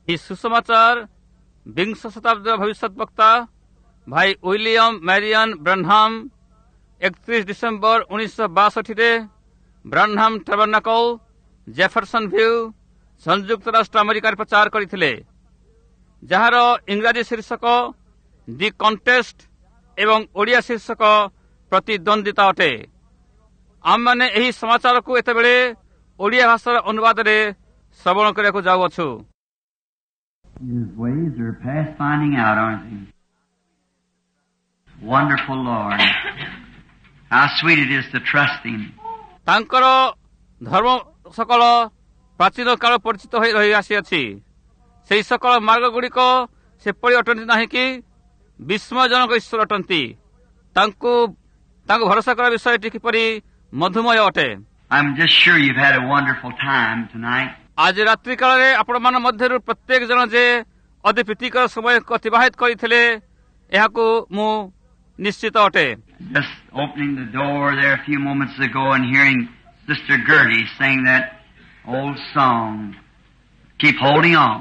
ଏହି ସୁସମାଚାର ବିଂଶ ଶତାବ୍ଦୀର ଭବିଷ୍ୟତ ବକ୍ତା ଭାଇ ୱିଲିୟମ ମ୍ୟାରିଅନ୍ ବ୍ରାନହାମ 31 ଡିସେମ୍ବର 1962ରେ ବ୍ରାନହାମ ଟାବର୍ନାକଲ ଜେଫରସନ୍ ଭ୍ୟୁ ସଂଯୁକ୍ତ ରାଷ୍ଟ୍ର ଆମେରିକାରେ ପ୍ରଚାର କରିଥିଲେ, ଯାହାର ଇଂରାଜୀ ଶୀର୍ଷକ ଦି କଣ୍ଟେଷ୍ଟ ଏବଂ ଓଡ଼ିଆ ଶୀର୍ଷକ ପ୍ରତିଦ୍ୱନ୍ଦିତା ଅଟେ। ଆମମାନେ ଏହି ସମାଚାରକୁ ଏତେବେଳେ ଓଡ଼ିଆ ଭାଷାର ଅନୁବାଦରେ ଶ୍ରବଣ କରିବାକୁ ଯାଉଅଛୁ। His ways are past finding out, aren't they? Wonderful Lord. How sweet it is to trust Him. ତାଙ୍କର ଧର୍ମ ସକଳ ପ୍ରାଚୀନ କାଳ ପରିଚିତ ହୋଇ ରହି ଆସିଅଛି। ସେହି ସକଳ ମାର୍ଗଗୁଡ଼ିକ ସେପରି ଅଟନ୍ତି ନାହିଁ କି ବିସ୍ମୟଜନକ ଈଶ୍ୱର ଅଟନ୍ତି। ତାଙ୍କୁ ଭରସା କରିବା ବିଷୟଟି କିପରି ମଧୁମୟ ଅଟେ। I'm just sure you've had a wonderful time tonight. ଆଜି ରାତ୍ରି କାଳରେ ଆପଣମାନଙ୍କ ମଧ୍ୟରୁ ପ୍ରତ୍ୟେକ ଜଣ ଯେ ଅତି ପ୍ରୀତିକର ସମୟ ଅତିବାହିତ କରିଥିଲେ ଏହାକୁ ମୁଁ ନିଶ୍ଚିତ ଅଟେ। Just opening the door there a few moments ago and hearing Sister Gertie sing that old song, Keep Holding On,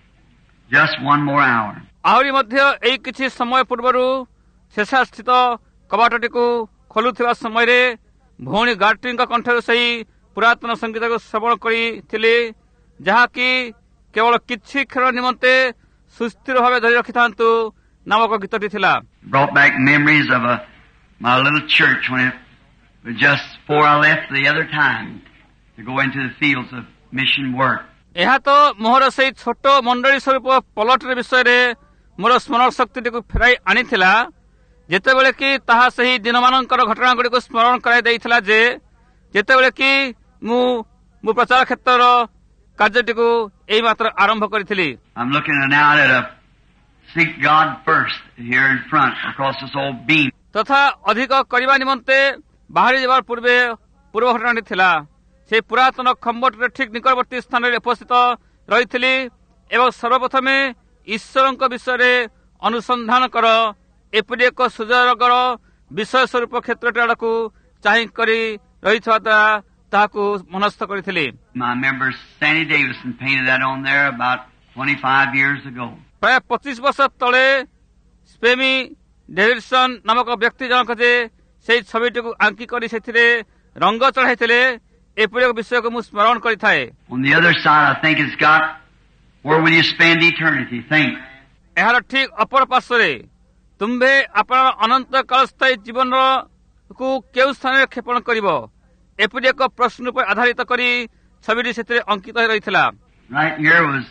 just one more hour. ଆହୁରି ମଧ୍ୟ ଏଇ କିଛି ସମୟ ପୂର୍ବରୁ ଶେଷାସ୍ଥିତ କବାଟଟିକୁ ଖୋଲୁଥିବା ସମୟରେ ଭଉଣୀ ଗାର୍ଟିଙ୍କ କଣ୍ଠରୁ ସେହି ପୁରାତନ ସଙ୍ଗୀତକୁ ଶ୍ରବଣ କରିଥିଲି, ଯାହାକି କେବଳ କିଛି କ୍ଷଣ ନିମନ୍ତେ ସୁସ୍ଥିର ଭାବେ ଧରି ରଖିଥାନ୍ତୁ ନାମକ ଗୀତଟି ଥିଲା। Brought back memories of my little church when it was just before I left the other time to go into the fields of mission work. ଏହା ତ ମୋହର ସେହି ଛୋଟ ମଣ୍ଡଳୀ ସ୍ୱରୂପ ପଲଟର ବିଷୟରେ ମୋର ସ୍ମରଣ ଶକ୍ତିଟିକୁ ଫେରାଇ ଆଣିଥିଲା, ଯେତେବେଳେ କି ତାହା ସେହି ଦିନମାନଙ୍କର ଘଟଣାଗୁଡ଼ିକୁ ସ୍ମରଣ କରାଇ ଦେଇଥିଲା ଯେ ଯେତେବେଳେ କି ମୁଁ ପ୍ରଚାର କ୍ଷେତ୍ରର କାର୍ଯ୍ୟଟିକୁ ଏଇ ମାତ୍ର ଆରମ୍ଭ କରିଥିଲି। I'm looking now at a seek God first here in front across this old beam. ତଥା ଅଧିକ କରିବା ନିମନ୍ତେ ବାହାରି ଯିବାର ପୂର୍ବ ଘଟଣାଟି ଥିଲା। ସେହି ପୁରାତନ ଖମ୍ବଟିର ଠିକ୍ ନିକଟବର୍ତ୍ତୀ ସ୍ଥାନରେ ଉପସ୍ଥିତ ରହିଥିଲି ଏବଂ ସର୍ବପ୍ରଥମେ ଈଶ୍ୱରଙ୍କ ବିଷୟରେ ଅନୁସନ୍ଧାନ କର ଏପରି ଏକ ସୁଯୋଗର ବିଷୟ ସ୍ୱରୂପ କ୍ଷେତ୍ରଟି ଆଡ଼କୁ ଚାହିଁ କରି ରହିଥିବା ଦ୍ୱାରା ତାହାକୁ ମନସ୍ଥ କରିଥିଲି। My member Sandy Davison painted that on there about 25 years ago. ପ୍ରାୟ 25 ବର୍ଷ ତଳେ ସ୍ପେମି ଡେଭିଡସନ୍ ନାମକ ବ୍ୟକ୍ତି ଜଣକ ଯେ ସେହି ଛବିଟିକୁ ଆଙ୍କି କରି ସେଥିରେ ରଙ୍ଗ ଚଢ଼ାଇଥିଲେ ଏପରି ଏକ ବିଷୟକୁ ମୁଁ ସ୍ମରଣ କରିଥାଏ। On the other side, I think it's got where will you spend eternity? Think. ଏହାର ଠିକ୍ ଅପର ପାର୍ଶ୍ୱରେ ତୁମ୍ଭେ ଆପଣଙ୍କର ଅନନ୍ତ କାଳସ୍ଥାୟୀ ଜୀବନକୁ କେଉଁ ସ୍ଥାନରେ କ୍ଷେପଣ କରିବ ଏପରି ଏକ ପ୍ରଶ୍ନ ଉପରେ ଆଧାରିତ କରି ଛବିଟି ସେଥିରେ ଅଙ୍କିତ ହୋଇ ରହିଥିଲା। Right here was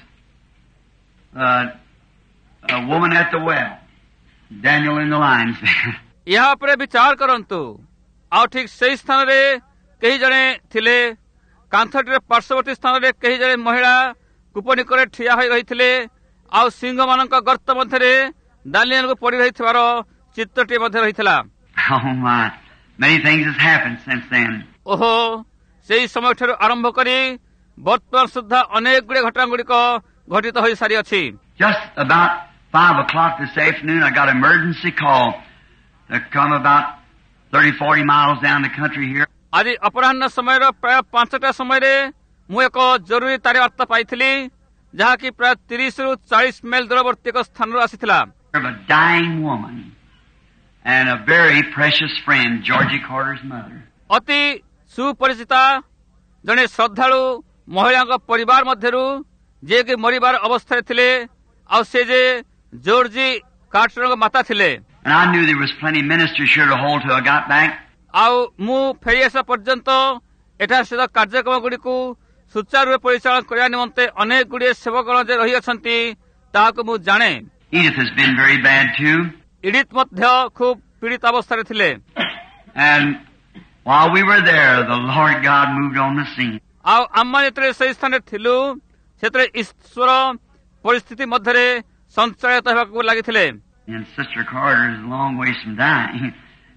a woman at the well, Daniel in the lines. ଏହା ଉପରେ ବିଚାର କରନ୍ତୁ। ଆଉ ଠିକ୍ ସେହି ସ୍ଥାନରେ କେହି ଜଣେ ଥିଲେ, କାନ୍ଥଟିର ପାର୍ଶ୍ୱବର୍ତ୍ତୀ ସ୍ଥାନରେ କେହି ଜଣେ ମହିଳା କୂପ ନିକଟରେ ଠିଆ ହୋଇ ରହିଥିଲେ, ଆଉ ସିଂହମାନଙ୍କ ଗର୍ତ୍ତ ମଧ୍ୟରେ ଦାନିଏଲକୁ ପଡ଼ି ରହିଥିବାର ଚିତ୍ରଟିଏ ମଧ୍ୟ ରହିଥିଲା। Oh my, many things has happened since then. ଓହୋ, ସେହି ସମୟଠାରୁ ଆରମ୍ଭ କରି ବର୍ତ୍ତମାନ ସୁଦ୍ଧା ଅନେକ ଗୁଡ଼ିଏ ଘଟଣା ଗୁଡ଼ିକ ଘଟିତ ହୋଇ ସାରିଅଛି। Just about 5 o'clock this afternoon, I got an emergency call to come about 30-40 miles down the country here. ଆଜି ଅପରାହ୍ନ ସମୟର ପ୍ରାୟ 5ଟା ସମୟରେ ମୁଁ ଏକ ଜରୁରୀ ତାର ବାର୍ତ୍ତା ପାଇଥିଲି, ଯାହାକି ପ୍ରାୟ 30ରୁ 40 ମାଇଲ ଦୂରବର୍ତ୍ତୀ ଏକ ସ୍ଥାନରୁ ଆସିଥିଲା। Of a dying woman and a very precious friend, Georgie Carter's mother. ଅତି ସୁପରିଚିତା ଜଣେ ଶ୍ରଦ୍ଧାଳୁ ମହିଳାଙ୍କ ପରିବାର ମଧ୍ୟରୁ ଯିଏକି ମରିବାର ଅବସ୍ଥାରେ ଥିଲେ, ଆଉ ସେ ଯେ ଜର୍ଜି କାର୍ଟରଙ୍କ ମାତା ଥିଲେ। And I knew there was plenty of ministers here to hold till I got back. ଆଉ ମୁଁ ଫେରି ଆସିବା ପର୍ଯ୍ୟନ୍ତ ଏଠାରେ ସ୍ଥିତ କାର୍ଯ୍ୟକ୍ରମ ଗୁଡ଼ିକୁ ସୁଚାରୁ ରୂପେ ପରିଚାଳନା କରିବା ନିମନ୍ତେ ଅନେକ ଗୁଡ଼ିଏ ସେବକଗଣ ଯେ ରହିଅଛନ୍ତି ତାହାକୁ ମୁଁ ଜାଣେ। Edith has been very bad too. ଇଡିତ୍ ମଧ୍ୟ ଖୁବ୍ ପୀଡ଼ିତ ଅବସ୍ଥାରେ ଥିଲେ। And while we were there, the Lord God moved on the scene. ଆଉ ଆମମାନେ ଯେତେବେଳେ ସେହି ସ୍ଥାନରେ ଥିଲୁ ସେଥିରେ ଈଶ୍ୱର ପରିସ୍ଥିତି ମଧ୍ୟରେ ସଞ୍ଚାଳିତ ହେବାକୁ ଲାଗିଥିଲେ। And Sister Carter is a long ways from dying.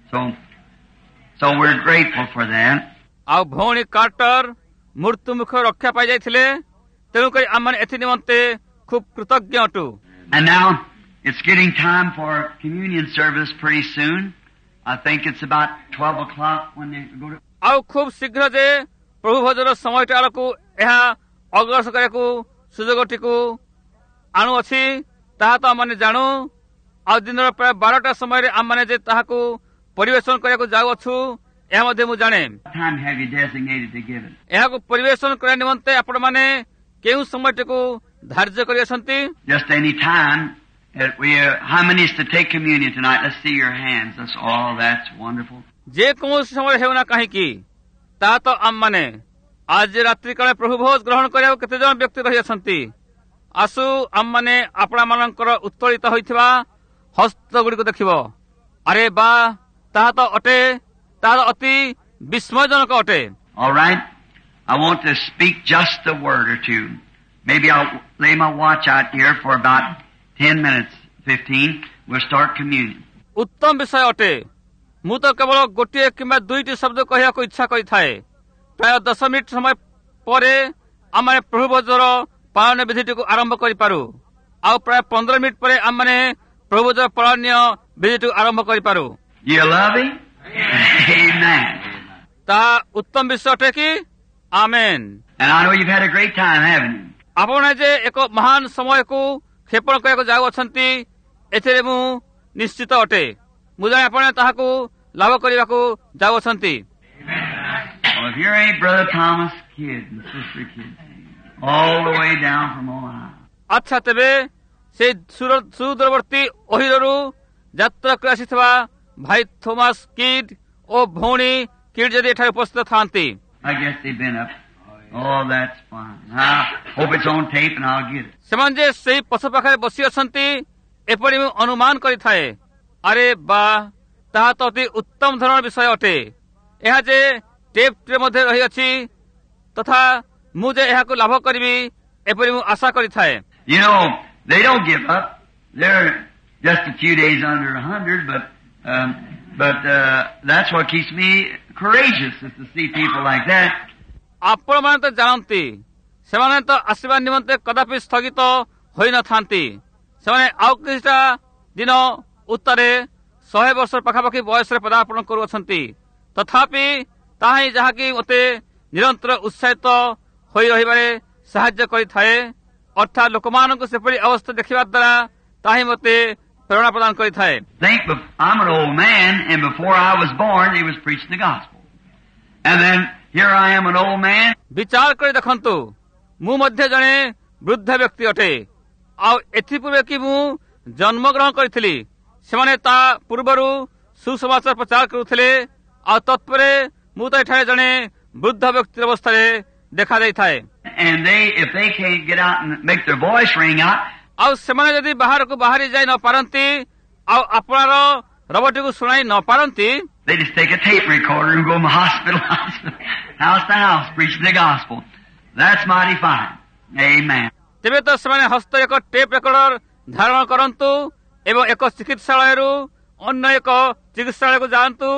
So we're grateful for that. ଆଉ ଭଉଣୀ କାର୍ଟର ମୃତ୍ୟୁ ମୁଖ ରକ୍ଷା ପାଇଯାଇଥିଲେ, ତେଣୁକରି ଆମମାନେ ଏଥି ନିମନ୍ତେ ଖୁବ୍ କୃତଜ୍ଞ ଅଟୁ। And now it's getting time for communion service pretty soon. I think it's about 12 o'clock when they go to... ଆଉ ଖୁବ୍ ଶୀଘ୍ର ଯେ ପ୍ରଭୁ ଭୋଜର ସମୟଟି ଆଡ଼କୁ ଏହା ଅଗ୍ରସର କରିବାକୁ ସୁଯୋଗଟିକୁ ଆଣୁଅଛି ତାହା ତ ଆମମାନେ ଜାଣୁ। ଆଉ ଦିନର ପ୍ରାୟ 12ଟା ସମୟରେ ଆମମାନେ ଯେ ତାହାକୁ ପରିବେଷଣ କରିବାକୁ ଯାଉଅଛୁ ଏହା ମଧ୍ୟ ମୁଁ ଜାଣେ। time have you designated to give it? ଏହାକୁ ପରିବେଷଣ କରିବା ନିମନ୍ତେ ଆପଣମାନେ କେଉଁ ସମୟଟିକୁ ଧାର୍ଯ୍ୟ କରିଅଛନ୍ତି? Just any time. How many is to take communion tonight? Let's see your hands. That's all. That's wonderful. ଯେ କୌଣସି ସମୟରେ ହେଉନା କାହିଁକି ତାହା ତ ଆମମାନେ ଆଜି ରାତ୍ରିକାଳେ ପ୍ରଭୁ ଭୋଜ ଗ୍ରହଣ କରିବାକୁ କେତେ ଜଣ ବ୍ୟକ୍ତି ରହିଅଛନ୍ତି? ଆସୁ ଆମମାନେ ଆପଣମାନଙ୍କର ଉତ୍ତୋଳିତ ହୋଇଥିବା ହସ୍ତ ଗୁଡ଼ିକୁ ଦେଖିବ। ଆରେ ବା ତାହା ତ ଅଟେ, ତାହା ତ ଅତି ବିସ୍ମୟଜନକ ଅଟେ। All right. I want to speak just a word or two. Maybe I'll lay my watch out here for about 10 minutes, 15. We'll start communion. ଉତ୍ତମ ବିଷୟ ଅଟେ। ମୁଁ ତ କେବଳ ଗୋଟିଏ କିମ୍ବା ଦୁଇଟି ଶବ୍ଦ କହିବାକୁ ଇଚ୍ଛା କରିଥାଏ। ପ୍ରାୟ 10 ମିନିଟ୍ ସମୟ ପରେ ଆମେ ପ୍ରଭୁ ଭୋଜର ପାଳନ ବିଧିଟିକୁ ଆରମ୍ଭ କରିପାରୁ। ଆଉ ପ୍ରାୟ 15 ମିନିଟ୍ ପରେ ଆମେ ପ୍ରଭୁ ଭୋଜର ପାଳନୀୟ ବିଧିଟିକୁ ଆରମ୍ଭ କରିପାରୁ। You love him? Amen. ତାହା ଉତ୍ତମ ବିଷୟ ଅଟେ କି? ଆମେନ୍। And I know you've had a great time, haven't you? ଆପଣ ଯେ ଏକ ମହାନ ସମୟକୁ କ୍ଷେପଣ କରିବାକୁ ଯାଉଅଛନ୍ତି ଏଥିରେ ମୁଁ ନିଶ୍ଚିତ ଅଟେ। ମୁଁ ଜାଣେ ଆପଣ ତାହାକୁ ଲାଭ କରିବାକୁ ଯାଉଅଛନ୍ତି। Well, if you're any Brother Thomas kid and Sister kid, all the way down from Ohio. ଆଚ୍ଛା ତେବେ ସେ ସୁଦୂରବର୍ତ୍ତୀ ଓହିରରୁ ଯାତ୍ରା କରି ଆସିଥିବା ଭାଇ ଥୋମାସ କିଡ୍ ଓ ଭଉଣୀ କିଡ୍ ଯଦି ଏଠାରେ ଉପସ୍ଥିତ ଥାନ୍ତି। I guess they've been up. Oh, that's fine. I hope it's on tape and I'll get it. ସେମାନେ ଯେ ସେହି ପଛ ପାଖରେ ବସି ଅଛନ୍ତି ଏପରି ମୁଁ ଅନୁମାନ କରିଥାଏ। ଆରେ ବା ତାହା ତ ଅତି ଉତ୍ତମ ଧରଣର ବିଷୟ ଅଟେ। ଏହା ଯେ ଟେପ୍ରେ ମଧ୍ୟ ରହିଅଛି ତଥା ମୁଁ ଯେ ଏହାକୁ ଲାଭ କରିବି ଏପରି ମୁଁ ଆଶା କରିଥାଏ। You know, they don't give up. They're just a few days under 100, but that's what keeps me courageous, is to see people like that. ଆପଣମାନେ ତ ଜାଣନ୍ତି ସେମାନେ ତ ଆସିବା ନିମନ୍ତେ କଦାପି ସ୍ଥଗିତ ହୋଇନଥାନ୍ତି। ସେମାନେ ଆଉ କିଛିଟା ଦିନ ଉତ୍ତରେ 100 ବର୍ଷ ପାଖାପାଖି ବୟସରେ ପଦାର୍ପଣ କରୁଅଛନ୍ତି। ତଥାପି ତାହା ହିଁ ଯାହାକି ମୋତେ ନିରନ୍ତର ଉତ୍ସାହିତ ହୋଇ ରହିବାରେ ସାହାଯ୍ୟ କରିଥାଏ। ଅର୍ଥାତ୍ ଲୋକମାନଙ୍କୁ ସେପରି ଅବସ୍ଥା ଦେଖିବା ଦ୍ୱାରା ତାହା ହିଁ ମୋତେ ପ୍ରେରଣା ପ୍ରଦାନ କରିଥାଏ। Think, I'm an old man, and before I was born, he was preaching the gospel. And then here I am, an old man. ବିଚାର କରି ଦେଖନ୍ତୁ ମୁଁ ମଧ୍ୟ ଜଣେ ବୃଦ୍ଧ ବ୍ୟକ୍ତି ଅଟେ। ଆଉ ଏଥିପୂର୍ବେ କି ମୁଁ ଜନ୍ମଗ୍ରହଣ କରିଥିଲି ସେମାନେ ତା ପୂର୍ବରୁ ସୁସମାଚାର ପ୍ରଚାର କରୁଥିଲେ। ଆଉ ତତ୍ପରେ ମୁଁ ତ ଏଠାରେ ଜଣେ ବୃଦ୍ଧ ବ୍ୟକ୍ତି ଅବସ୍ଥାରେ ଦେଖାଯାଇଥାଏ। And if they can't get out and make their voice ring out, ଆଉ ସେମାନେ ଯଦି ବାହାରକୁ ବାହାରି ଯାଇ ନ ପାରନ୍ତି ଆଉ ଆପଣର ରବଟିକୁ ଶୁଣାଇ ନ ପାରନ୍ତି they just take a tape recorder and go from hospital house to house preaching the gospel. That's mighty fine. Amen. ତେବେ ତ ସେମାନେ ହସ୍ତ ଏକ ଟେପ୍ ରେକର୍ଡର ଧାରଣ କରନ୍ତୁ ଏବଂ ଏକ ଚିକିତ୍ସାଳୟରୁ ଅନ୍ୟ ଏକ ଚିକିତ୍ସାଳୟକୁ ଯାଆନ୍ତୁ,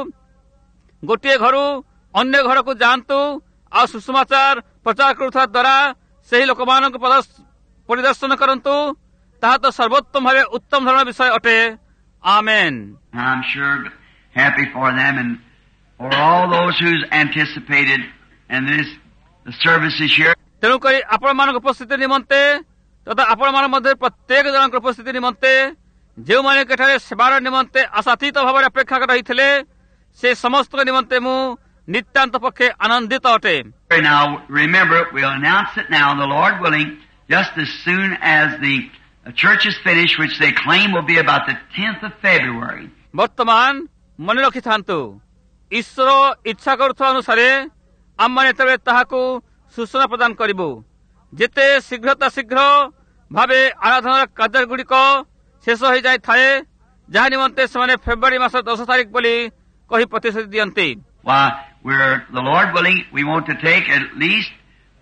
ଗୋଟିଏ ଘରୁ ଅନ୍ୟ ଘରକୁ ଯାଆନ୍ତୁ ଆଉ ସୁସମାଚାର ପ୍ରଚାର କରୁଥିବା ଦ୍ୱାରା ସେହି ଲୋକମାନଙ୍କୁ ପରିଦର୍ଶନ କରନ୍ତୁ। ତାହା ତ ସର୍ବୋତ୍ତମ ଭାବେ ଉତ୍ତମ ଧରଣର ବିଷୟ ଅଟେ। ଆମେନ୍। I'm sure happy for them and for all those who's anticipated and the services here. ତେଣୁକରି ଆପଣମାନଙ୍କ ଉପସ୍ଥିତି ନିମନ୍ତେ ତଥା ଆପଣମାନଙ୍କ ମଧ୍ୟରେ ପ୍ରତ୍ୟେକ ଜଣଙ୍କ ଉପସ୍ଥିତି ନିମନ୍ତେ ଯେଉଁମାନେ ଏଠାରେ ସେବାର ନିମନ୍ତେ ଆଶାତୀତ ଭାବରେ ଅପେକ୍ଷା ରହିଥିଲେ ସେ ସମସ୍ତଙ୍କ ନିମନ୍ତେ ମୁଁ ନିତାନ୍ତ ପକ୍ଷେ ଆନନ୍ଦିତ ଅଟେ। Now remember, we'll announce it now, the Lord willing, just as soon as the church is finished, which they claim will be about the 10th of February. ବର୍ତ୍ତମାନ ମନେ ରଖିଥାନ୍ତୁ ଈଶ୍ୱର ଇଚ୍ଛା କରୁଥିବା ଅନୁସାରେ ଆମମାନେ ଯେତେବେଳେ ତାହାକୁ ସୂଚନା ପ୍ରଦାନ କରିବୁ ଯେତେ ଶୀଘ୍ର ଭାବେ ଆରାଧନାର କାର୍ଯ୍ୟଗୁଡ଼ିକ ଶେଷ ହୋଇଯାଇଥାଏ ଯାହା ନିମନ୍ତେ ସେମାନେ ଫେବୃଆରୀ ମାସ 10 ତାରିଖ ବୋଲି କହି ପ୍ରତିଶ୍ରୁତି ଦିଅନ୍ତି। Why, the Lord willing, we want to take at least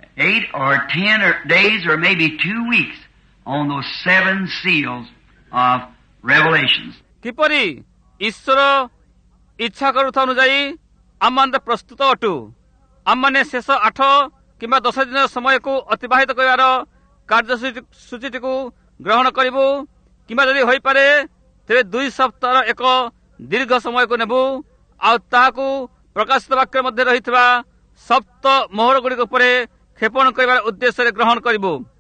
8 or 10 days or maybe 2 weeks on those 7 seals of Revelations. କିପରି ଈଶ୍ୱର ଇଚ୍ଛା କରୁଥିବା ଅନୁଯାୟୀ ଆମମାନେ ପ୍ରସ୍ତୁତ ଅଟୁ। ଆମମାନେ ଶେଷ 8 କିମ୍ବା 10 ଦିନ ସମୟକୁ ଅତିବାହିତ କରିବାର କାର୍ଯ୍ୟସୂଚୀଟିକୁ ଗ୍ରହଣ କରିବୁ କିମ୍ବା ଯଦି ହୋଇପାରେ ତେବେ 2 ସପ୍ତାହର ଏକ ଦୀର୍ଘ ସମୟକୁ ନେବୁ ଆଉ ତାହାକୁ ପ୍ରକାଶିତ ବାକ୍ୟ ମଧ୍ୟରେ ରହିଥିବା ସପ୍ତ ମୋହର ଗୁଡ଼ିକ ଉପରେ କ୍ଷେପଣ କରିବାର ଉଦ୍ଦେଶ୍ୟରେ ଗ୍ରହଣ କରିବୁ।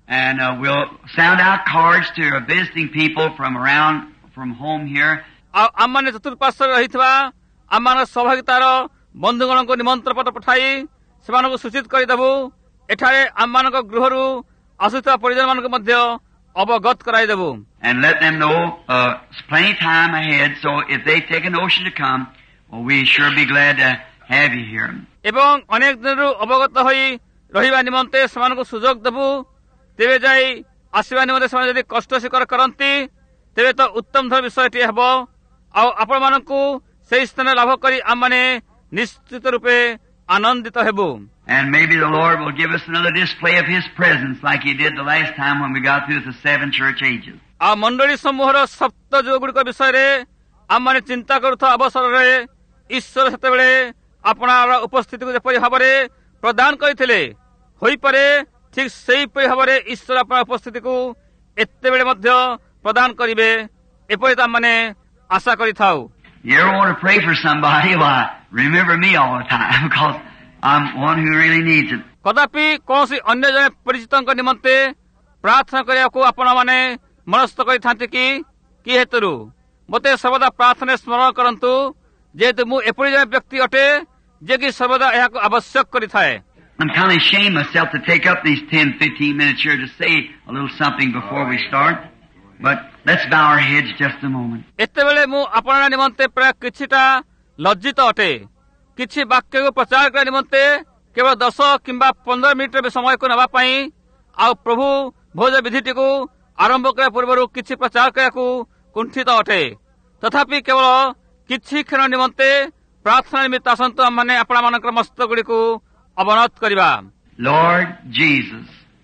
And we'll sound out cards to visiting people from home here. आमने चतुर्पार्श्व रहितबा आमन सहभागितार बंधुगणको निमंत्रण पत्र पठाई सेमानकु सूचित करिदबु एठारे आमनक गृहरु आसुता परिजन मानक मध्य अवगत कराई देबु. And let them know plenty time ahead, so if they take a notion to come, well, we sure be glad to have you here. एवं अनेक दिनरु अवगत होई रहिबा निमंते सेमानकु सुजोग देबु. तेबे जाई आसीबा निमंते सेमान यदि कष्ट स्वीकार करंती तेबे तो उत्तम धर विषयटी हेबो. आ आपण मानकु सेही स्थान लाभ करी आमने निश्चित रूपे आनंदित हेबु. And maybe the Lord will give us another display of His presence like He did the last time when we got through the 7 church ages. आ मंडली समूहर सप्त जुग गुड़िक विषय रे आमने चिंता करुथा अवसर रे ईश्वर सेतेबेले आपणार उपस्थिति को जेपरि भाबरे प्रदान करिथिले होई पारे ठीक सेही परि भाबरे ईश्वर आपणार उपस्थिति को एतेबेले मध्य प्रदान करिवे एपरि तामने आशा करिथाउ. You ever want to pray for somebody? Well, remember me all the time because I'm one who really needs it. कदापि कोनसी अन्य जने परिचितଙ୍କ निमंते प्रार्थना करियाको आपण माने मनस्थ करिथांते कि हेतुरु मते सर्वदा प्रार्थना स्मरण करंतु जेतु मु एपरि जने व्यक्ति अटे जे कि सर्वदा एहाको आवश्यक करिथाए. I'm kind of ashamed myself to take up these 10-15 minutes here to say a little something before we start. But let's bow our heads just a moment. एतेबेले मु आपण निमंते प्राय किछिटा लज्जित अटे. किछि वाक्य को प्रचार करने निमंते केवल 10 किंबा 15 मिनिट रे समय को नबा पई आ प्रभु भोज विधिटी को आरंभ करे पूर्वरु किछि प्रचार करया को कुंठित अटे. तथापि केवल किछि क्षण निमंते प्रार्थना निमित्त आसंत माने आपणा मानकर मस्तक गुडी को अवनत करिबा. Lord Jesus,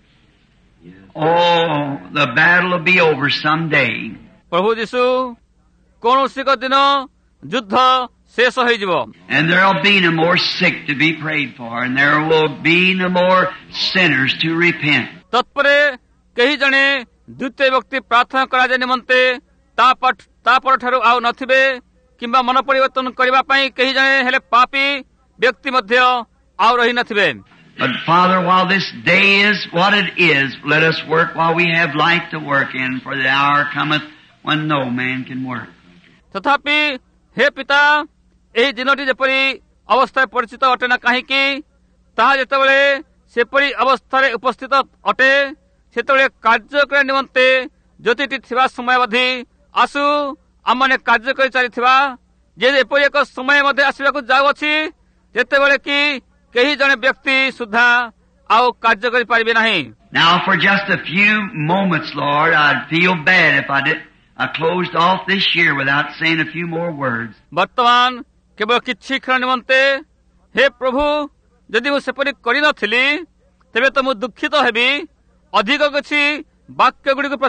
oh, the battle will be over someday. प्रभु यीशु कोनोसी को दिन युद्ध शेष होई जिवो. And there will be no more sick to be prayed for, and there will be no more sinners to repent. तत्परे कही जने द्वितीय व्यक्ति प्रार्थना करा जे निमंते तापर ठारू आउ नथिबे किंबा मन परिवर्तन करबा पई कही जने हेले पापी व्यक्ति मध्य आउ रही नथिबे. But Father, while this day is what it is, let us work while we have light to work in, for the hour cometh when no man can work. तथापि हे पिता एही दिनटी जेपरि अवस्था परिचित अटे ना काहेकि ताहा जेतेबेले सेपरि अवस्था उपस्थित अटे सेतेबेले कार्य करे निमंते ज्योतिटी थिबा समय अवधि आसु आमने कार्य करि चलिथिबा जे एपरि एक समय मध्ये आसीबाकु जाउ अछि जेतेबेले कि केही जने व्यक्ति सुद्धा आउ कार्य करि पारिबे नाही. Now for just a few moments, Lord, I'd feel bad if I closed off this year without saying a few more words. वर्तमान केवल किछि क्षण निमंते हे प्रभु यदि मु सेपरि करि नथिली तेबे तो मु दुखित हेबी. अधिक किछि वाक्य गुडी को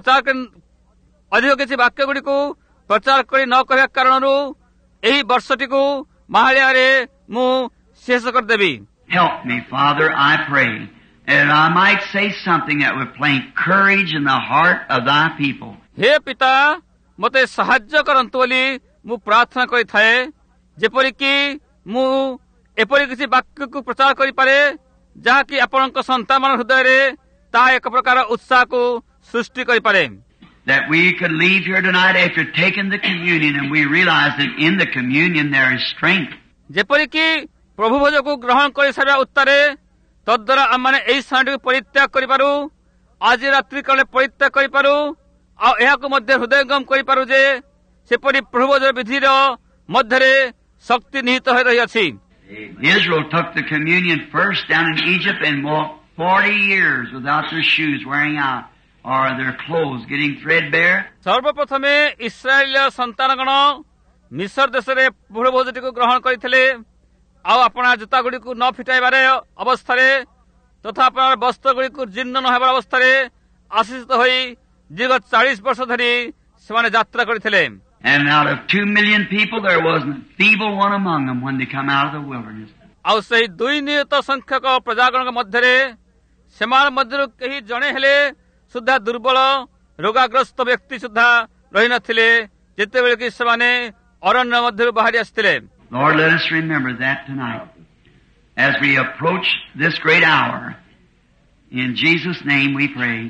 प्रचार करि न करिया कारणरु एही वर्षटी को महालिया रे मु शेष कर देबी. Help me, Father, I pray, and I might say something that would plant courage in the heart of thy people. हे पिता मते सहाय्य करंतु बोली मु प्रार्थना करि थाए जेपरि कि मु एपरि किछि वाक्य को प्रचार करि पारे जहा कि आपनक संतान मन हृदय रे ता एक प्रकार उत्साह को सृष्टि करि पारे. That we could leave here tonight after taking the communion and we realize that in the communion there is strength. जेपरि कि प्रभु भोज को ग्रहण करि सारा उत्तरे तद्वारा आमने एही स्थान परित्याग करि पारू आज रात्रि काले परित्याग करि पारू आ एहाको मध्य हृदयंगम करि पारू जे सेपरि प्रभु भोज विधिर मध्य रे शक्ति निहित होई रही अछि. Israel took the communion first down in Egypt and walked 40 years without their shoes wearing out or their clothes getting threadbare. सर्वप्रथमे इस्राएल संतानगण मिस्र देश रे प्रभु भोजटी को ग्रहण करिथिले आ अपना जूता गुडी को न फिटाइबारे अवस्था रे तथा अपना वस्त्र गुडी को जीर्ण न हेबार अवस्था रे आशीषित होई दीर्घ 40 वर्ष धरि सेमाने यात्रा करिथिले. And out of 2 million people there wasn't a feeble one among them when they come out of the wilderness. आ सही 2 नियत संख्यक प्रजागण मध्य रे सेमान मध्यरु केही जणे हेले सुद्धा दुर्बल रोगाग्रस्त व्यक्ति सुद्धा रहि नथिले जेतेबेले कि सेमाने अरण्य मध्यरु बाहरी आस्थिले. Lord, let us remember that tonight as we approach this great hour. In Jesus' name we pray.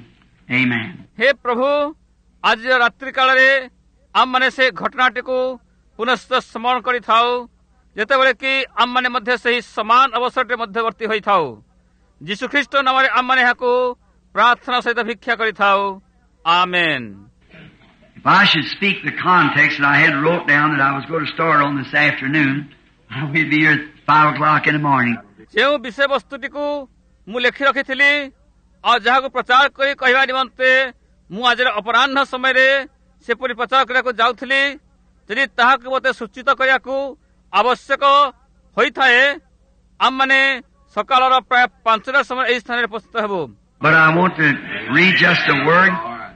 Amen. हे प्रभु आज रात्रि काल आम मैंने से घटनाटी को पुनश्च स्मरण करि थाउ जेतेबेले कि आम मैंने मध्य से समान अवसर मध्यवर्ती होई थाउ यीशु ख्रीष्ट नाम रे आम मैंने याकू प्रार्थना सहित भिक्षा करि थाउ आमेन. If I should speak the context that I had wrote down that I was going to start on this afternoon, we'd be here at 5 o'clock in the morning. जो विषय वस्तुटी को मु लेखि रखिथिली और जहाँ को प्रचार करी कहवा निमंते मु आज अपराह्न समय रे से पूरी प्रचार करिया को जाउथिली यदि ताहा को मते सूचित करिया को आवश्यक होई थाए आम माने सकालर प्राय 5टा समय एई स्थान रे उपस्थित हेबो. But I want to read just a word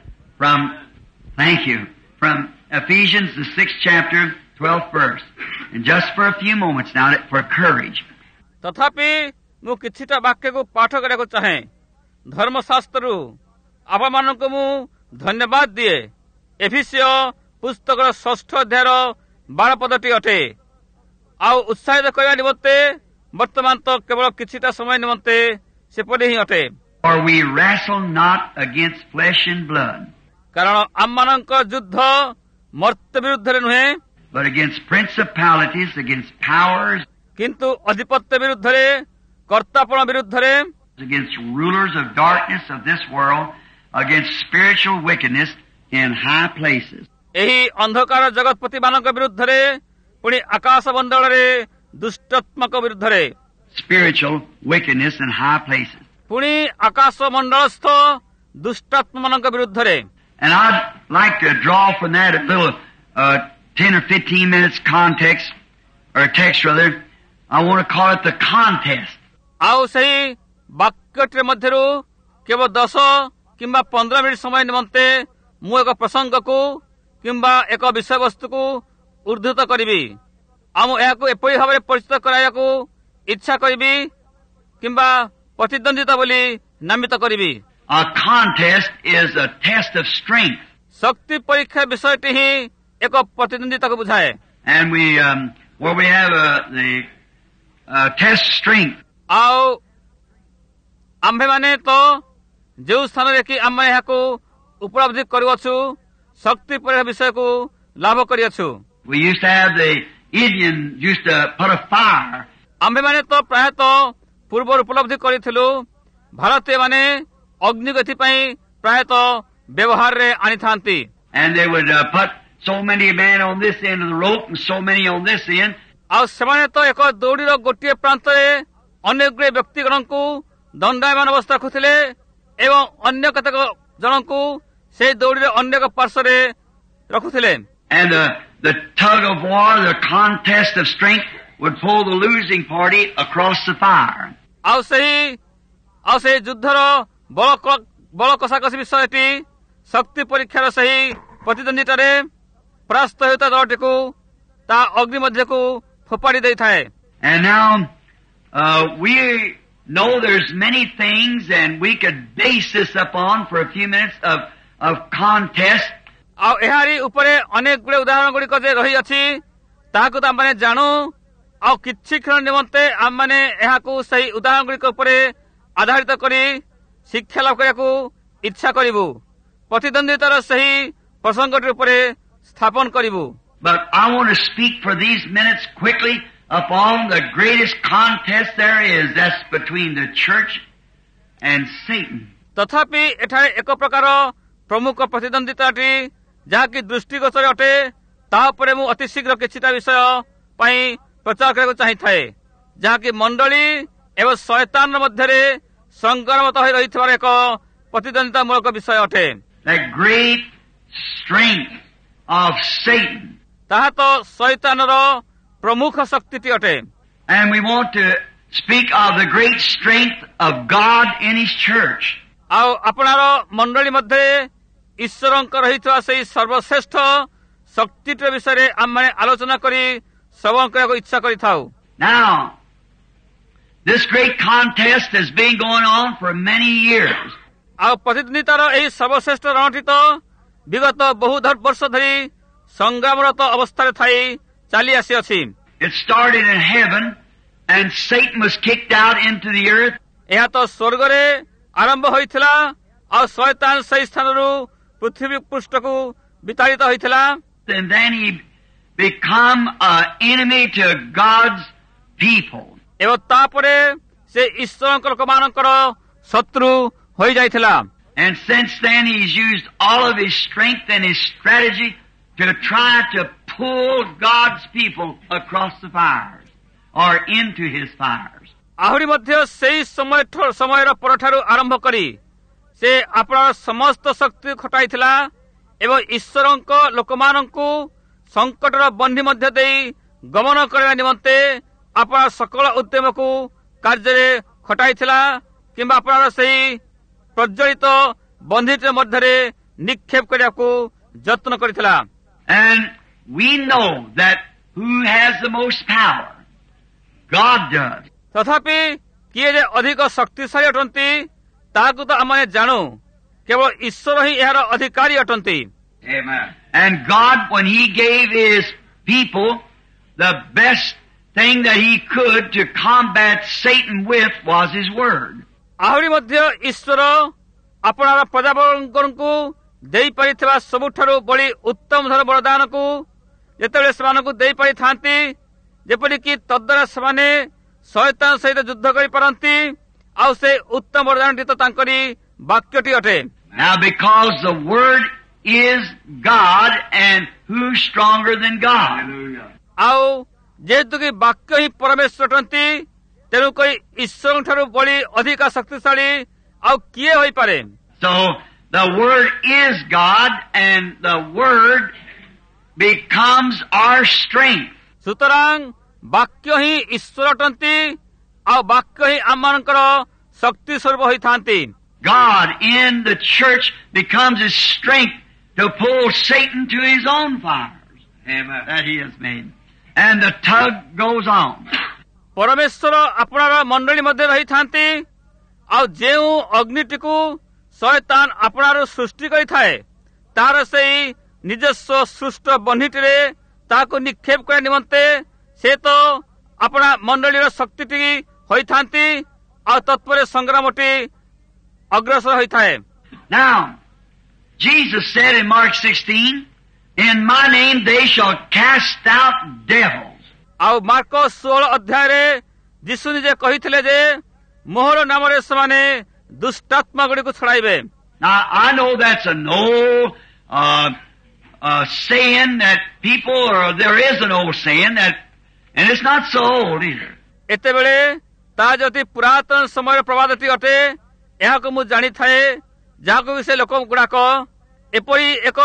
from Ephesians, the 6th chapter, 12th verse. And just for a few moments now, for courage. तथापि मु किछिटा वाक्य को पाठ करिया को चाहे धर्मशास्त्रु आप मानक मु धन्यवाद दिए. एफिसियो पुस्तक 6ठ अध्यायर 12 पदटी अटे आ उत्साहित करने निमंते वर्तमान तो केवल किछिटा समय निमंते सेपरि ही अटे. For we wrestle not against flesh and blood, कारण आम मानक युद्ध मर्त्य विरुद्ध नुहे but against principalities, against powers, किंतु अधिपत्य विरुद्ध रे कर्तापण विरुद्ध रे against rulers of darkness of this world, against spiritual wickedness in high places. एही अंधकार जगतपति मानक विरुद्ध रे पुणी आकाश मंडल रे दुष्टात्मक विरुद्ध रे Spiritual wickedness in high places. पुणी आकाश मंडलस्थ दुष्टात्म मानक विरुद्ध रे. And I'd like to draw from that a little 10 or 15 minutes context, or text rather. I want to call it the contest. आउ सही वाक्यटे मध्यरु केवल 10 किंबा 15 मिनिट समय निमंते मु एक प्रसंग को किंबा एक विषय वस्तु को उद्धृत करिबी. आम याकू एपरि भाबरे परिचित करायाकू इच्छा करिबी किंबा प्रतिद्वंदिता बोली नामित करिबी. A contest is a test of strength. शक्ति परीक्षा विषयटी ही एक प्रतिद्वंदिता को बुझाए. And where we have the test strength. आउ आम्भे माने तो जो स्थान रे कि आम याकू उपलब्धि करूछु शक्ति परीक्षा विषय को लाभ करियछु. We used to have the Indian used to put a fire. आम्भे माने तो प्राय तो पूर्व उपलब्धि करिथिलु भारतीय माने अग्निगति पई प्राय तो व्यवहार रे आनी थांती. And they would put so many men on this end of the rope and so many on this end. आ सेमाने तो एक दौड़ीर गोटे प्रांत रे अनेक गुड़े व्यक्तिगण को दंडायमान अवस्था रखुथिले एवं अन्य केतेक जन को से दौड़ीर अन्य पार्श्व रे रखुथिले. And the tug of war, the contest of strength would pull the losing party across the fire. आ से युद्धर बल कषाकषि विषयटी शक्ति परीक्षार सही प्रतिद्वंदितारे परास्त होता दलटी को ता अग्नि मध्य को फोपाड़ी देई थाए. And now we know there's many things, and we could base this upon for a few minutes of contest. आ एहारी उपरे अनेक गुड़े उदाहरण गुड़िक जे रही अछि ताहाकु त माने जानु आ किछि क्षण निमंते आम माने एहाकु सही उदाहरण गुड़िक उपरे आधारित करी शिक्षा लाभ करियाकु इच्छा करिबु प्रतिद्वंदितार सही प्रसंगटी उपरे स्थापन करिबु. But I want to speak for these minutes quickly upon the greatest contest there is. That's between the church and Satan. तथापि एठारे एक प्रकार प्रमुख प्रतिद्वंदिताटी जहाँकि दृष्टिगोचर अटे तापरे मु अति शीघ्र किछिटा विषय पई प्रचार करको चाहि थाए जहाँकि मंडली एवं शैतान मध्यरे संग्रामत होई रहिथिबार एक प्रतिद्वंदिता मूलक विषय अटे. The great strength of Satan. ताहा तो शैतानर प्रमुख शक्तिटी अटे. And we want to speak of the great strength of God in His church. आउ आपणार मंडली मध्ये ईश्वरंक रहितवा सेही सर्वश्रेष्ठ शक्तिटर विषय आम माने आलोचना करी श्रवण करको इच्छा करिथाउ. Now, this great contest has been going on for many years. आउ प्रतिद्वंदितार एही सर्वश्रेष्ठ रणटी तो विगत बहु वर्ष धरी संग्रामरत अवस्था थाई चली आसी अछि. It started in heaven, and Satan was kicked out into the earth. यह तो स्वर्ग रे आरंभ होइथिला ଆଉ ଶୟତାନ ସେହି ସ୍ଥାନରୁ ପୃଥିବୀ ପୃଷ୍ଠକୁ ବିତାଡ଼ିତ ହୋଇଥିଲା। And then he become an enemy to God's people. ଏବଂ ତାପରେ ସେ ଈଶ୍ୱରଙ୍କ ଲୋକମାନଙ୍କର ଶତ୍ରୁ ହୋଇଯାଇଥିଲା। And since then he's used all of his strength and his strategy to try to pull God's people across the fires or into his fires. ଆହୁରି ମଧ୍ୟ ସେହି ସମୟର ପରଠାରୁ ଆରମ୍ଭ କରି ସେ ଆପଣଙ୍କ ସମସ୍ତ ଶକ୍ତି ଖଟାଇଥିଲା ଏବଂ ଈଶ୍ୱରଙ୍କ ଲୋକମାନଙ୍କୁ ସଂକଟର ବନ୍ଧି ମଧ୍ୟ ଦେଇ ଗମନ କରିବା ନିମନ୍ତେ ଆପଣ ସକଳ ଉଦ୍ୟମକୁ କାର୍ଯ୍ୟରେ ଖଟାଇଥିଲା କିମ୍ବା ଆପଣଙ୍କର ସେହି ପ୍ରଜ୍ୱଳିତ ବନ୍ଧିଟି ମଧ୍ୟରେ ନିକ୍ଷେପ କରିବାକୁ ଯତ୍ନ କରିଥିଲା। And we know that who has the most power? God does. ତଥାପି କିଏ ଯେ ଅଧିକ ଶକ୍ତିଶାଳୀ ଅଟନ୍ତି ତାହାକୁ ତ ଆମେ ଜାଣୁ, କେବଳ ଈଶ୍ୱର ହିଁ ଏହାର ଅଧିକାରୀ ଅଟନ୍ତି। Amen. And God, when he gave his people the best thing that he could to combat Satan with was his word. ଆହୁରି ମଧ୍ୟ ଈଶ୍ୱର ଆପଣଙ୍କ ପ୍ରଜାବର୍ଗଙ୍କୁ ଦେଇପାରିଥିବା ସବୁଠାରୁ ବଳି ଉତ୍ତମ ଧର ବରଦାନକୁ ଯେତେବେଳେ ସେମାନଙ୍କୁ ଦେଇପାରିଥାନ୍ତି, ଯେପରିକି ତଦ୍ୱାରା ସେମାନେ ଶୟତାନ ସହିତ ଯୁଦ୍ଧ କରିପାରନ୍ତି, ଆଉ ସେ ଉତ୍ତମ ବରଦାନଟି ତ ତାଙ୍କରି ବାକ୍ୟଟି ଅଟେ। Now because the word is God, and who's stronger than God? ଆଉ ଯେହେତୁ କି ବାକ୍ୟ ହିଁ ପରମେଶ୍ୱର ଅଟନ୍ତି, ତେଣୁକରି ଈଶ୍ୱରଙ୍କ ଠାରୁ ବଳି ଅଧିକ ଶକ୍ତିଶାଳୀ ଆଉ କିଏ ହୋଇପାରେ? So the word is God, and the word becomes our strength. ସୁତରାଂ ବାକ୍ୟ ହିଁ ଈଶ୍ୱର ଅଟନ୍ତି ଆଉ ବାକ୍ୟ ହିଁ ଆମମାନଙ୍କର ଶକ୍ତି ସ୍ୱରୂପ ହୋଇଥାନ୍ତି। God in the church becomes his strength to pull Satan to his own fires. Amen. That he has made. And the tug goes on. ପରମେଶ୍ୱର ଆପଣଙ୍କ ମଣ୍ଡଳୀ ମଧ୍ୟରେ ରହିଥାନ୍ତି ଆଉ ଯେଉଁ ଅଗ୍ନିଟିକୁ ଶୟତାନ ଆପଣଙ୍କ ସୃଷ୍ଟି କରିଥାଏ ତାହାର ସେହି ନିଜସ୍ୱ ସୃଷ୍ଟ ବନ୍ଧିଟିରେ ତାହାକୁ ନିକ୍ଷେପ କରିବା ନିମନ୍ତେ ସେ ତ ଆପଣ ମଣ୍ଡଳୀର ଶକ୍ତିଟି ହୋଇଥାନ୍ତି ଆଉ ତତ୍ପରେ ସଂଗ୍ରାମଟି ଅଗ୍ରସର ହୋଇଥାଏ। Now, Jesus said in Mark 16, in my name they shall cast out devils. ଆଉ ମାର୍କ 16 ଅଧ୍ୟାୟରେ ଯୀଶୁ ନିଜେ କହିଥିଲେ ଯେ ମୋହର ନାମରେ ସେମାନେ ଦୁଷ୍ଟାତ୍ମା ଗୁଡ଼ିକୁ ଛଡ଼ାଇବେ। Now, I know that's an old saying that people, or there is an old saying that, and it's not so old either. ଏତେବେଳେ ତାହା ଯଦି ପୁରାତନ ସମୟର ପ୍ରବାଦଟି ଅଟେ, ଏହାକୁ ମୁଁ ଜାଣିଥାଏ, ଯାହାକୁ ବି ସେ ଲୋକ ଗୁଡାକ ଏପରି ଏକ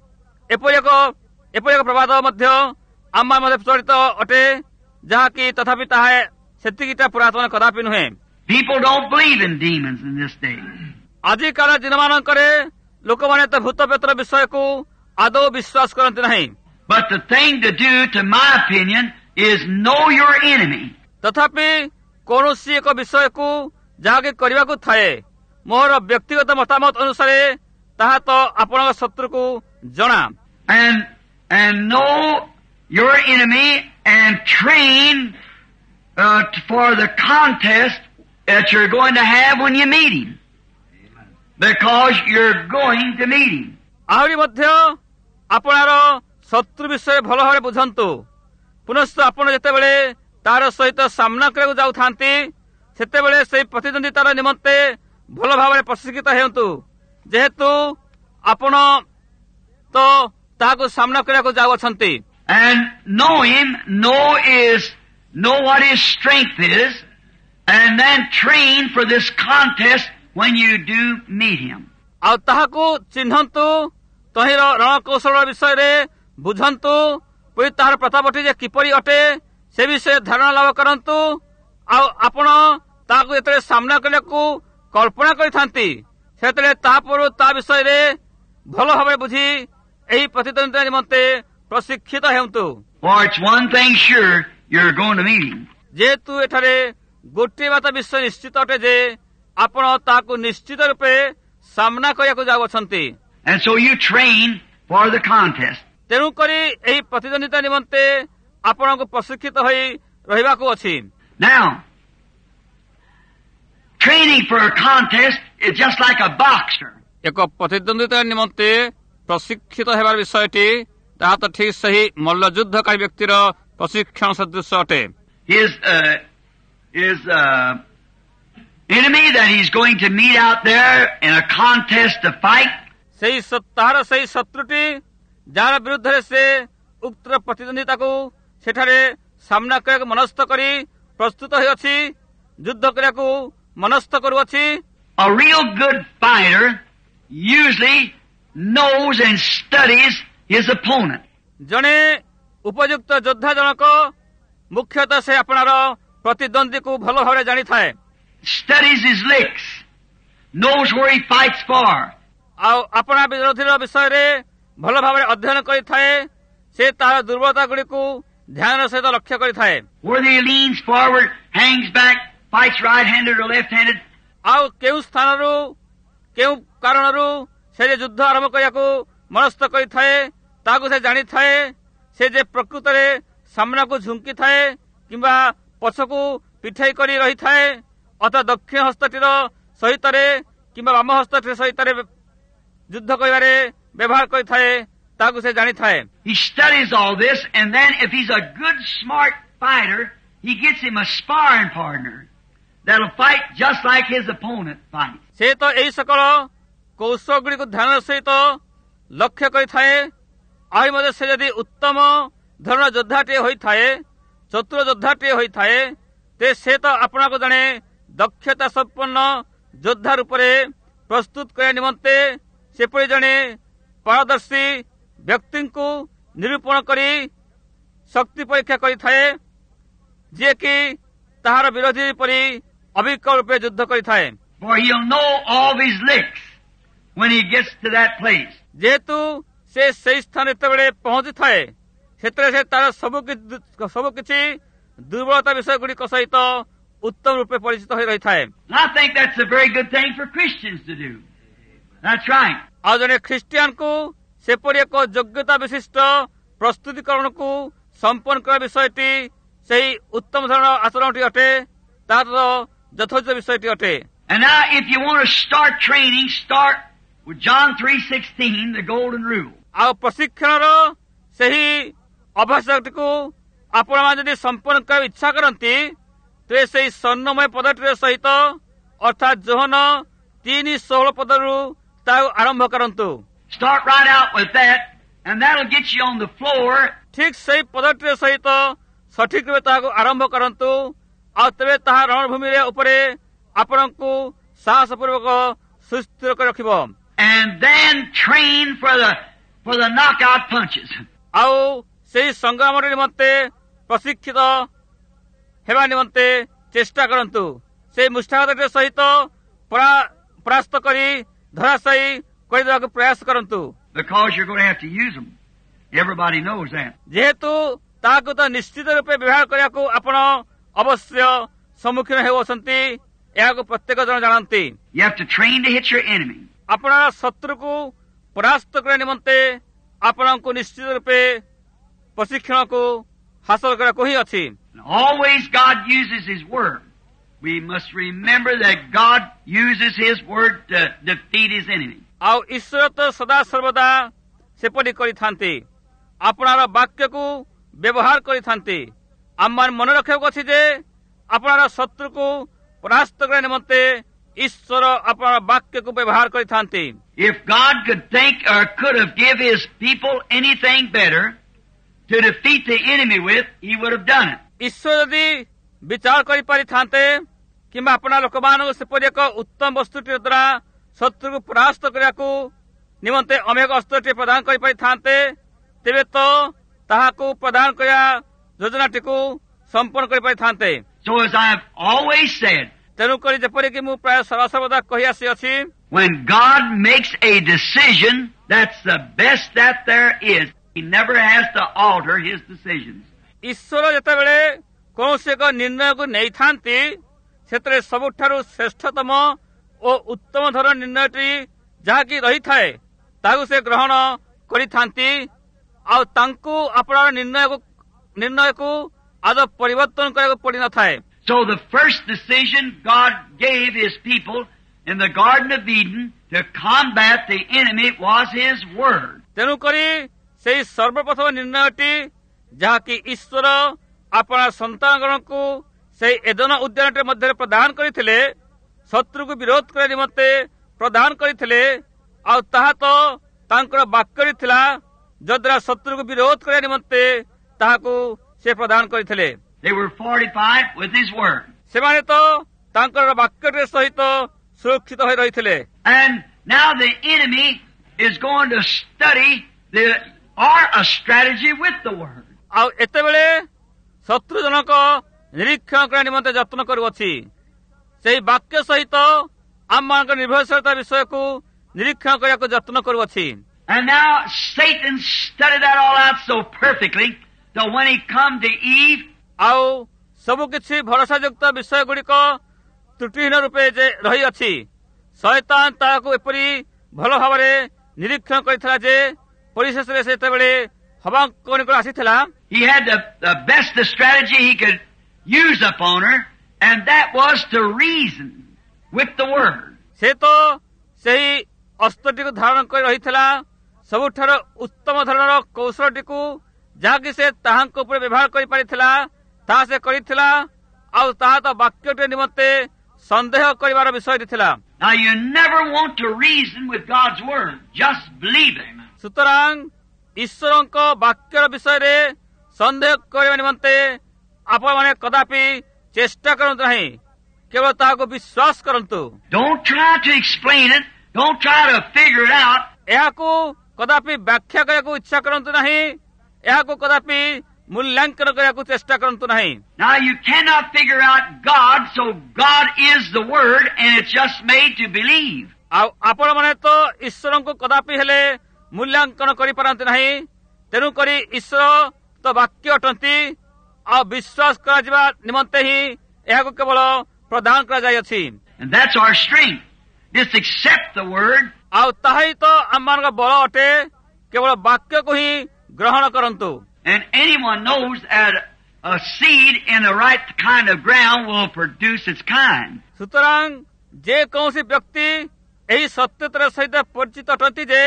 ପ୍ରବାଦ ମଧ୍ୟ ଆମ ମଧ୍ୟ ପ୍ରଚଳିତ ଅଟେ, ଯାହାକି ତଥାପି ତାହା ସେତିକିଟା ପୁରାତନ କଦାପି ନୁହେଁ। People don't believe in demons in this day. ଆଜିକାଲି ଦିନମାନଙ୍କରେ ଲୋକମାନେ ତ ଭୂତ ପ୍ରେତ ବିଷୟକୁ ଆଦୌ ବିଶ୍ୱାସ କରନ୍ତି ନାହିଁ। But the thing to do, to my opinion, is know your enemy. ତଥାପି କୌଣସି ଏକ ବିଷୟକୁ ଯାହାକି କରିବାକୁ ଥାଏ, ମୋର ବ୍ୟକ୍ତିଗତ ମତାମତ ଅନୁସାରେ ତାହା ତ ଆପଣଙ୍କ ଶତ୍ରୁକୁ ଜଣା। And know your enemy and train for the contest that you're going to have when you meet him. Because you're going to meet him. ଆହୁରି ମଧ୍ୟ ଆପଣର ଶତ୍ରୁ ବିଷୟରେ ଭଲ ଭାବରେ ବୁଝନ୍ତୁ। ପୁନଶ୍ଚ ଆପଣ ଯେତେବେଳେ ତାର ସହିତ ସାମ୍ନା କରିବାକୁ ଯାଉଥାନ୍ତି, ସେତେବେଳେ ସେହି ପ୍ରତିଦ୍ୱନ୍ଦିତାର ନିମନ୍ତେ ଭଲ ଭାବରେ ପ୍ରଶିକ୍ଷିତ ହେଉନ୍ତୁ, ଯେହେତୁ ଆପଣ ତ ତାହାକୁ ସାମ୍ନା କରିବାକୁ ଯାଉଅଛନ୍ତି। And know him, know what his strength is, and then train for this contest when you do meet him. ଆଉ ତାହାକୁ ଚିହ୍ନନ୍ତୁ, ତହିଁର ରଣକୌଶଳ ବିଷୟରେ ବୁଝନ୍ତୁ, ପୁଣି ତାହାର ପ୍ରତାପଟି ଯେ କିପରି ଅଟେ ସେ ବିଷୟରେ ଧାରଣା ଲାଭ କରନ୍ତୁ। ଆଉ ଆପଣ ତାହାକୁ ଯେତେବେଳେ ସାମ୍ନା କରିବାକୁ କଳ୍ପନା କରିଥାନ୍ତି, ସେତେବେଳେ ତାହାପରୁ ତା ବିଷୟରେ ଭଲ ଭାବରେ ବୁଝି ଏହି ପ୍ରତିଦ୍ୱନ୍ଦିତା ନିମନ୍ତେ ପ୍ରଶିକ୍ଷିତ ହେଉନ୍ତୁ। For it's one thing sure, you're going to meet him. ଯେହେତୁ ଏଠାରେ ଗୋଟିଏ ବାତ ବିଷୟ ନିଶ୍ଚିତ ଅଟେ ଯେ ଆପଣ ତାହାକୁ ନିଶ୍ଚିତ ରୂପେ ସାମ୍ନା କରିବାକୁ ଯାଉଅଛନ୍ତି। And so you train for the contest. ତେଣୁକରି ଏହି ପ୍ରତିଦ୍ୱନ୍ଦିତା ନିମନ୍ତେ ଆପଣଙ୍କୁ ପ୍ରଶିକ୍ଷିତ ହୋଇ ରହିବାକୁ ଅଛି। Now, training for a contest is just like a boxer. ଏକ ପ୍ରତିଦ୍ୱନ୍ଦିତା ନିମନ୍ତେ ପ୍ରଶିକ୍ଷିତ ହେବାର ବିଷୟଟି ତାହା ତ ଠିକ୍ ସେହି ମଲ୍ଲଯୁଦ୍ଧକାରୀ ବ୍ୟକ୍ତିର ପ୍ରଶିକ୍ଷଣ ସଦୃଶ ଅଟେ। His enemy that he's going to meet out there in a contest to fight, ତାହାର ସେହି ଶତ୍ରୁଟି ଯାହାର ବିରୁଦ୍ଧରେ ସେ ଉକ୍ତ ପ୍ରତିଦ୍ୱନ୍ଦିତାକୁ ସେଠାରେ ସାମ୍ନା କରିବାକୁ ମନସ୍ଥ କରି ପ୍ରସ୍ତୁତ ହୋଇଅଛି, ଯୁଦ୍ଧ କରିବାକୁ ମନସ୍ଥ କରୁଅଛି। a real good fighter usually knows and studies his opponent. ଜଣେ ଉପଯୁକ୍ତ ଯୋଦ୍ଧା ଜଣକ ମୁଖ୍ୟତଃ ସେ ଆପଣାର ପ୍ରତିଦ୍ୱନ୍ଦ୍ୱୀକୁ ଭଲ ଭାବରେ ଜାଣିଥାଏ, Studies his licks, knows where he fights for. ଆଉ ଆପଣା ବିରୋଧୀର ବିଷୟରେ ଭଲ ଭାବରେ ଅଧ୍ୟୟନ କରିଥାଏ, ସେ ତାହାର ଦୁର୍ବଳତା ଗୁଡ଼ିକୁ ଧ୍ୟାନର ସହିତ ଲକ୍ଷ୍ୟ କରିଥାଏ। Whether he leans forward, hangs back, fights right-handed or left-handed. ଆଉ କେଉଁ ସ୍ଥାନରୁ କେଉଁ କାରଣରୁ ସେ ଯେ ଯୁଦ୍ଧ ଆରମ୍ଭ କରିବାକୁ ମନସ୍ଥ କରିଥାଏ ତାହାକୁ ସେ ଜାଣିଥାଏ। ସେ ଯେ ପ୍ରକୃତରେ ସାମ୍ନାକୁ ଝୁଙ୍କିଥାଏ କିମ୍ବା ପଛକୁ ପିଠେଇ କରି ରହିଥାଏ ଅଥବା ଦକ୍ଷିଣ ହସ୍ତଟିର ସହିତରେ କିମ୍ବା ବାମ ହସ୍ତଟିର ସହିତରେ ଯୁଦ୍ଧ କରିବାରେ ବ୍ୟବହାର କରିଥାଏ ତାହାକୁ ସେ ଜାଣିଥାଏ। He studies all this, and then if he's a good, smart fighter, he gets him a sparring partner that'll fight just like his opponent fights. ସେ ତ ଏହି ସକଳ କୌଶଳ ଗୁଡ଼ିକୁ ଧ୍ୟାନର ସହିତ ଲକ୍ଷ୍ୟ କରିଥାଏ। ଆହୁରି ମଧ୍ୟ ସେ ଯଦି ଉତ୍ତମ ଧରଣ ଯୋଦ୍ଧାଟିଏ ହୋଇଥାଏ, ଚତୁର ଯୋଦ୍ଧାଟିଏ ହୋଇଥାଏ, ତେବେ ସେ ତ ଆପଣଙ୍କୁ ଜଣେ ଦକ୍ଷତା ସମ୍ପନ୍ନ ଯୋଦ୍ଧା ରୂପରେ ପ୍ରସ୍ତୁତ କରିବା ନିମନ୍ତେ ସେପରି ଜଣେ ପାରଦର୍ଶୀ ବ୍ୟକ୍ତିଙ୍କୁ ନିରୂପଣ କରି ଶକ୍ତି ପରୀକ୍ଷା କରିଥାଏ, ଯିଏକି ତାହାର ବିରୋଧୀ ପରି ଅବିକଳ ରୂପେ ଯୁଦ୍ଧ କରିଥାଏ। For he'll know all his licks when he gets to that place. ଯେହେତୁ ସେ ସେହି ସ୍ଥାନ ଯେତେବେଳେ ପହଞ୍ଚିଥାଏ ସେଥିରେ ସେ ତାର ସବୁକିଛି ଦୁର୍ବଳତା ବିଷୟ ଗୁଡ଼ିକ ସହିତ ଉତ୍ତମ ରୂପେ ପରିଚିତ ହୋଇ ରହିଥାଏ। And I think that's a very good thing for Christians to do. That's right. ଆଉ ଜଣେ ଖ୍ରୀଷ୍ଟିଆନକୁ ସେପରି ଏକ ଯୋଗ୍ୟତା ବିଶିଷ୍ଟ ପ୍ରସ୍ତୁତିକରଣକୁ ସମ୍ପନ୍ନ କରିବା ବିଷୟଟି ସେହି ଉତ୍ତମ ଧରଣର ଆଚରଣଟି ଅଟେ, ତାହାର ଯଥୋଚିତ ବିଷୟଟି ଅଟେ। And now if you want to start training, start with John 3:16, the golden rule. ଆଉ ପ୍ରଶିକ୍ଷଣର ସେହି ଅଭ୍ୟାସଟିକୁ ଆପଣମାନେ ଯଦି ସମ୍ପନ୍ନ କରିବାକୁ ଇଚ୍ଛା କରନ୍ତି ତେବେ ସେହି ସ୍ୱର୍ଣ୍ଣମୟ ପଦଟିର ସହିତ ଅର୍ଥାତ୍ ଯୋହନ 3:16 ପଦରୁ ତାହାକୁ ଆରମ୍ଭ କରନ୍ତୁ। Start right out with that, and that'll get you on the floor. ଠିକ୍ ସେହି ପଦଟିର ସହିତ ସଠିକ ରୂପେ ତାହାକୁ ଆରମ୍ଭ କରନ୍ତୁ, ଆଉ ତେବେ ତାହା ରଣଭୂମିରେ ଉପରେ ଆପଣଙ୍କୁ ସାହସପୂର୍ବକ ସୁସ୍ଥିର କରି ରଖିବ। And then train for the knockout punches. ଆଉ ସେହି ସଂଗ୍ରାମର ନିମନ୍ତେ ପ୍ରଶିକ୍ଷିତ ହେବା ନିମନ୍ତେ ଚେଷ୍ଟା କରନ୍ତୁ। ସେହି ମୁଷ୍ଠାଘାତଟିର ସହିତ ପରାସ୍ତ କରି ଧରାଶାୟୀ କରିଦେବାକୁ ପ୍ରୟାସ କରନ୍ତୁ। Because you're going to have to use them. Everybody knows that. ଯେହେତୁ ତାହାକୁ ତ ନିଶ୍ଚିତ ରୂପେ ବ୍ୟବହାର କରିବାକୁ ଆପଣ ଅବଶ୍ୟ ସମ୍ମୁଖୀନ ହେଉଅଛନ୍ତି, ଏହାକୁ ପ୍ରତ୍ୟେକ ଜଣ ଜାଣନ୍ତି। You have to train to hit your enemy. ଆପଣ ଶତ୍ରୁକୁ ପରାସ୍ତ କରିବା ନିମନ୍ତେ ଆପଣଙ୍କୁ ନିଶ୍ଚିତ ରୂପେ ପ୍ରଶିକ୍ଷଣକୁ ହାସଲ କରିବାକୁ ହିଁ ଅଛି। And always God uses His Word. We must remember that God uses His Word to defeat His enemy. ଆଉ ଈଶ୍ୱର ତ ସଦା ସର୍ବଦା ସେପରି କରିଥାନ୍ତି, ଆପଣର ବାକ୍ୟକୁ ବ୍ୟବହାର କରିଥାନ୍ତି। ଆମମାନେ ମନେ ରଖିବାକୁ ଅଛି ଯେ ଆପଣର ଶତ୍ରୁକୁ ପରାସ୍ତ କରିବା ନିମନ୍ତେ ଈଶ୍ୱର ଆପଣର ବାକ୍ୟକୁ ବ୍ୟବହାର କରିଥାନ୍ତି। If God could think or could have given His people anything better to defeat the enemy with, He would have done it. ଈଶ୍ୱର ଯଦି ବିଚାର କରିପାରିଥାନ୍ତେ କିମ୍ବା ଆପଣ ଲୋକମାନଙ୍କୁ ସେପରି ଏକ ଉତ୍ତମ ବସ୍ତୁଟିର ଦ୍ୱାରା ଶତ୍ରୁକୁ ପରାସ୍ତ କରିବାକୁ ନିମନ୍ତେ ଅନେକ ଅସ୍ତ୍ରଟିଏ ପ୍ରଦାନ କରିପାରିଥାନ୍ତେ, ତେବେ ତ ତାହାକୁ ପ୍ରଦାନ କରିବା ଯୋଜନାଟିକୁ ସମ୍ପନ୍ନ କରିପାରିଥାନ୍ତେ। So as I've always said, ତେଣୁକରି ଯେପରିକି ମୁଁ ପ୍ରାୟ ସଦାସର୍ବଦା କହି ଆସିଅଛି, when God makes a decision, that's the best that there is. He never has to alter His decisions. ଈଶ୍ୱର ଯେତେବେଳେ କୌଣସି ଏକ ନିର୍ଣ୍ଣୟକୁ ନେଇଥାନ୍ତି ସେଥିରେ ସବୁଠାରୁ ଶ୍ରେଷ୍ଠତମ ଓ ଉତ୍ତମ ଧରଣ ନିର୍ଣ୍ଣୟଟି ଯାହାକି ରହିଥାଏ ତାହାକୁ ସେ ଗ୍ରହଣ କରିଥାନ୍ତି, ଆଉ ତାଙ୍କୁ ଆପଣର ନିର୍ଣ୍ଣୟକୁ ଆଦୌ ପରିବର୍ତ୍ତନ କରିବାକୁ ପଡ଼ିନଥାଏ। So the first decision God gave His people in the Garden of Eden to combat the enemy was His Word. ତେଣୁକରି ସେହି ସର୍ବପ୍ରଥମ ନିର୍ଣ୍ଣୟଟି ଯାହାକି ଈଶ୍ୱର ଆପଣା ସନ୍ତାନଗଣକୁ ସେହି ଏଦନ ଉଦ୍ୟାନଟି ମଧ୍ୟରେ ପ୍ରଦାନ କରିଥିଲେ, ଶତ୍ରୁକୁ ବିରୋଧ କରିବା ନିମନ୍ତେ ପ୍ରଦାନ କରିଥିଲେ, ଆଉ ତାହା ତ ତାଙ୍କର ବାକ୍ୟରେ ଥିଲା, ଯଦ୍ୱାରା ଶତ୍ରୁକୁ ବିରୋଧ କରିବା ନିମନ୍ତେ ତାହାକୁ ସେ ପ୍ରଦାନ କରିଥିଲେ। They were fortified with His Word. ସେମାନେ ତ ତାଙ୍କର ବାକ୍ୟରେ ସହିତ ସୁରକ୍ଷିତ ହୋଇ ରହିଥିଲେ। And now the enemy is going to study a strategy with the Word. ଆଉ ଏତେବେଳେ ଶତ୍ରୁ ଜଣକ ନିରୀକ୍ଷଣ କରିବା ନିମନ୍ତେ ଯତ୍ନ କରୁଅଛି, ସେହି ବାକ୍ୟ ସହିତ ଆମମାନଙ୍କ ନିର୍ଭରଶୀଳତା ବିଷୟକୁ ନିରୀକ୍ଷଣ କରିବାକୁ ଯତ୍ନ କରୁଅଛି। And now Satan studied that all out so perfectly that when he come to Eve, ଆଉ ସବୁ କିଛି ଭରସାଯୁକ୍ତ ବିଷୟ ଗୁଡ଼ିକ ତ୍ରୁଟିହୀନ ରୂପେ ଯେ ରହିଅଛି, ଶୟତାନ ତାହାକୁ ଏପରି ଭଲ ଭାବରେ ନିରୀକ୍ଷଣ କରିଥିଲା ଯେ ପରିଶେଷରେ ସେତେବେଳେ ହବାଙ୍କ ନିକଟ ଆସିଥିଲା। he had the best strategy he could use upon her, and that was to reason with the Word. ସେ ତ ସେହି ଅସ୍ତ୍ରଟିକୁ ଧାରଣ କରି ରହିଥିଲା, ସବୁଠାରୁ ଉତ୍ତମ ଧରଣର କୌଶଳଟିକୁ ଯାହାକି ସେ ତାହାଙ୍କ ଉପରେ ବ୍ୟବହାର କରିପାରିଥିଲା ତାହା ସେ କରିଥିଲା, ଆଉ ତାହା ତ ବାକ୍ୟଟି ନିମନ୍ତେ ସନ୍ଦେହ କରିବାର ବିଷୟଟି ଥିଲା। Now you never want to reason with God's Word, just believe it. ସୁତରାଂ ଈଶ୍ୱରଙ୍କ ବାକ୍ୟର ବିଷୟରେ ସନ୍ଦେହ କରିବା ନିମନ୍ତେ ଆପଣମାନେ କଦାପି ଚେଷ୍ଟା କରନ୍ତୁ ନାହିଁ, କେବଳ ତାହାକୁ ବିଶ୍ୱାସ କରନ୍ତୁ। Don't try to explain it, don't try to figure it out. ଏହାକୁ କଦାପି ବ୍ୟାଖ୍ୟା କରିବାକୁ ଇଚ୍ଛା କରନ୍ତୁ ନାହିଁ, ଏହାକୁ କଦାପି ମୂଲ୍ୟାଙ୍କନ କରିବାକୁ ଚେଷ୍ଟା କରନ୍ତୁ ନାହିଁ। Now you cannot figure out God, so God is the Word, and it's just made to believe. ଆଉ ଆପଣମାନେ ତ ଈଶ୍ୱରଙ୍କୁ କଦାପି ହେଲେ ମୂଲ୍ୟାଙ୍କନ କରିପାରନ୍ତି ନାହିଁ, ତେଣୁକରି ଈଶ୍ୱର ତ ବାକ୍ୟ ଅଟନ୍ତି, ଆଉ ବିଶ୍ୱାସ କରାଯିବା ନିମନ୍ତେ ହିଁ ଏହାକୁ କେବଳ ପ୍ରଦାନ କରାଯାଇଅଛି। And that's our strength. Just accept the Word. ଆଉ ତାହା ହିଁ ତ ଆମମାନଙ୍କ ବଳ ଅଟେ, କେବଳ ବାକ୍ୟକୁ ହିଁ ଗ୍ରହଣ କରନ୍ତୁ। And anyone knows that a seed in the right kind of ground will produce its kind. ସୁତରାଂ ଯେ କୌଣସି ବ୍ୟକ୍ତି ଏହି ସତ୍ୟତାର ସହିତ ପରିଚିତ ଅଟନ୍ତି ଯେ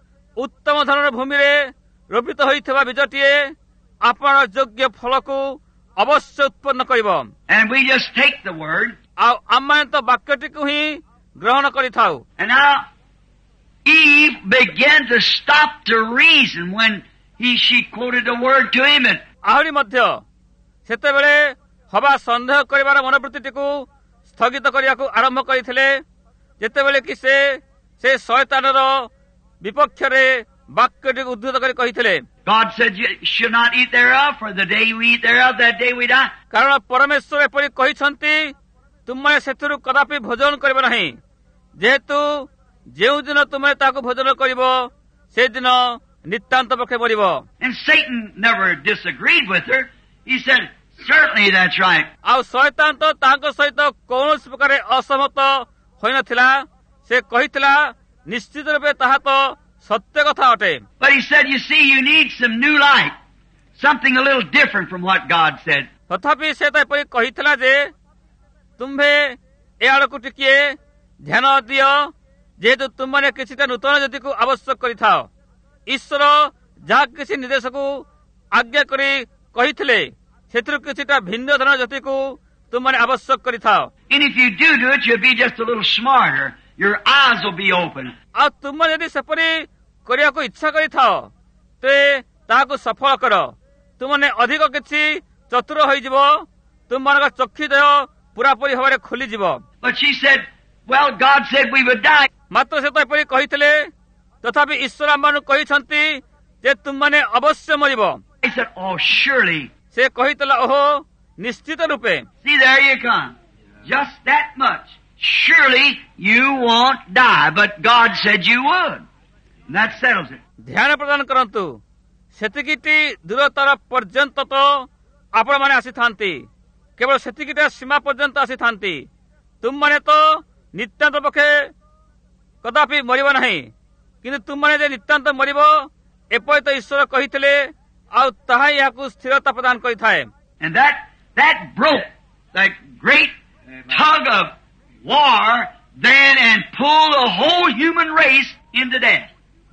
ଉତ୍ତମ ଧରଣର ଭୂମିରେ ରୋପିତ ହୋଇଥିବା ବୀଜଟିଏ ଆପଣଙ୍କ ଯୋଗ୍ୟ ଫଳକୁ ଅବଶ୍ୟ ଉତ୍ପନ୍ନ କରିବ। And we just take the Word. ଆଉ ଆମମାନେ ତ ବାକ୍ୟଟିକୁ ହିଁ ଗ୍ରହଣ କରିଥାଉ। And now Eve began to stop to reason when she quoted the Word to him. And ଆହୁରି ମଧ୍ୟ ସେତେବେଳେ ହବା ସନ୍ଦେହ କରିବାର ମନୋବୃତ୍ତିଟିକୁ ସ୍ଥଗିତ କରିବାକୁ ଆରମ୍ଭ କରିଥିଲେ, ଯେତେବେଳେ କି ସେ ଶୟତାନର ବିପକ୍ଷରେ ବାକ୍ୟଟିକୁ ଉଦ୍ଧୃତ କରି କହିଥିଲେ, God said you should not eat thereof, for the day you eat thereof, that day we die. କାରଣ ପରମେଶ୍ୱର ଏପରି କହିଛନ୍ତି, ତୁମେ ସେଥିରୁ କଦାପି ଭୋଜନ କରିବ ନାହିଁ, ଯେହେତୁ ଯେଉଁଦିନ ତୁମେ ତାହାକୁ ଭୋଜନ କରିବ ସେଦିନ ନିତାନ୍ତ ପକ୍ଷେ ମରିବ। And Satan never disagreed with her. He said, certainly that's right. ଆଉ ଶୟତାନ ତ ତାଙ୍କ ସହିତ କୌଣସି ପ୍ରକାର ଅସହମତ ହୋଇନଥିଲା, ସେ କହିଥିଲା ନିଶ୍ଚିତ ରୂପେ ତାହା ତ ସତ୍ୟ କଥା ଅଟେ। But he said, you see, you need some new light, something a little different from what God said. ତଥାପି ସେ ତ ଏପରି କହିଥିଲା ଯେ ତୁମ୍ଭେ ଏ ଆଡ଼କୁ ଟିକିଏ ଧ୍ୟାନ ଦିଅ, ଯେହେତୁ ତୁମମାନେ କିଛିଟା ନୂତନ ଜ୍ୟୋତିକୁ ଆବଶ୍ୟକ କରିଥାଅ। ଈଶ୍ୱର ଯାହା କିଛି ନିର୍ଦ୍ଦେଶକୁ ଆଜ୍ଞା କରି କହିଥିଲେ ସେଥିରୁ କିଛିଟା ଭିନ୍ନ ଧରଣର ଜ୍ୟୋତିକୁ ତୁମମାନେ ଆବଶ୍ୟକ କରିଥାଅ। And if you do it, you'll be just a little smarter. Your eyes will be open. ଆଉ ତୁମେ ଯଦି ସେପରି କରିବାକୁ ଇଚ୍ଛା କରିଥାଅ ତେବେ ତାହାକୁ ସଫଳ କର। ତୁମମାନେ ଅଧିକ କିଛି ଚତୁର ହୋଇଯିବ, ତୁମମାନଙ୍କ ଚକ୍ଷୁଦେହ ପୁରାପୁରି ଭାବରେ ଖୋଲିଯିବ। But she said, well, God said we would die. ମାତ୍ର ସେ ତ ଏପରି କହିଥିଲେ, ତଥାପି ଈଶ୍ୱର ଆମମାନଙ୍କୁ କହିଛନ୍ତି ଯେ ତୁମମାନେ ଅବଶ୍ୟ ମରିବ। I said, oh, surely. ସେ କହିଥିଲା, ଓହୋ ନିଶ୍ଚିତ ରୂପେ। See, there you come. Just that much. Surely you won't die, but God said you would. And that settles it. ଧ୍ୟାନ ପ୍ରଦାନ କରନ୍ତୁ, ସେତିକିଟି ଦୂରତାର ପର୍ଯ୍ୟନ୍ତ ତ ଆପଣମାନେ ଆସିଥାନ୍ତି, କେବଳ ସେତିକିଟା ସୀମା ପର୍ଯ୍ୟନ୍ତ ଆସିଥାନ୍ତି। ତୁମମାନେ ତ ନିତାନ୍ତ ପକ୍ଷେ କଦାପି ମରିବ ନାହିଁ, କିନ୍ତୁ ତୁମମାନେ ଯେ ନିତାନ୍ତ ମରିବ ଏପରି ତ ଈଶ୍ୱର କହିଥିଲେ, ଆଉ ତାହା ଏହାକୁ ସ୍ଥିରତା ପ୍ରଦାନ କରିଥାଏ। And that broke that great tug of war then and pull the whole human race into death.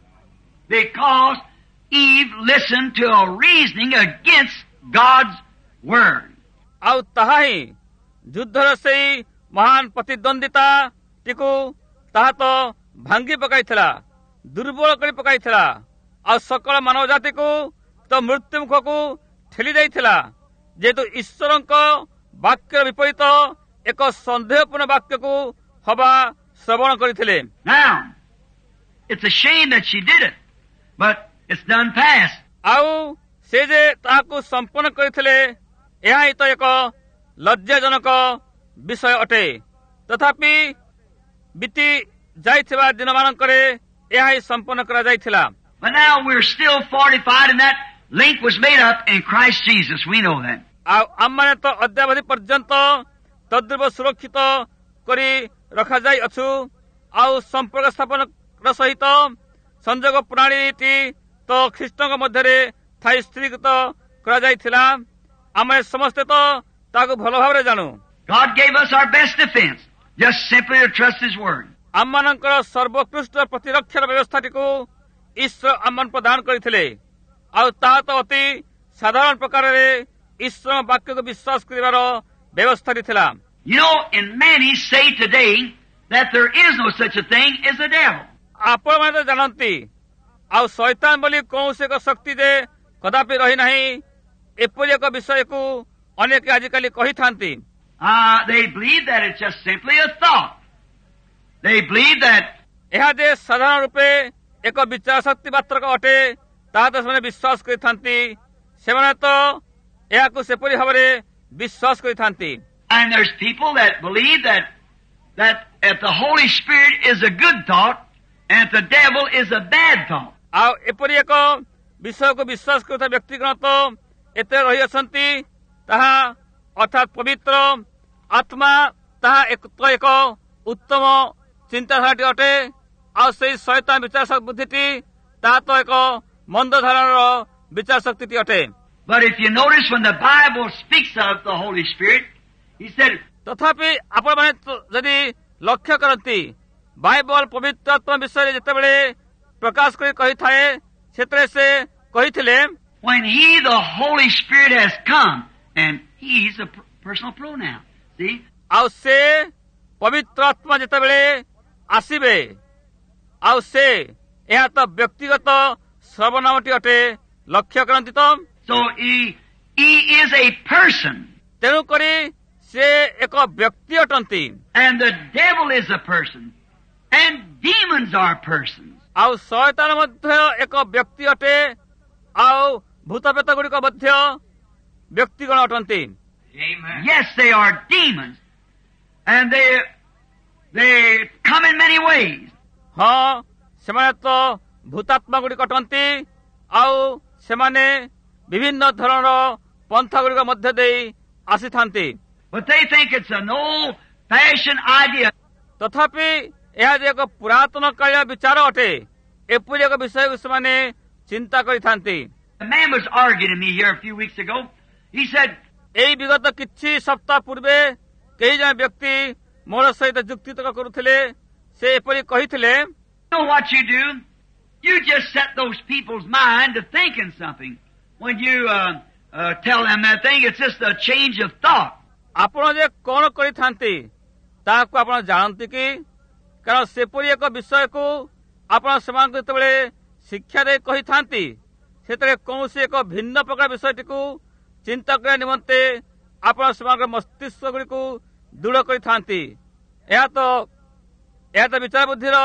Because Eve listened to a reasoning against God's word. ଆଉ ତାହା ହିଁ ଯୁଦ୍ଧର ସେଇ ମହାନ ପ୍ରତିଦ୍ୱନ୍ଦିତାଟିକୁ ତାହା ତ ଭାଙ୍ଗି ପକାଇଥିଲା, ଦୁର୍ବଳ କରି ପକାଇଥିଲା, ଆଉ ସକଳ ମାନବ ଜାତିକୁ ତ ମୃତ୍ୟୁ ମୁଖକୁ ଠେଲି ଦେଇଥିଲା, ଯେହେତୁ ଈଶ୍ୱରଙ୍କ ବାକ୍ୟର ବିପରୀତ ଏକ ସନ୍ଦେହପୂର୍ଣ୍ଣ ବାକ୍ୟକୁ ହବା ଶ୍ରବଣ କରିଥିଲେ। Now, it's a shame that she did it, but it's done past. ଆଉ ସେ ଯେ ତାହାକୁ ସମ୍ପନ୍ନ କରିଥିଲେ ଏହା ହିଁ ତ ଏକ ଲଜ୍ଜାଜନକ ବିଷୟ ଅଟେ। ତଥାପି ବିତି ଯାଇଥିବା ଦିନମାନଙ୍କରେ ଏହା ହିଁ ସମ୍ପନ୍ନ କରାଯାଇଥିଲା। But now we're still fortified and that link was made up in Christ Jesus. We know that. ଆଉ ଆମମାନେ ତ ଅଦ୍ୟାବଧି ପର୍ଯ୍ୟନ୍ତ ତଦ୍ରୂପ ସୁରକ୍ଷିତ କରି ରଖାଯାଇଅଛୁ। ଆଉ ସମ୍ପର୍କ ସ୍ଥାପନର ସହିତ ସଂଯୋଗ ପ୍ରଣାଳୀଟି ତ ଖ୍ରୀଷ୍ଟଙ୍କ ମଧ୍ୟରେ ଥାଇ ସ୍ଥିରୀକୃତ କରାଯାଇଥିଲା। ଆମେ ସମସ୍ତେ ତ ତାହାକୁ ଭଲ ଭାବରେ ଜାଣୁ। God gave us our best defense, just simply to trust His word. ଆମମାନଙ୍କର ସର୍ବୋତ୍କୃଷ୍ଟ ପ୍ରତିରକ୍ଷାର ବ୍ୟବସ୍ଥାଟିକୁ ଈଶ୍ୱର ଆମମାନଙ୍କୁ ପ୍ରଦାନ କରିଥିଲେ। ଆଉ ତାହା ତ ଅତି ସାଧାରଣ ପ୍ରକାରରେ ଈଶ୍ୱରଙ୍କ ବାକ୍ୟକୁ ବିଶ୍ୱାସ କରିବାର ବ୍ୟବସ୍ଥାଟି ଥିଲା। You know, and many say today that there is no such a thing as a devil. ଆପଣମାନେ ତ ଜାଣନ୍ତି ଆଉ ଶୈତାନ ବୋଲି କୌଣସି ଏକ ଶକ୍ତି ଯେ କଦାପି ରହିନାହିଁ, ଏପରି ଏକ ବିଷୟକୁ ଅନେକ ଆଜିକାଲି କହିଥାନ୍ତି। They believe that it's just simply a thought. They believe that ଏହା ଯେ ସାଧାରଣ ରୂପେ ଏକ ବିଚାର ଶକ୍ତି ମାତ୍ରକ ଅଟେ ତାହା ତ ସେମାନେ ବିଶ୍ୱାସ କରିଥାନ୍ତି। ସେମାନେ ତ ଏହାକୁ ସେପରି ଭାବରେ ବିଶ୍ୱାସ କରିଥାନ୍ତି। and there's people that believe that if the Holy Spirit is a good thought and the devil is a bad thought. ଆଉ ଏପରି ଏକ ବିଷୟକୁ ବିଶ୍ୱାସ କରୁଥିବା ବ୍ୟକ୍ତିଗଣ ତ ଏତେ ରହିଅଛନ୍ତି, ତାହା ଅର୍ଥାତ୍ ପବିତ୍ର ଆତ୍ମା ତାହା ଏକ ଉତ୍ତମ ଚିନ୍ତାଧାରାଟି ଅଟେ, ଆଉ ସେହି ଶୈତାନ ବିଚାର ବୁଦ୍ଧିଟି ତାହା ତ ଏକ ମନ୍ଦ ଧାରଣାର ବିଚାର ଶକ୍ତିଟି ଅଟେ। But if you notice when the Bible speaks of the Holy Spirit, He said, ତଥାପି ଆପଣମାନେ ଯଦି ଲକ୍ଷ୍ୟ କରନ୍ତି, ବାଇବଲ ପବିତ୍ର ଆତ୍ମା ବିଷୟରେ ଯେତେବେଳେ ପ୍ରକାଶ କରି କହିଥାଏ, ସେଥିରେ ସେ କହିଥିଲେ, when He, the Holy Spirit, has come, and He's a personal pronoun. See? ଆଉ ସେ ପବିତ୍ର ଆତ୍ମା ଯେତେବେଳେ ଆସିବେ, ଆଉ ସେ ଏହା ତ ବ୍ୟକ୍ତିଗତ ସର୍ବନାମଟି ଅଟେ, ଲକ୍ଷ୍ୟ କରନ୍ତି ତ। So He is a person. ତେଣୁକରି ସେ ଏକ ବ୍ୟକ୍ତି ଅଟନ୍ତି। And the devil is a person. And demons are persons. ଆଉ ଶୟତାନ ମଧ୍ୟ ଏକ ବ୍ୟକ୍ତି ଅଟେ, ଆଉ ଭୂତପ୍ରେତ ଗୁଡ଼ିକ ମଧ୍ୟ ବ୍ୟକ୍ତିଗଣ ଅଟନ୍ତି। Amen. Yes, they are demons. And they come in many ways. ହଁ, ସେମାନେ ତ ଭୂତାତ୍ମା ଗୁଡ଼ିକ ଅଟନ୍ତି, ଆଉ ସେମାନେ ବିଭିନ୍ନ ଧରଣର ପନ୍ଥା ଗୁଡ଼ିକ ମଧ୍ୟ ଦେଇ ଆସିଥାନ୍ତି। But they think it's an old-fashioned idea. ତଥାପି ଏହା ଯେ ଏକ ପୁରାତନ କାଳିଆ ବିଚାର ଅଟେ, ଏପରି ଏକ ବିଷୟକୁ ସେମାନେ ଚିନ୍ତା କରିଥାନ୍ତି। A man was arguing with me here a few weeks ago. He said, ଏଇ ବିଗତ କିଛି ସପ୍ତାହ ପୂର୍ବେ କେହି ଜଣେ ବ୍ୟକ୍ତି ମୋର ସହିତ ଯୁକ୍ତିତର୍କ କରୁଥିଲେ। ସେ ଏପରି କହିଥିଲେ, you know what you do? You just set those people's mind to thinking something. When you tell them that thing, it's just a change of thought. ଆପଣ ଯେ କଣ କରିଥାନ୍ତି ତାହାକୁ ଆପଣ ଜାଣନ୍ତି କି? କାରଣ ସେପରି ଏକ ବିଷୟକୁ ଆପଣ ସେମାନଙ୍କୁ ଯେତେବେଳେ ଶିକ୍ଷା ଦେଇ କହିଥାନ୍ତି, ସେଥିରେ କୌଣସି ଏକ ଭିନ୍ନ ପ୍ରକାର ବିଷୟଟିକୁ ଚିନ୍ତା କରିବା ନିମନ୍ତେ ଆପଣ ସେମାନଙ୍କର ମସ୍ତିଷ୍କ ଗୁଡ଼ିକୁ ଦୃଢ଼ କରିଥାନ୍ତି। ଏହା ତ ବିଚାର ବୁଦ୍ଧିର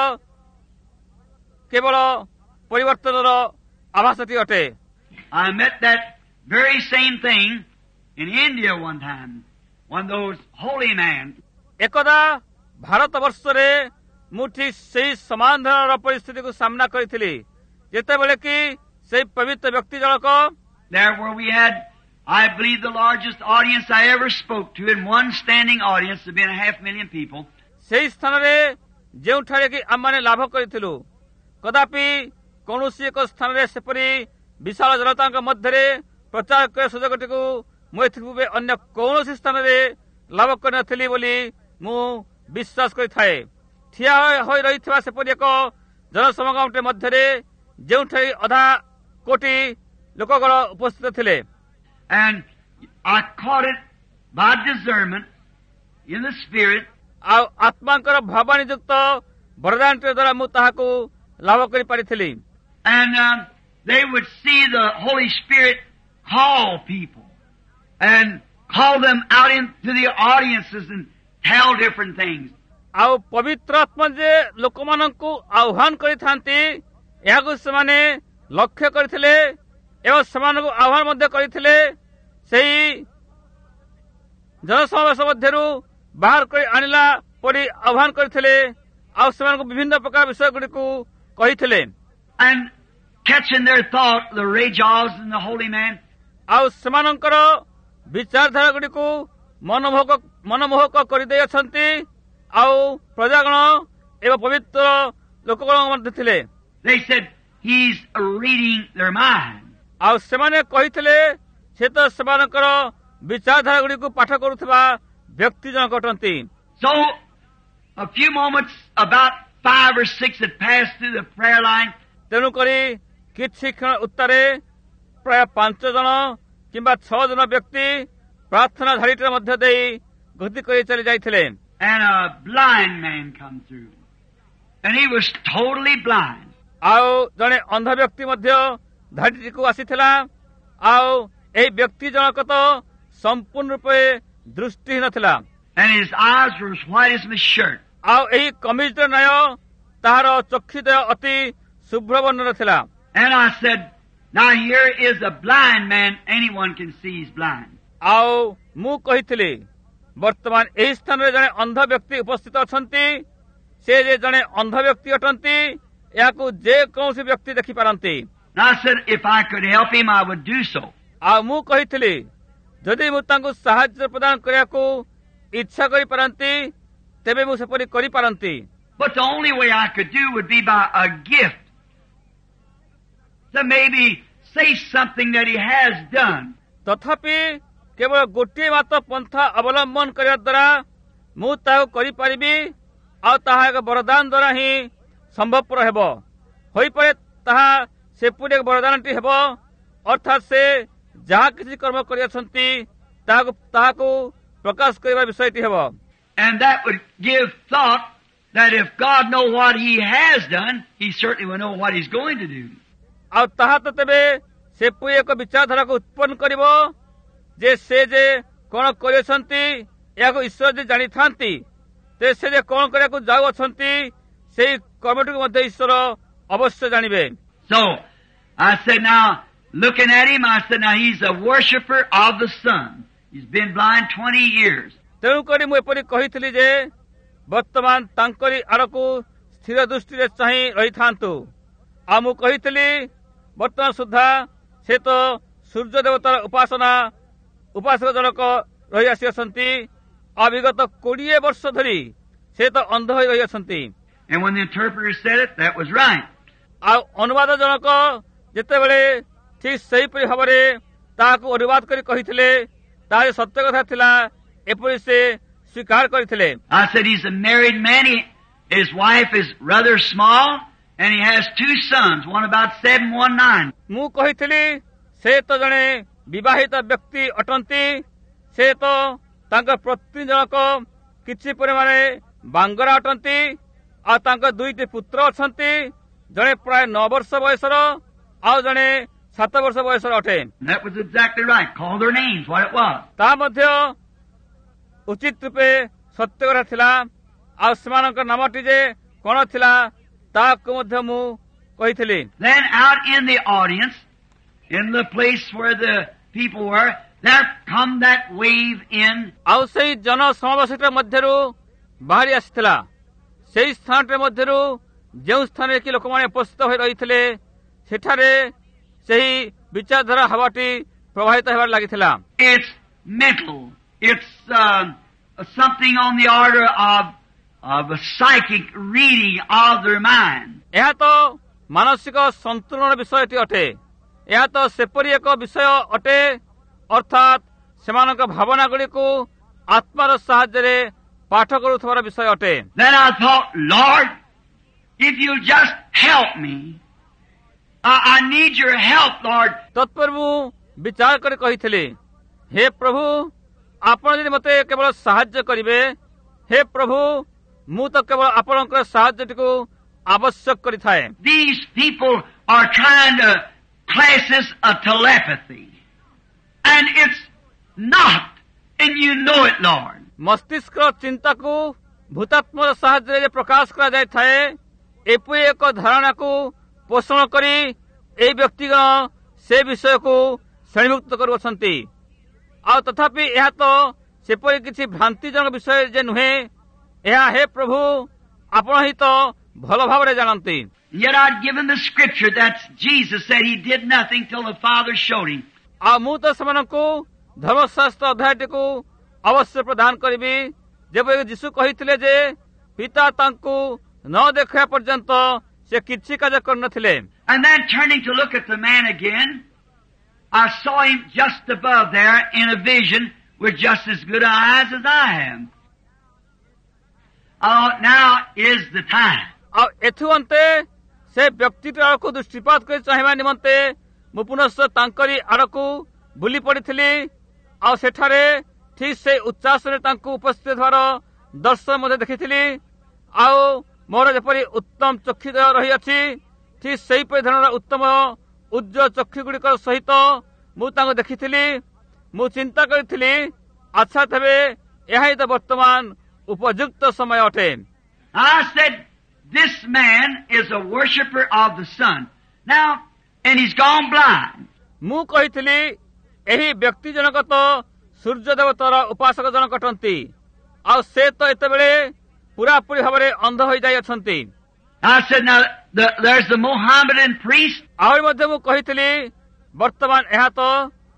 କେବଳ ପରିବର୍ତ୍ତନର ଆଭାସଟି ଅଟେ। I met that very same thing in India one time. One of those holy men. ଏକଦା ଭାରତ ବର୍ଷରେ ମୁଁ ଠିକ୍ ସେହି ସମାନ ଧରଣର ପରିସ୍ଥିତିକୁ ସାମ୍ନା କରିଥିଲି, ଯେତେବେଳେ କି ସେହି ପବିତ୍ର ବ୍ୟକ୍ତି ଜଣକ There where we had, I believe, the largest audience I ever spoke to, in one standing audience, there been 500,000 people. ସେହି ସ୍ଥାନରେ ଯେଉଁଠାରେ କି ଆମମାନେ ଲାଭ କରିଥିଲୁ, କଦାପି କୌଣସି ଏକ ସ୍ଥାନରେ ସେପରି ବିଶାଳ ଜନତାଙ୍କ ମଧ୍ୟରେ ପ୍ରଚାର କରିବା ସୁଯୋଗଟିକୁ ମୁଁ ଏଥିପୂର୍ବେ ଅନ୍ୟ କୌଣସି ସ୍ଥାନରେ ଲାଭ କରିନଥିଲି ବୋଲି ମୁଁ ବିଶ୍ୱାସ କରିଥାଏ। ଠିଆ ହୋଇ ରହିଥିବା ସେପରି ଏକ ଜନସମାଗମଟେ ମଧ୍ୟରେ ଯେଉଁଠାରେ ଅଧା କୋଟି ଲୋକଙ୍କର ଉପସ୍ଥିତ ଥିଲେ। And I caught it by discernment in the Spirit. ଆଉ ଆତ୍ମାଙ୍କର ଭାବାନିଯୁକ୍ତ ବରଦାନଟି ଦ୍ୱାରା ମୁଁ ତାହାକୁ ଲାଭ କରିପାରିଥିଲି। And they would see the Holy Spirit call people and call them out into the audiences and tell different things. ଆଉ ପବିତ୍ର ଆତ୍ମା ଯେ ଲୋକମାନଙ୍କୁ ଆହ୍ୱାନ କରିଥାନ୍ତି ଏହାକୁ ସେମାନେ ଲକ୍ଷ୍ୟ କରିଥିଲେ ଏବଂ ସେମାନଙ୍କୁ ଆହ୍ୱାନ ମଧ୍ୟ କରିଥିଲେ। ସେହି ଜନସମାବେଶ ମଧ୍ୟରୁ ବାହାର କରି ଆଣିଲା ପରି ଆହ୍ୱାନ କରିଥିଲେ ଆଉ ସେମାନଙ୍କୁ ବିଭିନ୍ନ ପ୍ରକାର ବିଷୟ ଗୁଡ଼ିକୁ କହିଥିଲେ। And catching their thought, the Rajas and the holy man. ଆଉ ସେମାନଙ୍କର ବିଚାରଧାରା ଗୁଡ଼ିକୁ ମନମୋହକ କରିଦେଇଅଛନ୍ତି ଆଉ ପ୍ରଜାଗଣ ଏବଂ ପବିତ୍ର ଲୋକଗଣ ମଧ୍ୟ ଥିଲେ। They said, he's reading their mind. ଆଉ ସେମାନେ କହିଥିଲେ ସେ ତ ସେମାନଙ୍କର ବିଚାରଧାରା ଗୁଡ଼ିକୁ ପାଠ କରୁଥିବା ବ୍ୟକ୍ତି ଜଣକ ଅଟନ୍ତି। So a few moments, about 5 or 6 had passed through the prayer line. ତେଣୁକରି କିଛି କ୍ଷଣ ଉତ୍ତାରେ ପ୍ରାୟ 5 ଜଣ କିମ୍ବା 6 ଜଣ ବ୍ୟକ୍ତି ପ୍ରାର୍ଥନା ଧାଡ଼ିଟିର ମଧ୍ୟ ଦେଇ ଗତି କରି ଚାଲି ଯାଇଥିଲେ। And a blind man come through. And he was totally blind. ଆଉ ଜଣେ ଅନ୍ଧ ବ୍ୟକ୍ତି ମଧ୍ୟ ଧାଡ଼ିଟିକୁ ଆସିଥିଲା। ଆଉ ଏହି ବ୍ୟକ୍ତି ଜଣକ ତ ସମ୍ପୂର୍ଣ୍ଣ ରୂପେ ଦୃଷ୍ଟିହୀନ ଥିଲା। And his eyes were as white as my shirt. ଆଉ ଏହି କମିଜର ନ୍ୟାୟ ତାହାର ଚକ୍ଷୁଦୟ ଅତି ଶୁଭ୍ର ବର୍ଣ୍ଣର ଥିଲା। And I said, now here is a blind man. Anyone can see he's blind. ଆଉ ମୁଁ କହିଥିଲି ବର୍ତ୍ତମାନ ଏହି ସ୍ଥାନରେ ଜଣେ ଅନ୍ଧ ବ୍ୟକ୍ତି ଉପସ୍ଥିତ ଅଛନ୍ତି। ସେ ଯେ ଜଣେ ଅନ୍ଧ ବ୍ୟକ୍ତି ଅଟନ୍ତି ଏହାକୁ ଯେକୌଣସି ବ୍ୟକ୍ତି ଦେଖିପାରନ୍ତି। And I said, if I could help him, I would do so. ଆଉ ମୁଁ କହିଥିଲି ଯଦି ମୁଁ ତାଙ୍କୁ ସାହାଯ୍ୟ ପ୍ରଦାନ କରିବାକୁ ଇଚ୍ଛା କରିପାରନ୍ତି ତେବେ ମୁଁ ସେପରି କରିପାରନ୍ତି। But the only way I could do would be by a gift. To maybe say something that he has done. ତଥାପି କେବଳ ଗୋଟିଏ ମାତ୍ର ପନ୍ଥା ଅବଲମ୍ବନ କରିବା ଦ୍ୱାରା ମୁଁ ତାହାକୁ କରିପାରିବି ଆଉ ତାହା ଏକ ବରଦାନ ଦ୍ୱାରା ହିଁ ସମ୍ଭବପର ହେବ। ହୋଇପାରେ ତାହା ସେପରି ଏକ ବରଦାନଟି ହେବ ଅର୍ଥାତ୍ ସେ ଯାହା କିଛି କର୍ମ କରିଅଛନ୍ତି ତାହାକୁ ପ୍ରକାଶ କରିବା ବିଷୟଟି ହେବ। And that would give thought that if God knows what he has done, he certainly will know what he's going to do. ଆଉ ତାହା ତ ତେବେ ସେପରି ଏକ ବିଚାରଧାରାକୁ ଉତ୍ପନ୍ନ କରିବ ଯେ ସେ ଯେ କଣ କରିଅଛନ୍ତି ଏହାକୁ ଈଶ୍ୱର ଯେ ଜାଣିଥାନ୍ତି ତେବେ ସେ ଯେ କଣ କରିବାକୁ ଯାଉଅଛନ୍ତି ସେହି କର୍ମଟିକୁ ମଧ୍ୟ ଈଶ୍ୱର ଅବଶ୍ୟ ଜାଣିବେ। So I said, now looking at him, I said, now he's a worshipper of the sun. He's been blind 20 years. ତେଣୁକରି ମୁଁ ଏପରି କହିଥିଲି ଯେ ବର୍ତ୍ତମାନ ତାଙ୍କରି ଆଡ଼କୁ ସ୍ଥିର ଦୃଷ୍ଟିରେ ଚାହିଁ ରହିଥାନ୍ତୁ। ଆଉ ମୁଁ କହିଥିଲି ବର୍ତ୍ତମାନ ସୁଦ୍ଧା ସେ ତ ସୂର୍ଯ୍ୟ ଦେବତାର ଉପାସକ ଜଣକ ରହି ଆସିଅଛନ୍ତି। ଆଉ ବିଗତ 20 ବର୍ଷ ଧରି ସେ ତ ଅନ୍ଧ ହୋଇ ରହିଅଛନ୍ତି। And when the interpreter said it, that was right. ଆଉ ଅନୁବାଦ ଜଣକ ଯେତେବେଳେ ଠିକ୍ ସେହିପରି ଭାବରେ ତାହାକୁ ଅନୁବାଦ କରି କହିଥିଲେ ତାହା ସତ୍ୟ କଥା ଥିଲା ଏପରି ସେ ସ୍ୱୀକାର କରିଥିଲେ। I said he's a married man. His wife is rather small, and he has 2 sons, one about 7, one 9. ମୁଁ କହିଥିଲି ସେ ତ ଜଣେ ବିବାହିତ ବ୍ୟକ୍ତି ଅଟନ୍ତି। ସେ ତ ତାଙ୍କ ପତ୍ନୀ ଜଣକ କିଛି ପରିମାଣରେ ବାଙ୍ଗରା ଅଟନ୍ତି ଆଉ ତାଙ୍କ 2ଟି ପୁତ୍ର ଅଛନ୍ତି। ଜଣେ ପ୍ରାୟ 9 ବର୍ଷ ବୟସର ଆଉ ଜଣେ 7 ବର୍ଷ ବୟସର ଅଟେ। That was exactly right. Call their names, what it was. ତାହା ମଧ୍ୟ ଉଚିତ ରୂପେ ସତ୍ୟ କଥା ଥିଲା। ଆଉ ସେମାନଙ୍କ ନାମଟି ଯେ କଣ ଥିଲା ତାହାକୁ ମଧ୍ୟ ମୁଁ କହିଥିଲି। Then out in the audience, in the place where the people were, there come that wave in. ଆଉ ସେହି ଜନସମାବେଶ ମଧ୍ୟରୁ ବାହାରି ଆସିଥିଲା ସେହି ସ୍ଥାନଟି ମଧ୍ୟରୁ ଯେଉଁ ସ୍ଥାନରେ କି ଲୋକମାନେ ଉପସ୍ଥିତ ହୋଇ ରହିଥିଲେ ସେଠାରେ ସେହି ବିଚାରଧାରା ହାୱାଟି ପ୍ରବାହିତ ହେବାରେ ଲାଗିଥିଲା। It's mental. It's something on the order of a psychic reading of their mind. ଏହା ତ ମାନସିକ ସନ୍ତୁଳନ ବିଷୟଟି ଅଟେ। ଏହା ତ ସେପରି ଏକ ବିଷୟ ଅଟେ ଅର୍ଥାତ୍ ସେମାନଙ୍କ ଭାବନା ଗୁଡ଼ିକୁ आत्मार साहाଯ୍ୟରେ पाठ करुथबार विषय अटे। Then I thought, Lord, if you'll just help me, I need your help, Lord. तत्पर मु विचार कर कहिथिले, हे प्रभु आपण जदि मते केवल साहाय्य करिवे, हे प्रभु मु तो केवल आपणकर साहाय्यटिको आवश्यक करिथाए। These people are trying to class this a telepathy. And it's not. And you know it, Lord. मस्तिष्क चिंता को भूतात्म साहाय्य प्रकाश करा जाय थाए। एपरि एक धारणा को पोषण करी ए व्यक्तिगण से विषय को श्रेणीभुक्त करुछंती। आ तथापि यह तो सेपरि किछि भ्रांतिजनक विषय जे नुहे। यह हे प्रभु आपण ही तो भल Bhavre जानंती। Yet I'd given the scripture that Jesus said he did nothing till the Father showed him. आ मु तो सेमानकु धर्मशास्त्र अध्यायटिको अवश्य प्रदान करिबी। जब यीशु कहिथिले जे पिता तांकु न देखा पर्यंत से किछि कार्य करनथिले। And then turning to look at the man again, I saw him just above there in a vision with just as good eyes as I have. Oh, now is the time. आ एथु अंते से व्यक्तिटर आड़कु दृष्टिपात कर चाहिबा निमंते मु पुनः तांकरी आड़कु बुली पड़िथिली। आ सेठारे ठीक से उच्चासने तांकु उपस्थित होवार दर्शन मते देखिथिली। आ मोर जेपरि उत्तम चक्षुद्वय रही अछि, ठीक सेही परि धৰণৰ उत्तम उज्ज्वल चक्षु गुड़िकर सहित मु तांको देखिथिली। मु चिंता करिथिली, अच्छा तबे एही त वर्तमान उपयुक्त समय अटे। I said, this man is a worshipper of the sun. Now, and he's gone blind. मु कहिथिली एही व्यक्ति जनक तो सूर्य देवतार उपासक जनक अटंती। आ से तो एतेबेले पूरा पूरी भाबरे अंध होई जाय अछंती। I said, now, there's the Mohammedan priest. आहुरी मध्ये मु कहिथिली वर्तमान एहा तो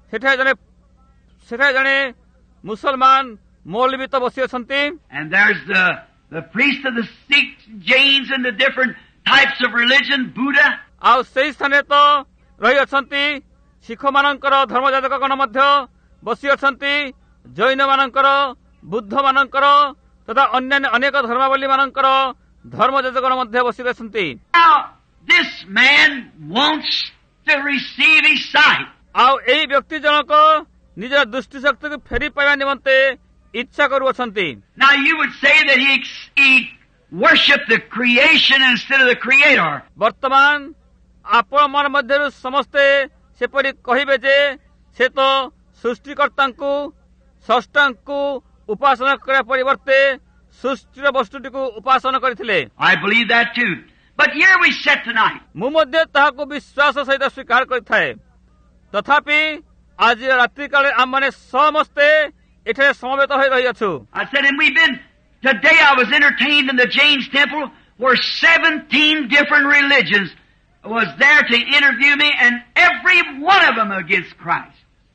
सेठा जने मुसलमान मौलवी तो बसी अछंती। And there's the priest of the Sikhs, Jains, and the different types of religion, Buddha. आ सेही स्थाने तो रही अछंती शिख मानकर धर्मजातक गण मध्ये बसी अछंती, जैन मानकर, बुद्ध मानकर तथा अन्य अनेक धर्मावली मानकर धर्मजातक गण मध्ये बसी अछंती। Now, this man wants to receive his sight. आ एही व्यक्ति जनक निजर दृष्टि शक्ति को फेरी पाइबा निमंते इच्छा करू अछंती। Now, you would say that he worshiped the creation instead of the creator. वर्तमान आपण मन मध्यरु समस्ते सेपरि कहिबे जे से तो सृष्टिकर्तांकु स्रष्टांकु उपासना करबा परिवर्ते सृष्टिर वस्तुटिकु उपासना करिथिले। I believe that too. But here we sit tonight. मु मध्ये ताहाको विश्वास सहित स्वीकार करिथाए। तथापि आज रात्रि काले आमने समस्ते एठे समवेत होई रही अछु। I said, and today I was entertained in the James Temple where 17 different religions was there to interview me, and every one of them against Christ.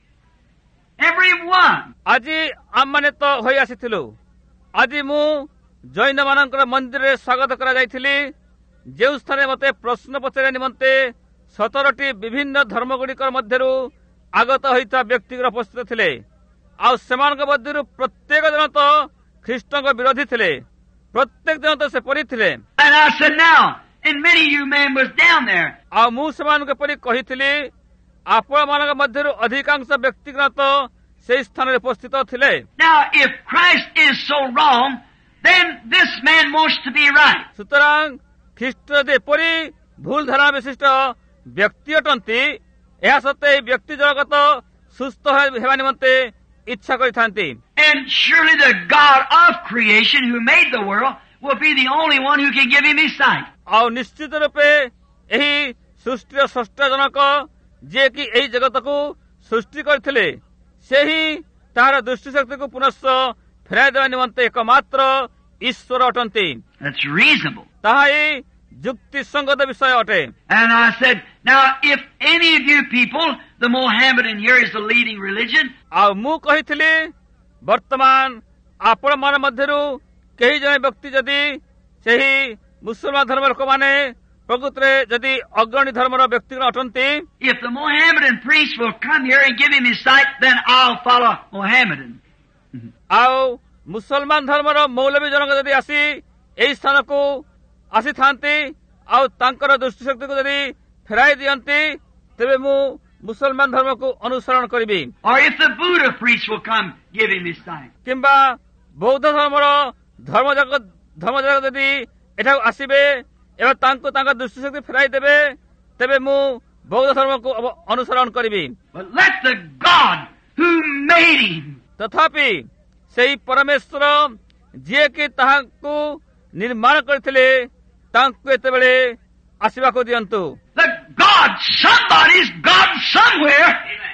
Every one. आज आमने तो होई आसिथिलु। आज मु जैन मानकर मंदिर रे स्वागत करा जायथिली, जे स्थाने मते प्रश्न पचरा निमंते 17टी विभिन्न धर्मगुड़िकर मध्यरु आगत होइता व्यक्तिगर उपस्थित थिले। आ सेमानक मध्यरु प्रत्येक जन तो ख्रीष्टक विरोधी थिले, प्रत्येक जन तो से परि थिले। And I said, now, and many of you men was down there. आ मु सेमानक परि कहिथिली, आपण मानक मध्यरु अधिकांश व्यक्तिगण तो से स्थान रे उपस्थित थिले। Now, if Christ is so wrong, then this man wants to be right. सुतरां ख्रीष्ट दे परि भूल धारणा विशिष्ट व्यक्ति अटंती, एहा सत्ते व्यक्ति जगत सुस्थ हेबा निमंते इच्छा करिथांती। And surely the God of creation who made the world will be the only one who can give him his sight. आ निश्चित रूपे एही सृष्टिर स्रष्टा जनक जे कि एही जगत को सृष्टि करथिले, सेही ताहार दृष्टि शक्ति को पुनः फेराई देवा निमंते एकमात्र ईश्वर अटंती। That's reasonable. ताहाई जुक्ति संगत विषय अटे। And I said, now if any of you people, the Mohammedan here is the leading religion. आ मु कहिथिली वर्तमान आपण मन मध्यरु केही जने व्यक्ति जदि सेही मुसलमान धर्म लोक माने प्रकृतरे जदि अग्रणी धर्मर व्यक्ति अटंती, If the Mohammedan priest will come here and give him his sight, then I'll follow Mohammedan. ଆଉ ମୁସଲମାନ ଧର୍ମର ମୌଲବୀ ଜଣକ ଯଦି ଆସି ଏହି ସ୍ଥାନକୁ ଆସିଥାନ୍ତି ଆଉ ତାଙ୍କର ଦୃଷ୍ଟିଶକ୍ତିକୁ ଯଦି ଫେରାଇ ଦିଅନ୍ତି ତେବେ ମୁଁ ମୁସଲମାନ ଧର୍ମକୁ ଅନୁସରଣ କରିବି। Or if the Buddha priest will come, give him his sight. କିମ୍ବା ବୌଦ୍ଧ ଧର୍ମର ଧର୍ମଯାଜକ ଯଦି ଏଠାକୁ ଆସିବେ ଏବଂ ତାଙ୍କୁ ତାଙ୍କ ଦୃଷ୍ଟିଶକ୍ତି ଫେରାଇ ଦେବେ ତେବେ ମୁଁ ବୌଦ୍ଧ ଧର୍ମକୁ ଅନୁସରଣ କରିବି। But let the God who made him, ତଥାପି ସେହି ପରମେଶ୍ୱର ଯିଏକି ତାହାଙ୍କୁ ନିର୍ମାଣ କରିଥିଲେ ତାଙ୍କୁ ଏତେବେଳେ ଆସିବାକୁ ଦିଅନ୍ତୁ। the God, somebody's God somewhere.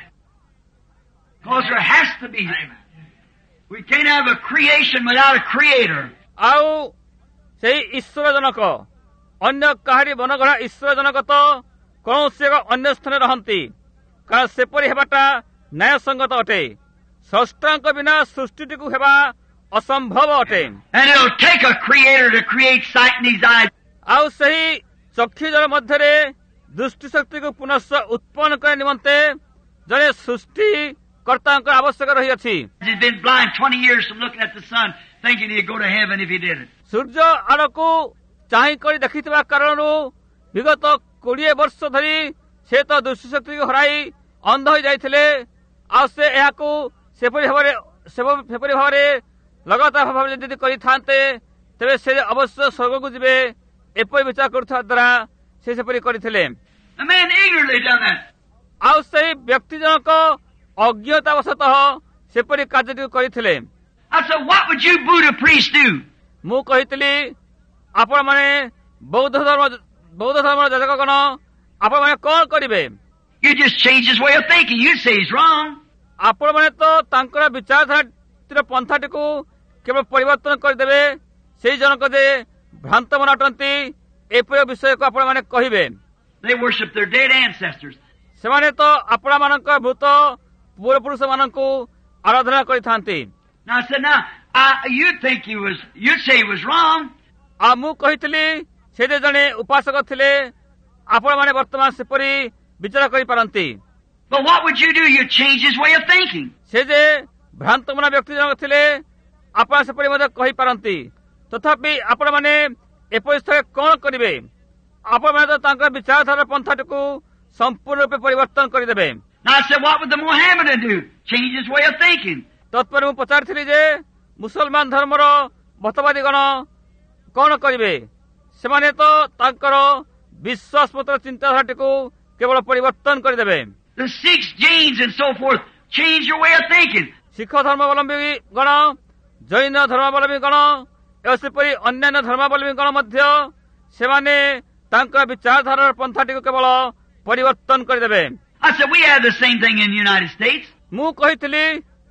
Because there has to be. We can't have a creation without a creator. ଆଉ ସେହି ଈଶ୍ୱର ଜନକ ଅନ୍ୟ କାହାରି ବନଗଢ଼ା ଈଶ୍ୱର ଜନକ ତ କୌଣସି ଏକ ଅନ୍ୟ ସ୍ଥାନରେ ରହନ୍ତି, କାରଣ ସେପରି ହେବାଟା ନ୍ୟାୟସଙ୍ଗତ ଅଟେ। ସ୍ରଷ୍ଟାଙ୍କ ବିନା ସୃଷ୍ଟିଟିକୁ ହେବା ଅସମ୍ଭବ ଅଟେ। And it'll take a creator to create sight in these eyes. ଆଉ ସେହି ଚକ୍ଷୁଜଳ ମଧ୍ୟରେ ଦୃଷ୍ଟିଶକ୍ତିକୁ ପୁନଃ ଉତ୍ପନ୍ନ କରିବା ନିମନ୍ତେ ଜଣେ ସୃଷ୍ଟିକର୍ତ୍ତାଙ୍କର ଆବଶ୍ୟକ ରହିଅଛି। He's been blind 20 years from looking at the sun, thinking he'd go to heaven if he did it. ସୂର୍ଯ୍ୟ ଆଡ଼କୁ ଚାହିଁ କରି ଦେଖିଥିବା କାରଣରୁ ବିଗତ 20 ବର୍ଷ ଧରି ସେ ତ ଦୃଷ୍ଟିଶକ୍ତିକୁ ହରାଇ ଅନ୍ଧ ହୋଇଯାଇଥିଲେ। ଆଉ ସେ ଏହାକୁ ସେପରି ଭାବରେ ଲଗାତାର ଭାବରେ ଯଦି କରିଥାନ୍ତେ ତେବେ ସେ ଅବଶ୍ୟ ସ୍ୱର୍ଗକୁ ଯିବେ। ଏପରି ବିଚାର କରୁଥିବା ଦ୍ୱାରା ସେ ସେପରି କରିଥିଲେ। The man eagerly done that. ଆଉ ସେହି ବ୍ୟକ୍ତି ଜଣକ ଅଜ୍ଞତାବଶତଃ ସେପରି କାର୍ଯ୍ୟଟିକୁ କରିଥିଲେ। I said, what would you Buddha priests do? ମୁଁ କହିଥିଲି ଆପଣମାନେ ବୌଦ୍ଧ ଧର୍ମର ଯାଜକଗଣ ଆପଣମାନେ କଣ କରିବେ? You just change his way of thinking. You say he's wrong. ଆପଣମାନେ ତ ତାଙ୍କର ବିଚାରଧାରାର ପନ୍ଥାଟିକୁ କେବଳ ପରିବର୍ତ୍ତନ କରିଦେବେ। ସେହି ଜଣକ ଯେ ଭ୍ରାନ୍ତ ମନ ଅଟନ୍ତି ଏପରି ବିଷୟକୁ ଆପଣମାନେ କହିବେ। They worship their dead ancestors. ସେମାନେ ତ ଆପଣମାନଙ୍କ ଭୂତ ପୂର୍ବପୁରୁଷମାନଙ୍କୁ ଆରାଧନା କରିଥାନ୍ତି। Now I said, you'd say he was wrong. ଆଉ ମୁଁ କହିଥିଲି ସେ ଯେ ଜଣେ ଉପାସକ ଥିଲେ ଆପଣମାନେ ବର୍ତ୍ତମାନ ସେପରି ବିଚାର କରିପାରନ୍ତି। But what would you do? You change his way of thinking. ସେ ଯେ ଭ୍ରାନ୍ତ ମନା ବ୍ୟକ୍ତି ଜଣକ ଥିଲେ ଆପଣ ସେପରି ମଧ୍ୟ କହିପାରନ୍ତି। ତଥାପି ଆପଣମାନେ ଏପରି ସ୍ଥଳେ କଣ କରିବେ? ଆପଣମାନେ ତ ତାଙ୍କର ବିଚାରଧାରାର ପନ୍ଥାଟିକୁ ସମ୍ପୂର୍ଣ୍ଣ ରୂପେ ପରିବର୍ତ୍ତନ କରିଦେବେ। Now I said, what would the Mohammedan do? Change his way of thinking. ତତ୍ପରେ ମୁଁ ପଚାରିଥିଲି ଯେ ମୁସଲମାନ ଧର୍ମର ମତବାଦୀଗଣ କଣ କରିବେ? ସେମାନେ ତ ତାଙ୍କର ବିଶ୍ୱାସପତ୍ର ଚିନ୍ତାଧାରାଟିକୁ କେବଳ ପରିବର୍ତ୍ତନ କରିଦେବେ। The Sikhs, Jains, and so forth, change your way of thinking. ଶିଖ ଧର୍ମାବଲମ୍ବୀ ଗଣ, ଜୈନ ଧର୍ମାବଲମ୍ବୀ ଗଣ ଏବଂ ସେପରି ଅନ୍ୟାନ୍ୟ ଧର୍ମାବଲମ୍ବୀ ଗଣ ମଧ୍ୟ ସେମାନେ ତାଙ୍କର ବିଚାରଧାରାର ପନ୍ଥାଟିକୁ କେବଳ ପରିବର୍ତ୍ତନ କରିଦେବେ। I said, we have the same thing in the United States. ମୁଁ କହିଥିଲି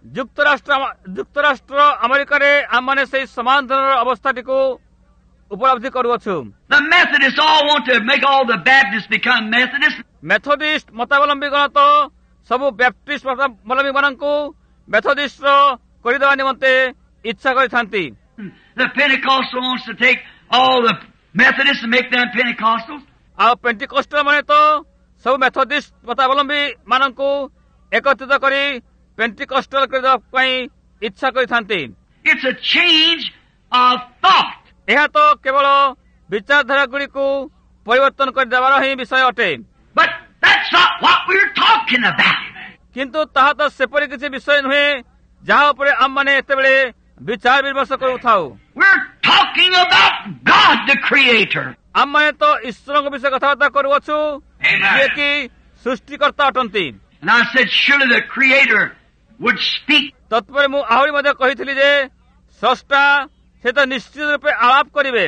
ଯୁକ୍ତରାଷ୍ଟ୍ର ଆମେରିକାରେ ଆମମାନେ ସେହି ସମାନ ଧରଣର ଅବସ୍ଥାଟିକୁ ଉପଲବ୍ଧି କରୁଅଛୁ। The Methodists all want to make all the Baptists become Methodists. Methodist ମତାବଲମ୍ବୀ ଗଣ ତ ସବୁ ବ୍ୟାପ୍ଟିଷ୍ଟ ମତାବଲମ୍ବୀ ମାନଙ୍କୁ ମେଥୋଡିଷ୍ଟର କରିଦେବା ନିମନ୍ତେ ଇଚ୍ଛା କରିଥାନ୍ତି। The Pentecostal wants to take all the Methodists and make them Pentecostals. ଆଉ ପେଣ୍ଟିକୋଷ୍ଟଲ ମାନେ ତ ସବୁ ମେଥୋଡିଷ୍ଟ ମତାବଲମ୍ବୀ ମାନଙ୍କୁ ଏକତ୍ରିତ କରି ପେଣ୍ଟିକୋଷ୍ଟଲ କରିଦେବା ପାଇଁ ଇଚ୍ଛା କରିଥାନ୍ତି। It's a change of thought. ଏହା ତ କେବଳ ବିଚାରଧାରା ଗୁଡ଼ିକୁ ପରିବର୍ତ୍ତନ କରିଦେବାର ହିଁ ବିଷୟ ଅଟେ। But that's not what we're talking about. କିନ୍ତୁ ତାହା ତ ସେପରି କିଛି ବିଷୟ ନୁହେଁ ଯାହା ଉପରେ ଆମମାନେ ଏତେବେଳେ ବିଚାର ବିମର୍ଶ କରୁଥାଉ। We're talking about God the Creator. ଆମମାନେ ତ ଈଶ୍ୱରଙ୍କ ବିଷୟ କଥାବାର୍ତ୍ତା କରୁଅଛୁ ଯିଏକି ସୃଷ୍ଟିକର୍ତ୍ତା ଅଟନ୍ତି। And I said, surely the Creator would speak. ତତ୍ପରେ ମୁଁ ଆହୁରି ମଧ୍ୟ କହିଥିଲି ଯେ ସ୍ରଷ୍ଟା ସେ ତ ନିଶ୍ଚିତ ରୂପେ ଆଳାପ କରିବେ।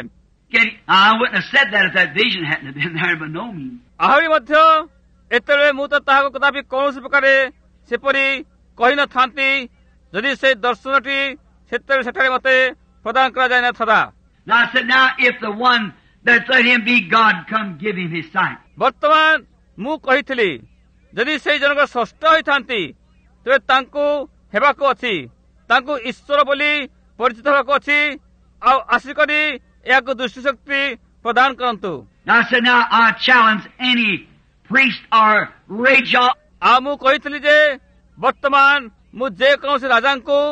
I wouldn't have said that if that vision hadn't been there, but no means. ଆହୁରି ମଧ୍ୟ ଏତେବେଳେ ମୁଁ ତ ତାହାକୁ କଦାପି କୌଣସି ପ୍ରକାର ସେପରି କହିନଥାନ୍ତି ଯଦି ସେ ଦର୍ଶନଟି ସେଠାରେ ମତେ ପ୍ରଦାନ କରାଯାଇନଥାନ୍ତା। Now I said, now if the one that let him be God come give him his sight. ବର୍ତ୍ତମାନ ମୁଁ କହିଥିଲି ଯଦି ସେଇ ଜଣକ ସ୍ରଷ୍ଟା ହୋଇଥାନ୍ତି ତେବେ ତାଙ୍କୁ ହେବାକୁ ଅଛି, ତାଙ୍କୁ ଈଶ୍ୱର ବୋଲି ପରିଚିତ ହେବାକୁ ଅଛି, ଆଉ ଆସିକରି ଏହାକୁ ଦୃଷ୍ଟିଶକ୍ତି ପ୍ରଦାନ କରନ୍ତୁ। Now I said, now I challenge any priest or raja. ଆଉ ମୁଁ କହିଥିଲି ଯେ ବର୍ତ୍ତମାନ ମୁଁ ଯେକୌଣସି ରାଜାଙ୍କୁ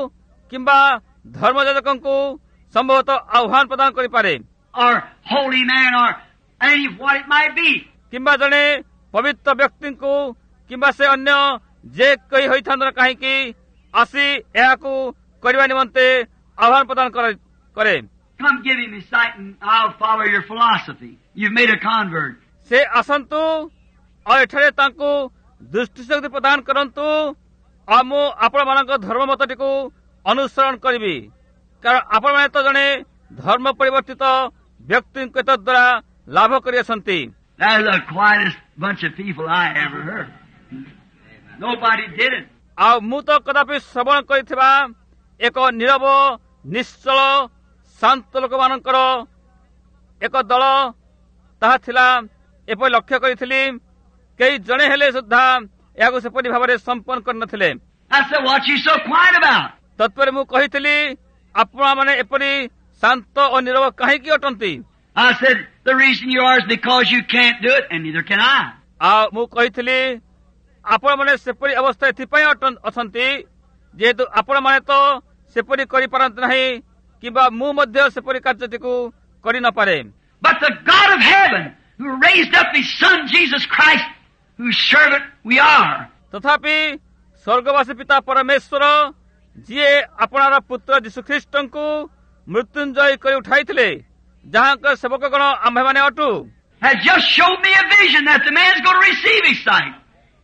किंबा धर्मजाजकଙ୍କୁ संभवतः आह्वान प्रदान करिपारे or holy man or any what it might be. किंबा जने पवित्र व्यक्ति को किंबा से अन्य जे कई होइथान काहेकि आसी एहाकू करबा निमंते आह्वान प्रदान करे Come give him his sight and I'll follow your philosophy. You've made a convert. से आसंतु और एठारे तांको दृष्टि शक्ति प्रदान करंतु आ मु आपण मानक धर्म मतटी को अनुसरण करबी कारण आपण माने तो जने धर्म परिवर्तित व्यक्ति के द्वारा लाभ करियसंती That is the quietest bunch of people I ever heard. Nobody did it. आ मु तो कदापि श्रवण करिथिबा एक नीरव निश्चल शांत लोक मानकर एक दल ताहा थिला एपरि लक्ष्य करिथिली कई जणे हेले सुद्धा याको सेपरि भाबरे संपन्न करनथिले I said, what you so quiet about? तत्पर मु कहिथिली आपण माने एपरि शांत और नीरव काहे कि अटंती I said, the reason you are is because you can't do it, and neither can I. आ मु कहिथिली आपण माने सेपरि अवस्था एथिपय अछंती जेतु आपण माने तो सेपरि करि परंत नाही किबा मु मध्ये सेपरि कार्यटिकु करि न पारे But the God of heaven, who raised up his Son, Jesus Christ, whose servant we are, तथापि स्वर्गवासी पिता परमेश्वर जिए आपणार पुत्र यीशु ख्रीष्टंकु मृत्युंजय करि उठाइथिले जहां सेवकगण आम्भे माने अटु has just showed me a vision that the man's going to receive his sight.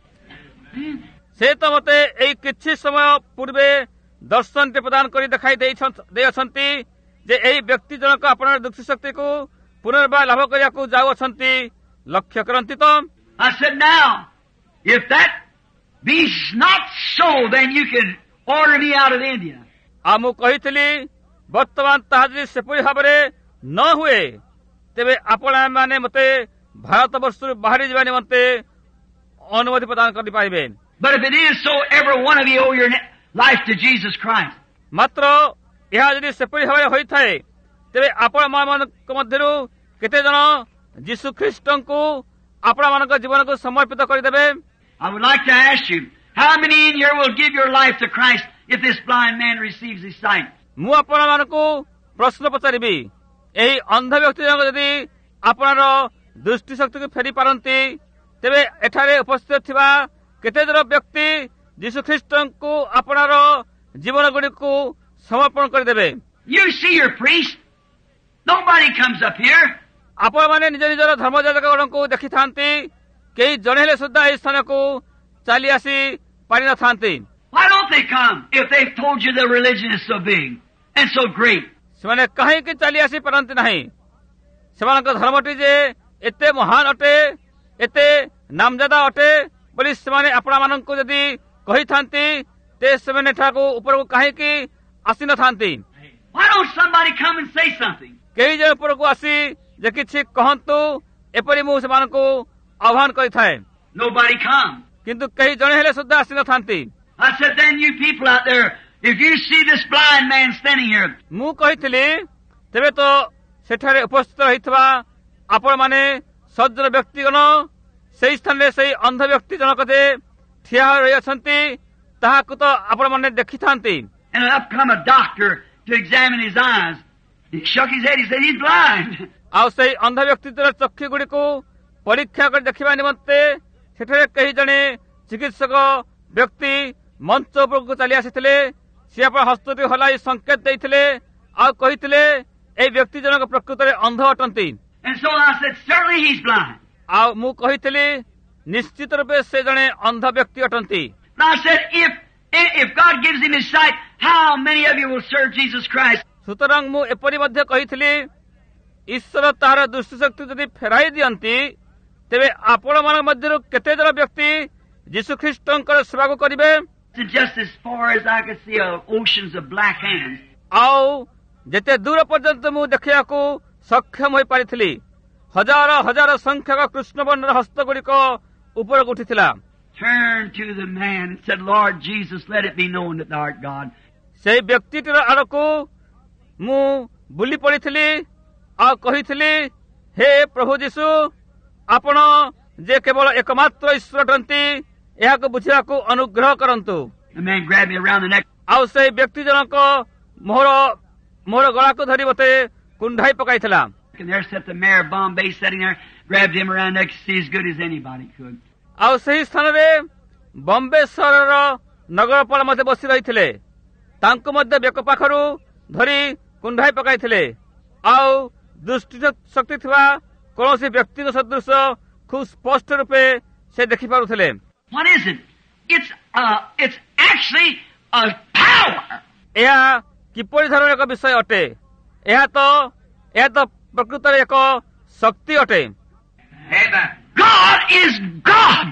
से तो मते एई किछि समय पूर्वे दर्शन के प्रदान करी देखाई दे अछंती जे एई व्यक्ति जनक आपणार दृष्टि शक्ति को पुनर्बार लाभ करिया को जाउ अछंती लक्ष्य करंती तो I said, now, if that be not so, then you can order me out of India. आ मु कहिथिली वर्तमान ताहा जदि सेपरि भाबरे न हुए तेबे आपण माने मते भारत वर्ष बाहरी जिबा निमंते अनुमति प्रदान करि पाइबे But if it is so, every one of you owe your life to Jesus Christ. मात्र ଏହା ଯଦି ସେପରି ଭାବରେ ହୋଇଥାଏ ତେବେ ଆପଣମାନଙ୍କ ମଧ୍ୟରୁ କେତେ ଜଣ ଯୀଶୁ ଖ୍ରୀଷ୍ଟଙ୍କୁ ଆପଣମାନଙ୍କ ଜୀବନକୁ ସମର୍ପିତ କରିଦେବେ I would like to ask you, how many in here will give your life to Christ if this blind man receives his sight? ମୁଁ ଆପଣମାନଙ୍କୁ ପ୍ରଶ୍ନ ପଚାରିବି ଏହି ଅନ୍ଧ ବ୍ୟକ୍ତି ଜଣକ ଯଦି ଆପଣର ଦୃଷ୍ଟି ଶକ୍ତିକୁ ଫେରି ପାରନ୍ତି ତେବେ ଏଠାରେ ଉପସ୍ଥିତ ଥିବା କେତେ ଜଣ ବ୍ୟକ୍ତି ଯୀଶୁ ଖ୍ରୀଷ୍ଟଙ୍କୁ ଆପଣର ଜୀବନ ଗୁଡ଼ିକୁ ସମର୍ପଣ କରିଦେବେ You see your priest. Nobody comes up here. ଆପଣମାନେ ନିଜ ନିଜର ଧର୍ମଯାଜକଗଣଙ୍କୁ ଦେଖିଥାନ୍ତି କେହି ଜଣେ ହେଲେ ସୁଦ୍ଧା ଏହି ସ୍ଥାନକୁ ଚାଲି ଆସି ପାରିନଥାନ୍ତି Why don't they come if they've told you their religion is so big and so great? ସେମାନେ କାହିଁକି ଚାଲି ଆସି ପାରନ୍ତି ନାହିଁ ସେମାନଙ୍କ ଧର୍ମଟି ଯେ ଏତେ ମହାନ ଅଟେ ଏତେ ନାମଜାଦା ଅଟେ ବୋଲି ସେମାନେ ଆପଣମାନଙ୍କୁ ଯଦି କହିଥାନ୍ତି ତେବେ ସେମାନେ ଏଠାକୁ ଉପରକୁ କାହିଁକି ଆସିନଥାନ୍ତି Why don't somebody come and say something? କେହି ଯେ ଉପରକୁ ଆସି ଯେ କିଛି କହନ୍ତୁ ଏପରି ମୁଁ ସେମାନଙ୍କୁ ଆହ୍ୱାନ କରିଥାଏ Nobody come. କିନ୍ତୁ କେହି ଜଣେ ହେଲେ ସୁଦ୍ଧା ଆସିନଥାନ୍ତି I said, then you people out there, if you see this blind man standing here, ମୁଁ କହିଥିଲି ତେବେ ତ ସେଠାରେ ଉପସ୍ଥିତ ରହିଥିବା ଆପଣମାନେ ସଜ୍ଜନ ବ୍ୟକ୍ତିଗଣ ସେହି ସ୍ଥାନରେ ସେହି ଅନ୍ଧ ବ୍ୟକ୍ତି ଜଣକ ଯେ ଠିଆ ହୋଇ ରହିଅଛନ୍ତି ତାହାକୁ ତ ଆପଣମାନେ ଦେଖିଥାନ୍ତି and up come a doctor to examine his eyes. He shook his head. He said, he's blind. ଆଉ ସେହି ଅନ୍ଧ ବ୍ୟକ୍ତିର ଚକ୍ଷୁ ଗୁଡ଼ିକୁ ପରୀକ୍ଷା କରି ଦେଖିବା ନିମନ୍ତେ ସେଠାରେ କେହି ଜଣେ ଚିକିତ୍ସକ ବ୍ୟକ୍ତି ମଞ୍ଚ ଉପରକୁ ଚାଲି ଆସିଥିଲେ ସେ ଆପଣ ହସ୍ତଟି ହଲାଇ ସଂକେତ ଦେଇଥିଲେ ଆଉ କହିଥିଲେ ଏହି ବ୍ୟକ୍ତି ଜଣକ ପ୍ରକୃତରେ ଅନ୍ଧ ଅଟନ୍ତି And so I said, certainly he's blind. ଆଉ ମୁଁ କହିଥିଲି ନିଶ୍ଚିତ ରୂପେ ସେ ଜଣେ ଅନ୍ଧ ବ୍ୟକ୍ତି ଅଟନ୍ତି And I said, if God gives him his sight, how many of you will serve Jesus Christ? ସୁତରାଂ ମୁଁ ଏପରି ମଧ୍ୟ କହିଥିଲି ଈଶ୍ୱର ତାହାର ଦୃଷ୍ଟିଶକ୍ତି ଯଦି ଫେରାଇ ଦିଅନ୍ତି ତେବେ ଆପଣମାନଙ୍କ ମଧ୍ୟରୁ କେତେ ଜଣ ବ୍ୟକ୍ତି ଯୀଶୁ ଖ୍ରୀଷ୍ଟଙ୍କର ସେବାକୁ କରିବେ And just as far as I could see oceans of black hands. ଆଉ ଯେତେ ଦୂର ପର୍ଯ୍ୟନ୍ତ ମୁଁ ଦେଖିବାକୁ ସକ୍ଷମ ହୋଇପାରିଥିଲି ହଜାର ହଜାର ସଂଖ୍ୟକ କୃଷ୍ଣବର୍ଣ୍ଣର ହସ୍ତଗୁଡ଼ିକ ଉପରକୁ ଉଠିଥିଲା Turned to the man and said, Lord Jesus, let it be known that thou art God. ସେହି ବ୍ୟକ୍ତିଟିର ଆଡ଼କୁ ମୁଁ ବୁଲି ପଡ଼ିଥିଲି ଆଉ କହିଥିଲି ହେ ପ୍ରଭୁ ଯୀଶୁ ଆପଣ ଯେ କେବଳ ଏକମାତ୍ର ଈଶ୍ୱର ଅଟନ୍ତି ଏହାକୁ ବୁଝିବାକୁ ଅନୁଗ୍ରହ କରନ୍ତୁ The man grabbed me around the neck. ଆଉ ସେହି ବ୍ୟକ୍ତି ଜଣକ ମୋହର ଗଳାକୁ ଧରି ମୋତେ କୁଣ୍ଢାଇ ପକାଇଥିଲା। And there sat the mayor of Bombay sitting there, grabbed him around neck to see as good as anybody could. ଆଉ ସେହି ସ୍ଥାନରେ ବମ୍ବେ ସହରର ନଗରପାଳ ମଧ୍ୟ ବସି ରହିଥିଲେ। ତାଙ୍କୁ ମଧ୍ୟ ବେକ ପାଖରୁ ଧରି କୁଣ୍ଢାଇ ପକାଇଥିଲେ। ଆଉ ଦୃଷ୍ଟି ଶକ୍ତି ଥିବା କୌଣସି ବ୍ୟକ୍ତିଙ୍କ ସଦୃଶ ଖୁବ୍ ସ୍ପଷ୍ଟ ରୂପେ ସେ ଦେଖିପାରୁଥିଲେ। What is it? It's actually a power. ଏହା କିପରି ଧରଣର ଏକ ବିଷୟ ଅଟେ? ଏହା ତ ପ୍ରକୃତରେ ଏକ ଶକ୍ତି ଅଟେ। God is God.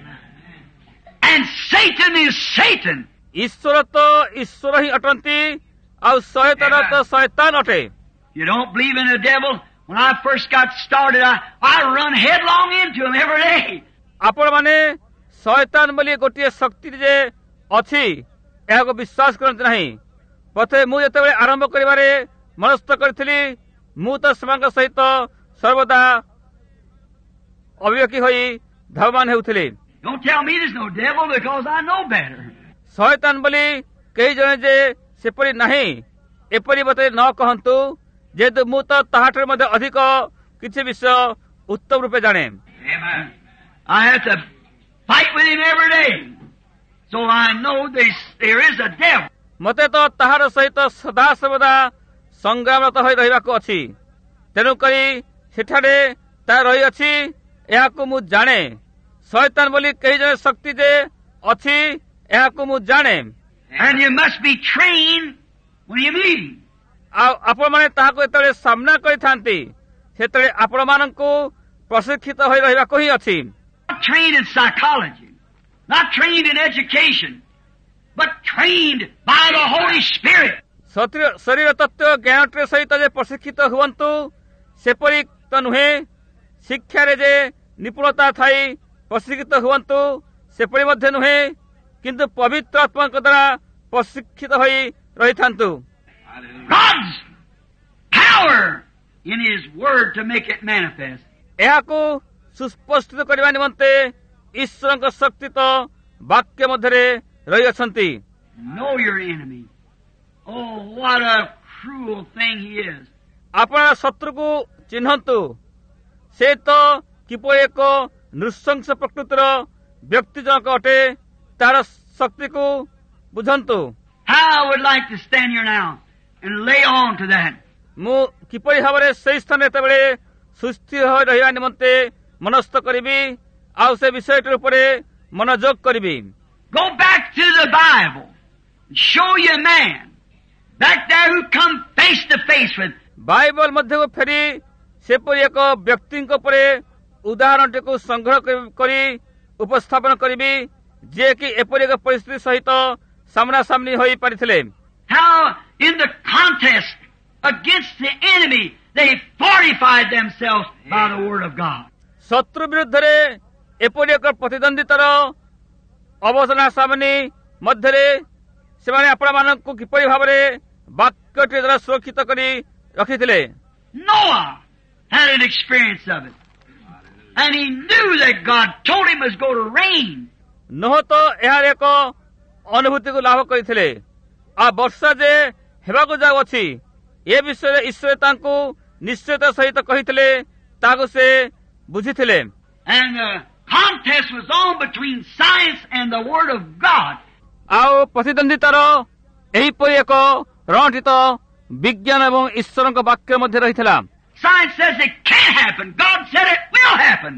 And Satan is Satan. ଈଶ୍ୱର ତ ଈଶ୍ୱର ହିଁ ଅଟନ୍ତି ଆଉ ଶୟତାନ ତ ଶୟତାନ ଅଟେ। You don't believe in the devil? When I first got started, I run headlong into him every day. ଆପଣମାନେ ଶୟତାନ ବୋଲି ଗୋଟିଏ ଶକ୍ତି ଯେ ଅଛି ଏହାକୁ ବିଶ୍ୱାସ କରନ୍ତି ନାହିଁ। ପ୍ରଥମେ ମୁଁ ଯେତେବେଳେ ଆରମ୍ଭ କରିବାରେ ମନସ୍ଥ କରିଥିଲି ମୁଁ ତ ସେମାନଙ୍କ ସହିତ ସର୍ବଦା ଅବିବେକୀ ହୋଇ ଧାବମାନ ହେଉଥିଲି। Don't tell me there's no devil because I know better. ଶୟତାନ ବୋଲି କେହି ଜଣେ ଯେ ସେପରି ନାହିଁ ଏପରି ମୋତେ ନ କହନ୍ତୁ, ଯେହେତୁ ମୁଁ ତ ତାହାଠାରୁ ମଧ୍ୟ ଅଧିକ କିଛି ବିଷୟ ଉତ୍ତମ ରୂପେ ଜାଣେ। I have to fight with him every day. So I know there is a devil. ମୋତେ ତ ତାହାର ସହିତ ସଦାସର୍ବଦା ସଂଗ୍ରାମରତ ହୋଇ ରହିବାକୁ ଅଛି। ତେଣୁକରି ସେଠାରେ ତାହା ରହିଅଛି ଏହାକୁ ମୁଁ ଜାଣେ। ଶୟତାନ ବୋଲି କେହି ଜଣେ ଶକ୍ତି ଯେ ଅଛି ଏହାକୁ ମୁଁ ଜାଣେ। And you must be trained when you meet him. ଆଉ ଆପଣମାନେ ତାହାକୁ ଯେତେବେଳେ ସାମ୍ନା କରିଥାନ୍ତି ସେତେବେଳେ ଆପଣମାନଙ୍କୁ ପ୍ରଶିକ୍ଷିତ ହୋଇ ରହିବାକୁ ହିଁ ଅଛି। Not trained in psychology, not trained in education, but trained by the Holy Spirit. ଶରୀର ତତ୍ତ୍ୱ ଜ୍ଞାନଟିର ସହିତ ଯେ ପ୍ରଶିକ୍ଷିତ ହୁଅନ୍ତୁ ସେପରି ତ ନୁହେଁ। ଶିକ୍ଷାରେ ଯେ ନିପୁଣତା ଥାଇ ପ୍ରଶିକ୍ଷିତ ହୁଅନ୍ତୁ ସେପରି ମଧ୍ୟ ନୁହେଁ, କିନ୍ତୁ ପବିତ୍ର ଆତ୍ମାଙ୍କ ଦ୍ୱାରା ପ୍ରଶିକ୍ଷିତ ହୋଇ ରହିଥାନ୍ତୁ। God's power in His Word to make it manifest. ଏହାକୁ ସୁସ୍ପଷ୍ଟ କରିବା ନିମନ୍ତେ ଈଶ୍ୱରଙ୍କ ଶକ୍ତି ତ ବାକ୍ୟ ମଧ୍ୟରେ ରହିଅଛନ୍ତି। Know your enemy. Oh, what a cruel thing he is. ଆପଣ ଶତ୍ରୁକୁ ଚିହ୍ନନ୍ତୁ। ସେ ତ କିପରି ଏକ ନୃଶଂସ ପ୍ରକୃତିର ବ୍ୟକ୍ତି ଜଣକ ଅଟେ। ତାହାର ଶକ୍ତିକୁ ବୁଝନ୍ତୁ। How I would like to stand here now and lay on to that. ମୁଁ କିପରି ଭାବରେ ସେହି ସ୍ଥାନରେ ଯେତେବେଳେ ସୁସ୍ଥିର ହୋଇ ରହିବା ନିମନ୍ତେ ମନସ୍ଥ କରିବି ଆଉ ସେ ବିଷୟଟି ଉପରେ ମନୋଯୋଗ କରିବି। Go back to the Bible and show you a man back there who come face to face with. Bible ମଧ୍ୟକୁ ଫେରି ସେପରି ଏକ ବ୍ୟକ୍ତିଙ୍କ ଉପରେ ଉଦାହରଣଟିକୁ ସଂଗ୍ରହ କରି ଉପସ୍ଥାପନ କରିବି ଯିଏକି ଏପରି ଏକ ପରିସ୍ଥିତି ସହିତ ସାମ୍ନାସାମ୍ନି ହୋଇପାରିଥିଲେ। How in the contest against the enemy they fortified themselves by the Word of God. ଶତ୍ରୁ ବିରୁଦ୍ଧରେ ଏପରି ଏକ ପ୍ରତିଦ୍ୱନ୍ଦିତାର ଅବସାନ ସାମନି ମଧ୍ୟରେ ସେମାନେ ଆପଣମାନଙ୍କୁ କିପରି ଭାବରେ ବାକ୍ୟଟି ଦ୍ୱାରା ସୁରକ୍ଷିତ କରି ରଖିଥିଲେ। Noah had an experience of it. And he knew that God told him it was going to rain. Noah ତ ଏହାର ଏକ ଅନୁଭୂତିକୁ ଲାଭ କରିଥିଲେ। ଆଉ ବର୍ଷା ଯେ ହେବାକୁ ଯାଉଅଛି ଏ ବିଷୟରେ ଈଶ୍ୱର ତାଙ୍କୁ ନିଶ୍ଚୟତା ସହିତ କହିଥିଲେ, ତାହାକୁ ସେ ବୁଝିଥିଲେ। And the contest was on between science and the Word of God. ଆଉ ପ୍ରତିଦ୍ୱନ୍ଦିତାର ଏହିପରି ଏକ ରଣଟି ତ ବିଜ୍ଞାନ ଏବଂ ଈଶ୍ୱରଙ୍କ ବାକ୍ୟ ମଧ୍ୟରେ ରହିଥିଲା। Science says it can't happen. God said it will happen.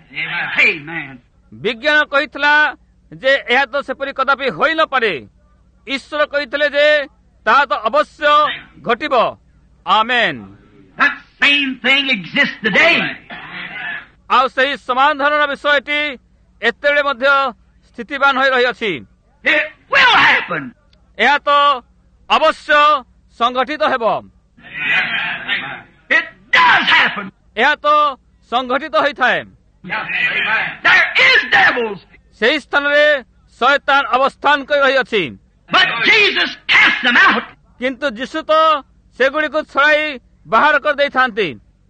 Amen. ବିଜ୍ଞାନ କହିଥିଲା ଯେ ଏହା ତ ସେପରି କଦାପି ହୋଇ ନପାରେ। ଈଶ୍ୱର କହିଥିଲେ ଯେ ତାହା ତ ଅବଶ୍ୟ ଘଟିବ। ଆମେନ୍। That same thing exists today. ଆଉ ସେହି ସମାନ ଧରଣର ବିଷୟଟି ଏତେବେଳେ ମଧ୍ୟ ସ୍ଥିତିବାନ ହୋଇ ରହିଅଛି। It will happen. ଏହା ତ ଅବଶ୍ୟ ସଂଗଠିତ ହେବ। It does happen. ଏହା ତ ସଂଗଠିତ ହୋଇଥାଏ। There is devils. ସେହି ସ୍ଥାନରେ ଶୟତାନ ଅବସ୍ଥାନ କରି ରହିଅଛି। But Jesus cast them out. କିନ୍ତୁ ଯୀଶୁ ତ ସେଗୁଡ଼ିକୁ ଛଡ଼ାଇ ବାହାର କରିଦେଇଥାନ୍ତି।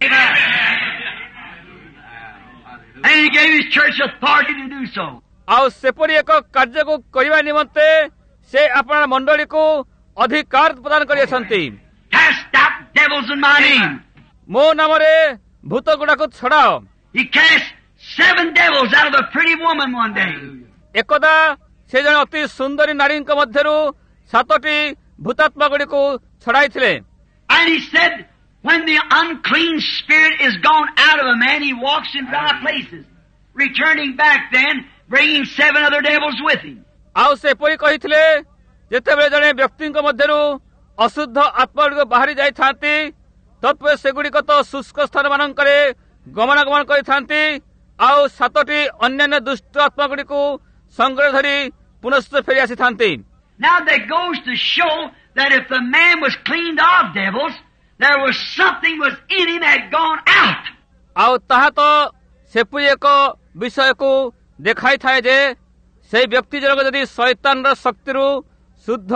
And He gave His church authority to do so. ଆଉ ସେପରି ଏକ କାର୍ଯ୍ୟକୁ କରିବା ନିମନ୍ତେ ସେ ଆପଣ ମଣ୍ଡଳୀକୁ ଅଧିକାର ପ୍ରଦାନ କରିଅଛନ୍ତି। Cast out devils in my name. ମୋ ନାମରେ ଭୂତ ଗୁଡାକୁ ଛଡାଅ। He cast 7 devils out of a pretty woman one day. ଏକଦା ସେ ଜଣେ ଅତି ସୁନ୍ଦରୀ ନାରୀଙ୍କ ମଧ୍ୟରୁ 7ଟି ଭୂତାତ୍ମା ଗୁଡିକୁ ଛଡାଇଥିଲେ। And he said, when the unclean spirit is gone out of a man, he walks in dry places, returning back then, bringing 7 other devils with him. ଆଉ ସେ ଏପରି କହିଥିଲେ, ଯେତେବେଳେ ଜଣେ ବ୍ୟକ୍ତିଙ୍କ ମଧ୍ୟରୁ ଅଶୁଦ୍ଧ ଆତ୍ମାଗୁଡ଼ିକ ବାହାରି ଯାଇଥାନ୍ତି, ତତ୍ପରେ ସେଗୁଡ଼ିକ ତ ଶୁଷ୍କ ସ୍ଥାନ ମାନଙ୍କରେ ଗମନାଗମନ କରିଥାନ୍ତି, ଆଉ 7ଟି ଅନ୍ୟାନ୍ୟ ଦୁଷ୍ଟ ଆତ୍ମାଗୁଡ଼ିକୁ ସଙ୍ଗରେ ଧରି ପୁନଶ୍ଚ ଫେରି ଆସିଥାନ୍ତି। Now that goes to show that if the man was cleaned of devils, there was something was in him that had gone out. ଆଉ ତାହା ତ ସେପରି ଏକ ବିଷୟକୁ ଦେଖାଇଥାଏ ଯେ ସେହି ବ୍ୟକ୍ତି ଜଣକ ଯଦି ଶୈତାନର ଶକ୍ତିରୁ ଶୁଦ୍ଧ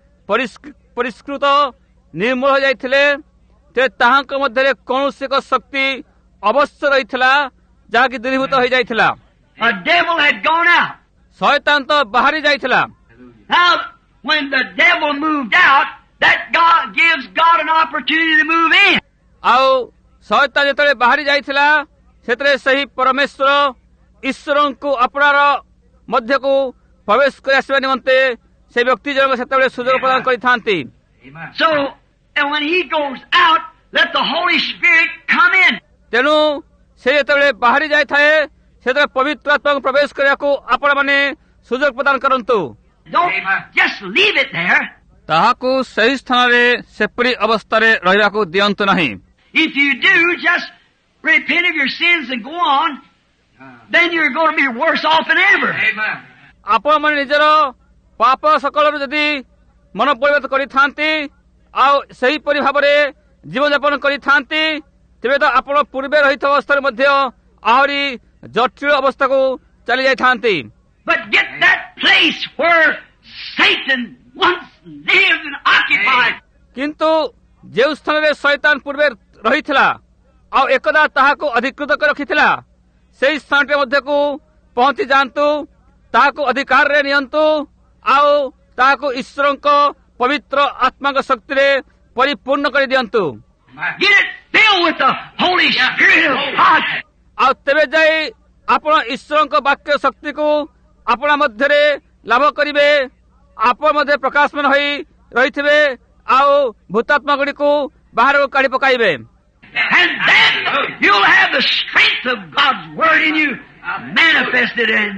ପରିଷ୍କୃତ ନିର୍ମୂଳ ହୋଇଯାଇଥିଲେ, ତେବେ ତାହାଙ୍କ ମଧ୍ୟରେ କୌଣସି ଏକ ଶକ୍ତି ଅବଶ୍ୟ ରହିଥିଲା ଯାହାକି ଦୂରୀଭୂତ ହୋଇଯାଇଥିଲା। A devil had gone out. Shaitaan ତ ବାହାରି ଯାଇଥିଲା। Now, when the devil moved out, that God gives God an opportunity to move in. ଆଉ ଶୈତାନ ଯେତେବେଳେ ବାହାରି ଯାଇଥିଲା, ସେଥିରେ ସେହି ପରମେଶ୍ୱର ଈଶ୍ୱରଙ୍କୁ ଆପଣାର ମଧ୍ୟକୁ ପ୍ରବେଶ କରି ଆସିବା ନିମନ୍ତେ ସେ ବ୍ୟକ୍ତି ଜଣକ ସେତେବେଳେ ସୁଯୋଗ ପ୍ରଦାନ କରିଥାନ୍ତି। So, and when he goes out, let the Holy Spirit come in. ତେଣୁ ସେ ଯେତେବେଳେ ବାହାରି ଯାଇଥାଏ, ସେତେବେଳେ ପବିତ୍ର ଆତ୍ମାକୁ ପ୍ରବେଶ କରିବାକୁ ଆପଣମାନେ ସୁଯୋଗ ପ୍ରଦାନ କରନ୍ତୁ। Don't just leave it there. ତାହାକୁ ସେହି ସ୍ଥାନରେ ସେପରି ଅବସ୍ଥାରେ ରହିବାକୁ ଦିଅନ୍ତୁ ନାହିଁ। If you do, just repent of your sins and go on, then you're going to be worse off than ever. ଆପଣମାନେ ନିଜର ପାପ ସକଳରୁ ଯଦି ମନ ପରିବର୍ତ୍ତନ କରିଥାନ୍ତି ଆଉ ସେହିପରି ଭାବରେ ଜୀବନଯାପନ କରିଥାନ୍ତି, ତେବେ ତ ଆପଣ ପୂର୍ବେ ରହିଥିବା ଅବସ୍ଥାରେ ମଧ୍ୟ ଆହୁରି ଜଟିଳ ଅବସ୍ଥାକୁ ଚାଲି ଯାଇଥାନ୍ତି। But get that place where Satan once lived and occupied. କିନ୍ତୁ ଯେଉଁ ସ୍ଥାନରେ ଶୈତାନ ପୂର୍ବେ ରହିଥିଲା ଆଉ ଏକଦା ତାହାକୁ ଅଧିକୃତ କରି ରଖିଥିଲା, ସେହି ସ୍ଥାନଟି ମଧ୍ୟକୁ ପହଞ୍ଚି ଯାଆନ୍ତୁ, ତାହାକୁ ଅଧିକାରରେ ନିଅନ୍ତୁ ଆଉ ତାହାକୁ ଈଶ୍ୱରଙ୍କ ପବିତ୍ର ଆତ୍ମାଙ୍କ ଶକ୍ତିରେ ପରିପୂର୍ଣ୍ଣ କରିଦିଅନ୍ତୁ। Get it filled with the Holy Spirit of God. ଆଉ ତେବେ ଯାଇ ଆପଣ ଈଶ୍ୱରଙ୍କ ବାକ୍ୟ ଶକ୍ତିକୁ ଆପଣା ମଧ୍ୟରେ ଲାଭ କରିବେ, ଆପଣ ମଧ୍ୟ ପ୍ରକାଶମାନ ହୋଇ ରହିଥିବେ ଆଉ ଭୂତାତ୍ମା ଗୁଡ଼ିକୁ ବାହାରକୁ କାଢି ପକାଇବେ। And then you'll have the strength of God's word in you manifested and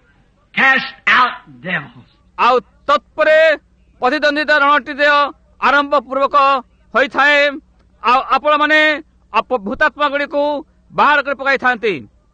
cast out devils. ଆଉ ତତ୍ପରେ ପ୍ରତିଦ୍ୱନ୍ଦିତା ରଣଟିର ଆରମ୍ଭ ପୂର୍ବକ ହୋଇଥାଏ ଆଉ ଆପଣମାନେ ଭୂତାତ୍ମା ଗୁଡ଼ିକୁ ବାହାର କରି ପକାଇଥାନ୍ତି।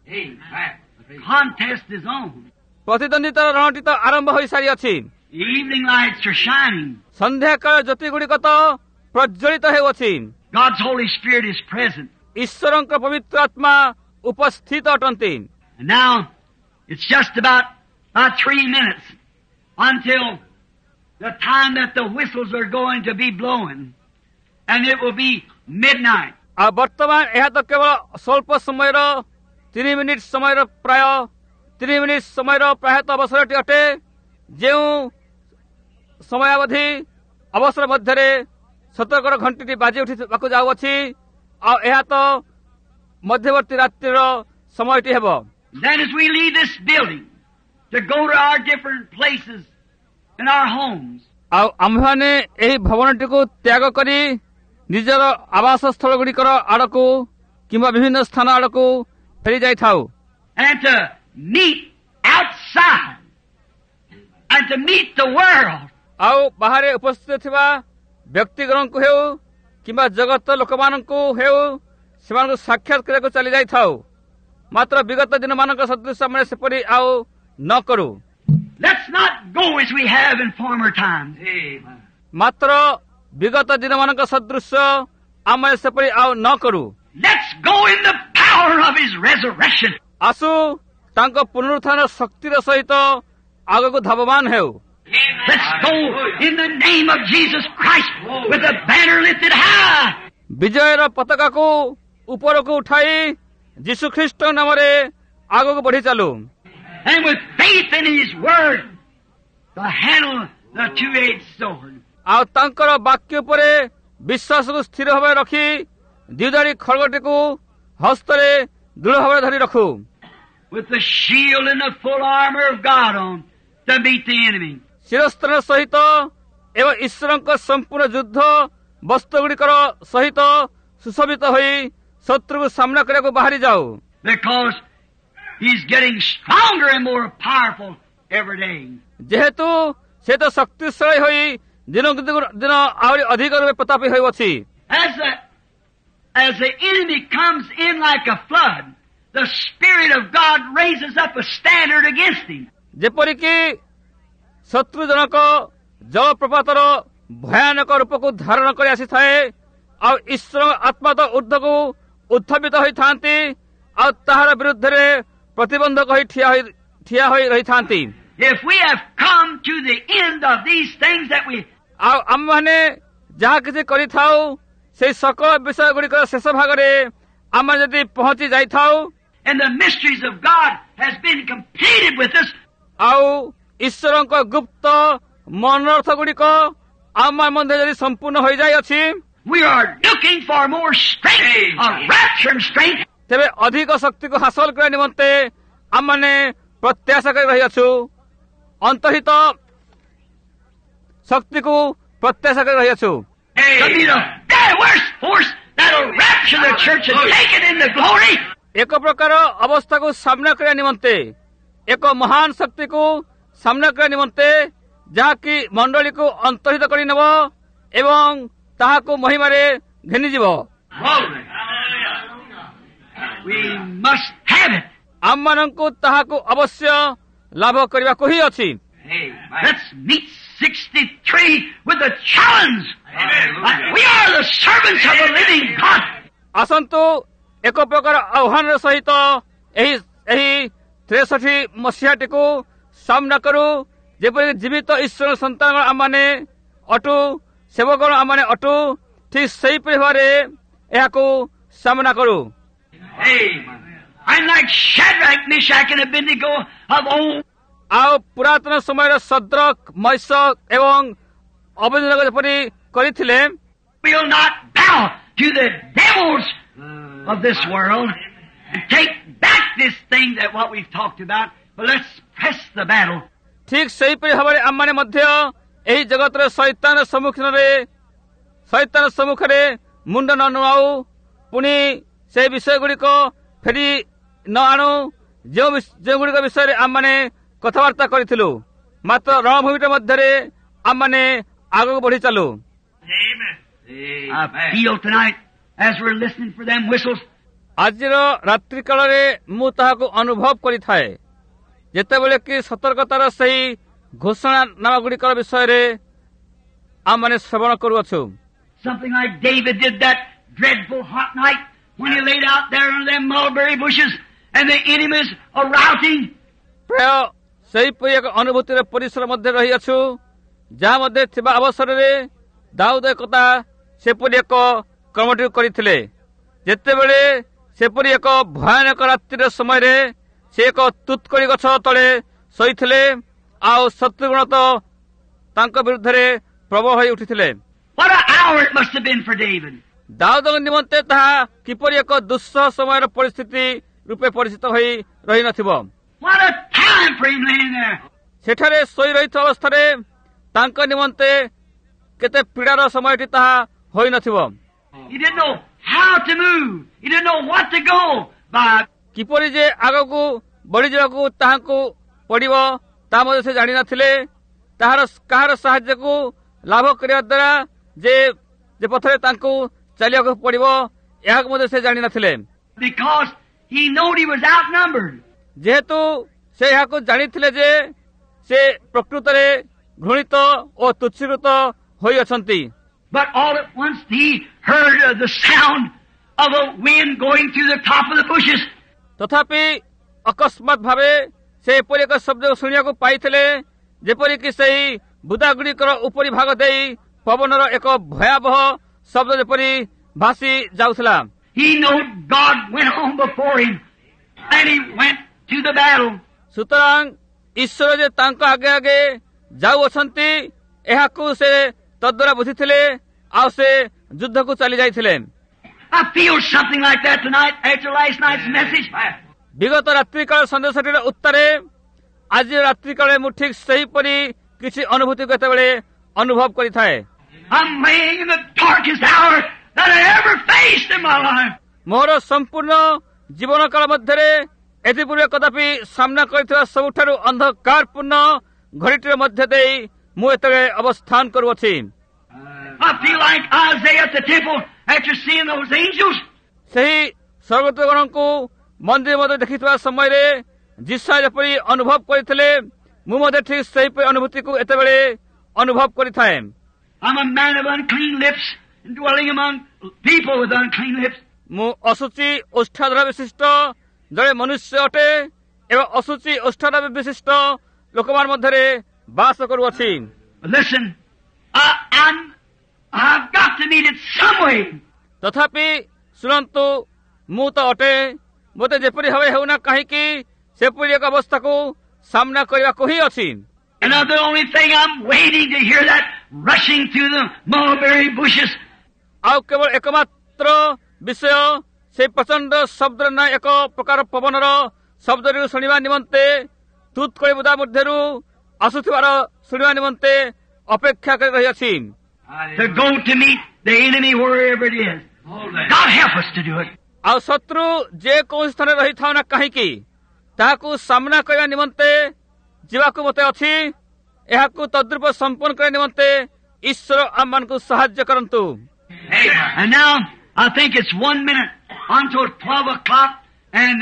Contest is on. ପ୍ରତିଦ୍ୱନ୍ଦିତାର ରଣଟି ତ ଆରମ୍ଭ ହୋଇସାରିଅଛି। The evening lights are shining. ସନ୍ଧ୍ୟାକାଳ Jyoti ଗୁଡ଼ିକ ତ ପ୍ରଜ୍ୱଳିତ ହେଉଅଛି। God's Holy Spirit is present. ଈଶ୍ୱରଙ୍କ ପବିତ୍ର ଆତ୍ମା ଉପସ୍ଥିତ ଅଟନ୍ତି। And now it's just about 3 minutes until the time that the whistles are going to be blowing, and it will be midnight. ଆଉ ବର୍ତ୍ତମାନ ଏହା ତ କେବଳ ସ୍ୱଳ୍ପ ସମୟର 3 ମିନିଟ୍ ସମୟର ପ୍ରାୟତଃ ଅବସରଟି ଅଟେ, ଯେଉଁ ସମୟାବଧି ଅବସର ମଧ୍ୟରେ ସତର୍କର ଘଣ୍ଟିଟି ବାଜି ଉଠିବାକୁ ଯାଉଅଛି ଆଉ ଏହା ତ ମଧ୍ୟବର୍ତ୍ତୀ ରାତ୍ରିର ସମୟଟି ହେବ। Then as we leave this building to go to our different places in our homes, ଆଉ ଆମ୍ଭେମାନେ ଏହି ଭବନଟିକୁ ତ୍ୟାଗ କରି ନିଜର ଆବାସ ସ୍ଥଳ ଗୁଡ଼ିକର ଆଡ଼କୁ କିମ୍ବା ବିଭିନ୍ନ ସ୍ଥାନ ଆଡ଼କୁ ଫେରି ଯାଇଥାଉ and to meet outside and to meet the world. ଆଉ ବାହାରେ ଉପସ୍ଥିତ ଥିବା ବ୍ୟକ୍ତିଗଣଙ୍କୁ ହେଉ କିମ୍ବା ଜଗତ ଲୋକମାନଙ୍କୁ ହେଉ ସେମାନଙ୍କୁ ସାକ୍ଷାତ କରିବାକୁ ଚାଲି ଯାଇଥାଉ। ମାତ୍ର ବିଗତ ଦିନମାନଙ୍କ ସଦୃଶ ଆମେ ସେପରି ଆଉ ନ କରୁ। Let's not go as we have in former times. ମାତ୍ର ବିଗତ ଦିନମାନଙ୍କ ସଦୃଶ ଆମେ ସେପରି ଆଉ ନ କରୁ। Let's go in the power of His resurrection. ଆସୁ ତାଙ୍କ ପୁନରୁତ୍ଥାନ ଶକ୍ତିର ସହିତ ଆଗକୁ ଧାବମାନ ହେଉ। Let's go in the name of Jesus Christ with the banner lifted high. ବିଜୟର ପତାକାକୁ ଉପରକୁ ଉଠାଇ ଯୀଶୁ ଖ୍ରୀଷ୍ଟ ନାମରେ ଆଗକୁ ବଢି ଚାଲୁ। And with faith in His word to handle the two-edged sword. ଆଉ ତାଙ୍କର ବାକ୍ୟ ଉପରେ ବିଶ୍ୱାସକୁ ସ୍ଥିର ଭାବରେ ରଖି ଦ୍ୱିଧାରୀ ଖଡଗଟିକୁ ହସ୍ତରେ ଦୃଢ ଭାବରେ ଧରି ରଖୁ। With the shield and the full armor of God on to meet the enemy. ଶିରସ୍ତ୍ରାଣ ସହିତ ଏବଂ ଈଶ୍ୱରଙ୍କ ସମ୍ପୂର୍ଣ୍ଣ ଯୁଦ୍ଧ ବସ୍ତୁଗୁଡ଼ିକର ସହିତ ସୁଶୋଭିତ ହୋଇ ଶତ୍ରୁକୁ ସାମ୍ନା କରିବାକୁ ବାହାରି ଯାଉ। Because he's getting stronger and more powerful every day. ଯେହେତୁ ସେ ତ ଶକ୍ତିଶାଳୀ ହୋଇ ଦିନକୁ ଦିନ ଆହୁରି ଅଧିକ ରୂପେ ପ୍ରତାପୀ ହୋଇଅଛି। As the enemy comes in like a flood, the Spirit of God raises up a standard against him. ଯେପରିକି ଶତ୍ରୁ ଜଣକ ଜଳପ୍ରପାତର ଭୟାନକ ରୂପକୁ ଧାରଣ କରି ଆସିଥାଏ ଆଉ ଈଶ୍ୱର ଆତ୍ମା ତ ଉର୍ଦ୍ଧ୍ୱକୁ ଉତ୍ଥବିତ ହୋଇଥାନ୍ତି ଆଉ ତାହାର ବିରୁଦ୍ଧରେ ପ୍ରତିବନ୍ଧକ ହୋଇ ଠିଆ ହୋଇ ରହିଥାନ୍ତି। If we have come to the end of these things that we ଆଉ ଆମମାନେ ଯାହା କିଛି କରିଥାଉ ସେଇ ସକଳ ବିଷୟ ଗୁଡ଼ିକର ଶେଷ ଭାଗରେ ଆମେ ଯଦି ପହଞ୍ଚି ଯାଇଥାଉ and the mysteries of God has been completed with us, ଆଉ ଈଶ୍ୱରଙ୍କ ଗୁପ୍ତ ମନୋରଥ ଗୁଡ଼ିକ ଆମ ମଧ୍ୟରେ ଯଦି ସମ୍ପୂର୍ଣ୍ଣ ହୋଇଯାଇଅଛି, we are looking for more strength, a rapture and strength. ତେବେ ଅଧିକ ଶକ୍ତିକୁ ହାସଲ କରିବା ନିମନ୍ତେ ଆମମାନେ ପ୍ରତ୍ୟାଶା କରି ରହିଅଛୁ। ଅନ୍ତର୍ହିତ ଶକ୍ତିକୁ ପ୍ରତ୍ୟାଶା କରି ରହିଅଛୁ। To be the very worst force that will rapture the church and take it into glory. ଏକ ପ୍ରକାର ଅବସ୍ଥାକୁ ସାମ୍ନା କରିବା ନିମନ୍ତେ, ଏକ ମହାନ ଶକ୍ତିକୁ ସାମ୍ନା କରିବା ନିମନ୍ତେ ଯାହାକି ମଣ୍ଡଳୀକୁ ଅନ୍ତର୍ହିତ କରିନେବ ଏବଂ ତାହାକୁ ମହିମାରେ ଘେନିଯିବ। We must have it. ଆମମାନଙ୍କୁ ତାହାକୁ ଅବଶ୍ୟ ଲାଭ କରିବାକୁ ହିଁ ଅଛି। Let's meet 63 with a challenge. We are the servants of the living God. ଆସନ୍ତୁ ଏକ ପ୍ରକାର ଆହ୍ୱାନର ସହିତ ଏହି 63 ମସିହାଟିକୁ ସାମ୍ନା କରୁ, ଯେପରି ଜୀବିତ ଈଶ୍ୱର ସନ୍ତାନ ଆମମାନେ ଅଟୁ, ସେବକଗଣ ଆମମାନେ ଅଟୁ, ଠିକ୍ ସେହିପରି ଭାବରେ ଏହାକୁ ସାମ୍ନା କରୁ। I'm like Shadrach, Meshach, and Abednego of old. ଆଉ ପୁରାତନ ସମୟର ସଦ୍ରକ୍, ମୈଶକ୍ ଏବଂ ଅବେଦନେଗୋ ଯେପରି କରିଥିଲେ, We will not bow to the devils of this world and take back this thing that what we've talked about, but let's press the battle. ଠିକ୍ ସେହିପରି ଭାବରେ ଆମମାନେ ମଧ୍ୟ ଏହି ଜଗତର ଶୈତାନ ସମ୍ମୁଖରେ ମୁଣ୍ଡ ନ ନୁଆଉ, ପୁଣି ସେହି ବିଷୟଗୁଡ଼ିକ ଫେରି ନ ଆଣୁ ଯେଉଁଗୁଡ଼ିକ ବିଷୟରେ ଆମମାନେ କଥାବାର୍ତ୍ତା କରିଥିଲୁ, ମାତ୍ର ରଣଭୂମିଟା ମଧ୍ୟରେ ଆମମାନେ ଆଗକୁ ବଢି ଚାଲୁ। I feel tonight as we're listening for them whistles. ଆଜିର ରାତ୍ରି କାଳରେ ମୁଁ ତାହାକୁ ଅନୁଭବ କରିଥାଏ, ଯେତେବେଳେ କି ସତର୍କତାର ସେହି ଘୋଷଣା ନାମଗୁଡ଼ିକର ବିଷୟରେ ଆମମାନେ ଶ୍ରବଣ କରୁଅଛୁ। Something like David did that dreadful hot night when he laid out there under them mulberry bushes and the enemies arousing. ପ୍ରାୟ ସେହିପରି ଏକ ଅନୁଭୂତିର ପରିସର ମଧ୍ୟରେ ରହିଅଛୁ, ଯାହା ମଧ୍ୟରେ ଥିବା ଅବସରରେ ଦାଉଦ ଏକଥା ସେପରି ଏକ କର୍ମଟିକୁ କରିଥିଲେ। ଯେତେବେଳେ ସେପରି ଏକ ଭୟାନକ ରାତ୍ରିର ସମୟରେ ସେ ଏକ ତୁତ୍କଳି ଗଛ ତଳେ ଶୋଇଥିଲେ ଆଉ ଶତ୍ରୁଗଣ ତ ତାଙ୍କ ବିରୁଦ୍ଧରେ ପ୍ରବଳ ହୋଇ ଉଠିଥିଲେ। What an hour it must have been for David. ଦାଉଦଙ୍କ ନିମନ୍ତେ ତାହା କିପରି ଏକ ଦୁଃସହ ସମୟର ପରିସ୍ଥିତି ରୂପେ ପରିଚିତ ହୋଇ ରହିନଥିବ। What a time for him laying there. ସେଠାରେ ଶୋଇ ରହିଥିବା ଅବସ୍ଥାରେ ତାଙ୍କ ନିମନ୍ତେ କେତେ ପୀଡ଼ାର ସମୟଟି ତାହା ହୋଇନଥିବ। He didn't know how to move. He didn't know what to go by. କିପରି ଯେ ଆଗକୁ ବଢିଯିବାକୁ ତାହାଙ୍କୁ ପଡ଼ିବ ତାହା ମଧ୍ୟ ସେ ଜାଣିନଥିଲେ। କାହାର ସାହାଯ୍ୟକୁ ଲାଭ କରିବା ଦ୍ୱାରା ଯେ ପଥରେ ତାଙ୍କୁ ଚାଲିବାକୁ ପଡ଼ିବ ଏହାକୁ ମଧ୍ୟ ସେ ଜାଣିନଥିଲେ। Because he knew he was outnumbered. ଯେହେତୁ ସେ ଏହାକୁ ଜାଣିଥିଲେ ଯେ ସେ ପ୍ରକୃତରେ ଘୃଣିତ ଓ ତୁଚ୍ଛୀକୃତ ହୋଇଅଛନ୍ତି। But all at once he heard the sound of a wind going through the top of the bushes. ତଥାପି ଅକସ୍ମାତ୍ ଭାବେ ସେ ଏପରି ଏକ ଶବ୍ଦ ଶୁଣିବାକୁ ପାଇଥିଲେ, ଯେପରିକି ସେହି ବୁଦାଗୁଡ଼ିକର ଉପରି ଭାଗ ଦେଇ ପବନର ଏକ ଭୟାବହ ଶବ୍ଦ ଯେପରି ଭାସି ଯାଉଥିଲା। He knew God went on before him and he went to the battle. ସୁତରାଂ ଈଶ୍ୱର ଯେ ତାଙ୍କ ଆଗେ ଆଗେ ଯାଉଅଛନ୍ତି ଏହାକୁ ସେ ତଦ୍ୱାରା ବୁଝିଥିଲେ ଆଉ ସେ ଯୁଦ୍ଧକୁ ଚାଲି ଯାଇଥିଲେ। I feel something like that tonight after last night's message. ବିଗତ ରାତ୍ରିକାଳ ସନ୍ଦେଶଟିର ଉତ୍ତରେ ଆଜି ରାତ୍ରିକାଳରେ ମୁଁ ଠିକ୍ ସେହିପରି କିଛି ଅନୁଭୂତିକୁ କେତେବେଳେ ଅନୁଭବ କରିଥାଏ। I'm laying in the darkest hour that I ever faced in my life. ମୋର ସମ୍ପୂର୍ଣ୍ଣ ଜୀବନ କାଳ ମଧ୍ୟରେ ଏଥିପୂର୍ବେ କଦାପି ସାମ୍ନା କରିଥିବା ସବୁଠାରୁ ଅନ୍ଧକାରପୂର୍ଣ୍ଣ ଘଡ଼ିଟିର ମଧ୍ୟ ଦେଇ ମୁଁ ଏତେବେଳେ ଅବସ୍ଥାନ କରୁଅଛି। I feel like Isaiah at the temple after seeing those angels. ସେହି ସ୍ୱର୍ଗଦୂତଗଣଙ୍କୁ ମନ୍ଦିର ମଧ୍ୟ ଦେଖିଥିବା ସମୟରେ ଯିଶା ଯେପରି ଅନୁଭବ କରିଥିଲେ ମୁଁ ମଧ୍ୟ ଠିକ୍ ସେହିପରି ଅନୁଭୂତିକୁ ଏତେବେଳେ ଅନୁଭବ କରିଥାଏ। I'm a man of unclean lips and dwelling among people with unclean lips. ମୁଁ ଅଶୁଚି ଓଷ୍ଠାଧର ବିଶିଷ୍ଟ ଜଣେ ମନୁଷ୍ୟ ଅଟେ ଏବଂ ଅଶୁଚି ଓଷ୍ଠାଧର ବିଶିଷ୍ଟ ଲୋକମାନ ମଧ୍ୟରେ ବାସ କରୁଅଛି। Listen, I've got to meet it some way. ତଥାପି ଶୁଣନ୍ତୁ, ମୁଁ ତ ଅଟେ, ମୋତେ ଯେପରି ଭାବେ ହେଉନା କାହିଁକି ସେପରି ଏକ ଅବସ୍ଥାକୁ ସାମ୍ନା କରିବାକୁ ହିଁ ଅଛି। And now the only thing I'm waiting to hear that rushing through the mulberry bushes. ଆଉ କେବଳ ଏକମାତ୍ର ବିଷୟ ସେଇ ପ୍ରଚଣ୍ଡ ଶବ୍ଦର ନା ଏକ ପ୍ରକାର ପବନର ଶବ୍ଦଟିକୁ ଶୁଣିବା ନିମନ୍ତେ ତୁତ୍ କରି ବୁଦା ମଧ୍ୟରୁ ଆସୁଥିବାର ଶୁଣିବା ନିମନ୍ତେ ଅପେକ୍ଷା କରି ରହିଅଛି। To go to meet the enemy wherever it is. God help us to do it. ଆଉ ଶତ୍ରୁ ଯେକୌଣସି ସ୍ଥାନରେ ରହିଥାଉ ନା କାହିଁକି ତାହାକୁ ସାମ୍ନା କରିବା ନିମନ୍ତେ ଯିବାକୁ ମୋତେ ଅଛି। ଏହାକୁ ତଦ୍ରୂପ ସମ୍ପନ୍ନ କରିବା ନିମନ୍ତେ ଈଶ୍ୱର ଆମମାନଙ୍କୁ ସାହାଯ୍ୟ କରନ୍ତୁ। And now I think it's 1 minute until 12 o'clock and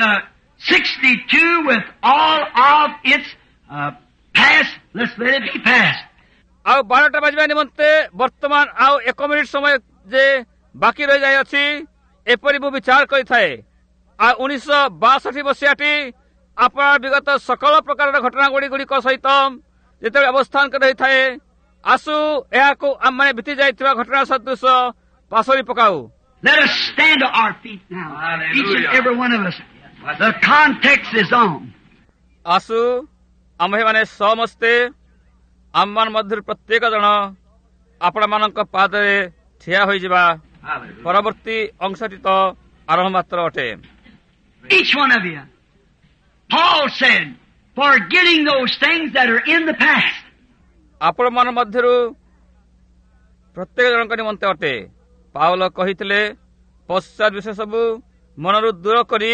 62 with all of its past. Let's let it be past. ଆଉ 12ଟା ବାଜିବା ନିମନ୍ତେ ବର୍ତ୍ତମାନ ଆଉ 1 ମିନିଟ୍ ସମୟ ଯେ ବାକି ରହିଯାଇଅଛି ଏପରି ମୁଁ ବିଚାର କରିଥାଏ। ଆଉ 1962 ମସିହାଟି ଆପଣ ବିଗତ ସକଳ ପ୍ରକାରର ଘଟଣା ଗୁଡ଼ିକ ସହିତ ଯେତେବେଳେ ଅବସ୍ଥାନ କରି ରହିଥାଏ, ଆସୁ ଏହାକୁ ଆମମାନେ ବିତି ଯାଇଥିବା ଘଟଣା ସଦୃଶ ପାସୋରି ପକାଉ। Let us stand to our feet now. Each and every one of us. The context is on. ଆସୁ ଆମ୍ଭେମାନେ ସମସ୍ତେ ଆମମାନ ମଧ୍ୟରୁ ପ୍ରତ୍ୟେକ ଜଣ ଆପଣମାନଙ୍କ ପାଦରେ ଠିଆ ହୋଇଯିବା। ପରବର୍ତ୍ତୀ ଅଂଶଟି ତ ଆରମ୍ଭ ମାତ୍ର ଅଟେ। Each one of you. Paul said, forgetting those things that are in the past. ଆପଣମାନ ମଧ୍ୟରୁ ପ୍ରତ୍ୟେକ ଜଣଙ୍କ ନିମନ୍ତେ ଅଟେ। ପାଉଲ କହିଥିଲେ, ପଶ୍ଚାତ ବିଷୟ ସବୁ ମନରୁ ଦୂର କରି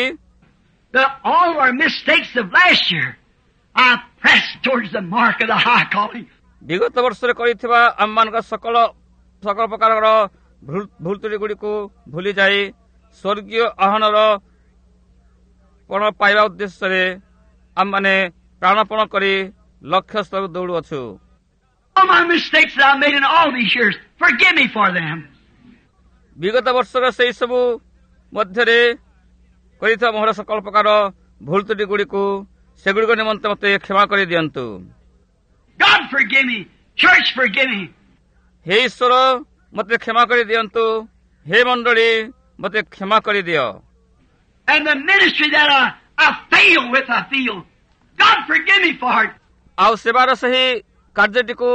all our mistakes of last year, I press towards the mark of the high calling. ବିଗତ ବର୍ଷରେ କରିଥିବା ଆମମାନଙ୍କ ସକଳ ପ୍ରକାରର ଭୁଲ ତ୍ରୁଟି ଗୁଡ଼ିକୁ ଭୁଲି ଯାଇ ସ୍ୱର୍ଗୀୟ ଆହ୍ୱାନର ପଣ ପାଇବା ଉଦ୍ଦେଶ୍ୟରେ ଆମମାନେ ପ୍ରାଣପଣ କରି ଲକ୍ଷ୍ୟ ସ୍ଥଳକୁ ଦୌଡୁଅଛୁ। All my mistakes that I made in all these years, forgive me for them. ବିଗତ ବର୍ଷର ସେହି ସବୁ ମଧ୍ୟରେ କରିଥିବା ମୋର ସକଳ ପ୍ରକାର ଭୁଲ ତ୍ରୁଟି ଗୁଡ଼ିକୁ ସେଗୁଡ଼ିକ ନିମନ୍ତେ ମୋତେ କ୍ଷମା କରିଦିଅନ୍ତୁ। God forgive me. Church forgive me. ହେ ଈଶ୍ୱର ମୋତେ କ୍ଷମା କରିଦିଅନ୍ତୁ। ହେ ମଣ୍ଡଳୀ ମୋତେ କ୍ଷମା କରିଦିଅ। And the ministry that I fail with, I feel. God forgive me for it. ଆଉ ସେବାର ସେହି କାର୍ଯ୍ୟଟିକୁ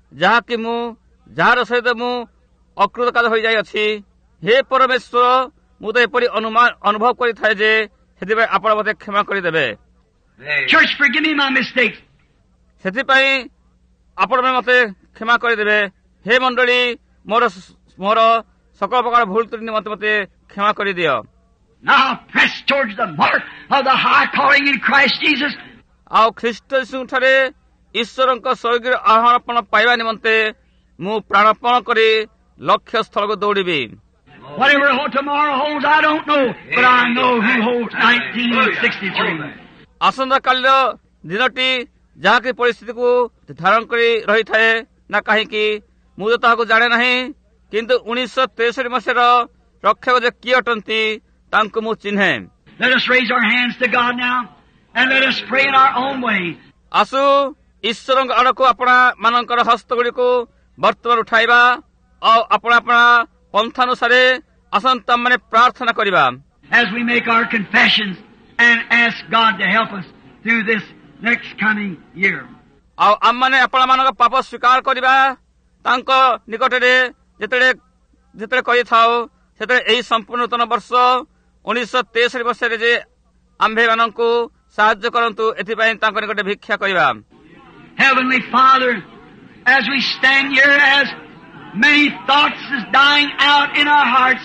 ଯାହାର ସହିତ ମୁଁ ଅକୃତକାର୍ଯ୍ୟ ହୋଇଯାଇଅଛି, ହେ ପରମେଶ୍ୱର ମୁଁ ତ ଏପରି ଅନୁଭବ କରିଥାଏ ଯେ ସେଥିପାଇଁ ଆପଣ ମୋତେ କ୍ଷମା କରିଦେବେ। Church forgive me my mistakes. ସେଥିପାଇଁ ଆପଣମାନେ ମୋତେ କ୍ଷମା କରିଦେବେ। ହେ ମଣ୍ଡଳୀ ମୋର ସକଳ ପ୍ରକାର ଭୁଲ ତ୍ରୁଟି ନିମନ୍ତେ ମୋତେ କ୍ଷମା କରିଦିଅ। Now press towards the mark of the high calling in Christ Jesus. ଆଉ ଖ୍ରୀଷ୍ଟ ଯୀଶୁଙ୍କଠାରେ ଈଶ୍ୱରଙ୍କ ସ୍ୱର୍ଗୀୟ ଆହ୍ୱାନ ପାଇବା ନିମନ୍ତେ ମୁଁ ପ୍ରାଣପଣ କରି ଲକ୍ଷ୍ୟ ସ୍ଥଳକୁ ଦୌଡ଼ିବି। Whatever tomorrow holds, I don't know, but I know who holds 1963. ଆସନ୍ତାକାଲିର ଦିନଟି ଯାହାକି ପରିସ୍ଥିତିକୁ ଧାରଣ କରି ରହିଥାଏ ନା କାହିଁକି ମୁଁ ତ ତାହାକୁ ଜାଣେ ନାହିଁ, କିନ୍ତୁ 1963 ମସିହାର ରକ୍ଷକ ଯେ କିଏ ଅଟନ୍ତି ତାଙ୍କୁ ମୁଁ ଚିହ୍ନେ। Let us raise our hands to God now and let us pray in our own way. ଆସୁ ଈଶ୍ୱରଙ୍କ ଆଡ଼କୁ ଆପଣା ମାନଙ୍କର ହସ୍ତଗୁଡ଼ିକୁ ବର୍ତ୍ତମାନ ଉଠାଇବା ଆଉ ଆପଣା ପନ୍ଥାନୁସାରେ ଆସନ୍ତା ମାନେ ପ୍ରାର୍ଥନା କରିବା। As we make our confessions and ask God to help us through this next coming year. ଆଉ ଆମମାନେ ଆପଣମାନଙ୍କ ପାପ ସ୍ୱୀକାର କରିବା ତାଙ୍କ ନିକଟରେ ଯେତେବେଳେ କହିଥାଉ ସେତେବେଳେ ଏହି ସମ୍ପୂର୍ଣ୍ଣ ନୂତନ ବର୍ଷ 1963 ବର୍ଷରେ ଯେ ଆମ୍ଭେମାନଙ୍କୁ ସାହାଯ୍ୟ କରନ୍ତୁ ଏଥିପାଇଁ ତାଙ୍କ ନିକଟରେ ଭିକ୍ଷା କରିବା। Heavenly Father, as we stand here, as many thoughts is dying out in our hearts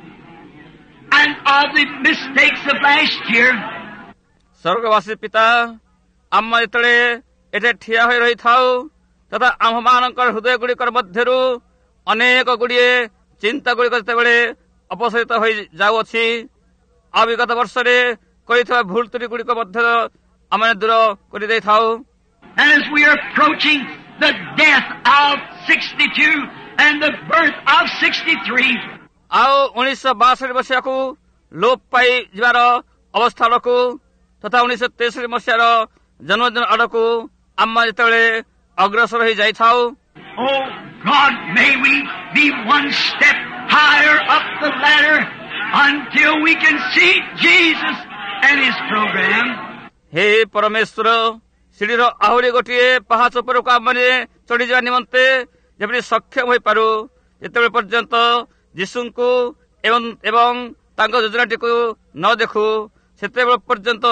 and of the mistakes of last year. ସ୍ୱର୍ଗବାସୀ ପିତା, ଆମ ଯେତେବେଳେ ଏଠି ଠିଆ ହୋଇ ରହିଥାଉ ତଥା ଆମ୍ଭମାନଙ୍କର ହୃଦୟ ଗୁଡ଼ିକର ମଧ୍ୟରୁ ଅନେକ ଗୁଡ଼ିଏ ଚିନ୍ତା ଗୁଡ଼ିକ ଯେତେବେଳେ ଅପସରିତ ହୋଇ ଯାଉଅଛି, ଆଉ ବିଗତ ବର୍ଷରେ କରିଥିବା ଭୁଲ ତ୍ରୁଟି ଗୁଡ଼ିକ ମଧ୍ୟ ଆମେ ଦୂର କରିଦେଇଥାଉ। As we are approaching the death of 62 and the birth of 63, ଆଉ 1962 ମସିହାକୁ ଲୋପ ପାଇଯିବାର ଅବସ୍ଥା ଆଡ଼କୁ ତଥା 1963 ମସିହାର ଜନ୍ମଦିନ ଆଡ଼କୁ ଆମେ ଯେତେବେଳେ ଅଗ୍ରସର ହୋଇ ଯାଇଥାଉ, oh God, may we be one step higher up the ladder until we can see Jesus and His program. ହେ ପରମେଶ୍ୱର, ସିଡ଼ିର ଆହୁରି ଗୋଟିଏ ପାହାଚ ଉପରକୁ ଆମେ ଚଢ଼ିଯିବା ନିମନ୍ତେ ଯେପରି ସକ୍ଷମ ହୋଇପାରୁ, ଯେତେବେଳେ ପର୍ଯ୍ୟନ୍ତ ଯୀଶୁଙ୍କୁ ଏବଂ ତାଙ୍କ ଯୋଜନାଟିକୁ ନ ଦେଖୁ ସେତେବେଳେ ପର୍ଯ୍ୟନ୍ତ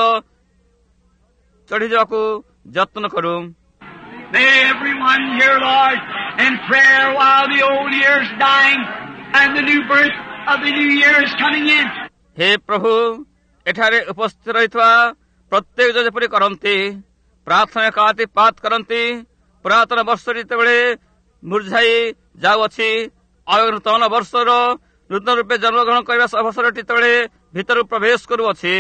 ଚଢ଼ିଯିବାକୁ ଯତ୍ନ କରୁ। May everyone hear, Lord, in prayer while the old year is dying and the new birth of the new year is coming in. ହେ ପ୍ରଭୁ, ଏଠାରେ ଉପସ୍ଥିତ ରହିଥିବା ପ୍ରତ୍ୟେକ ଯେପରି କରନ୍ତି, ପ୍ରାର୍ଥନା କାଳାତିପାତ କରନ୍ତି, ପୁରାତନ ବର୍ଷ ଯେତେବେଳେ ମୂର୍ଝାଇ ଯାଉଅଛି ଆଉ ନୂତନ ବର୍ଷର ନୂତନ ରୂପେ ଜନ୍ମଗ୍ରହଣ କରିବା ଅବସରଟି ଯେତେବେଳେ ଭିତରୁ ପ୍ରବେଶ କରୁଅଛି,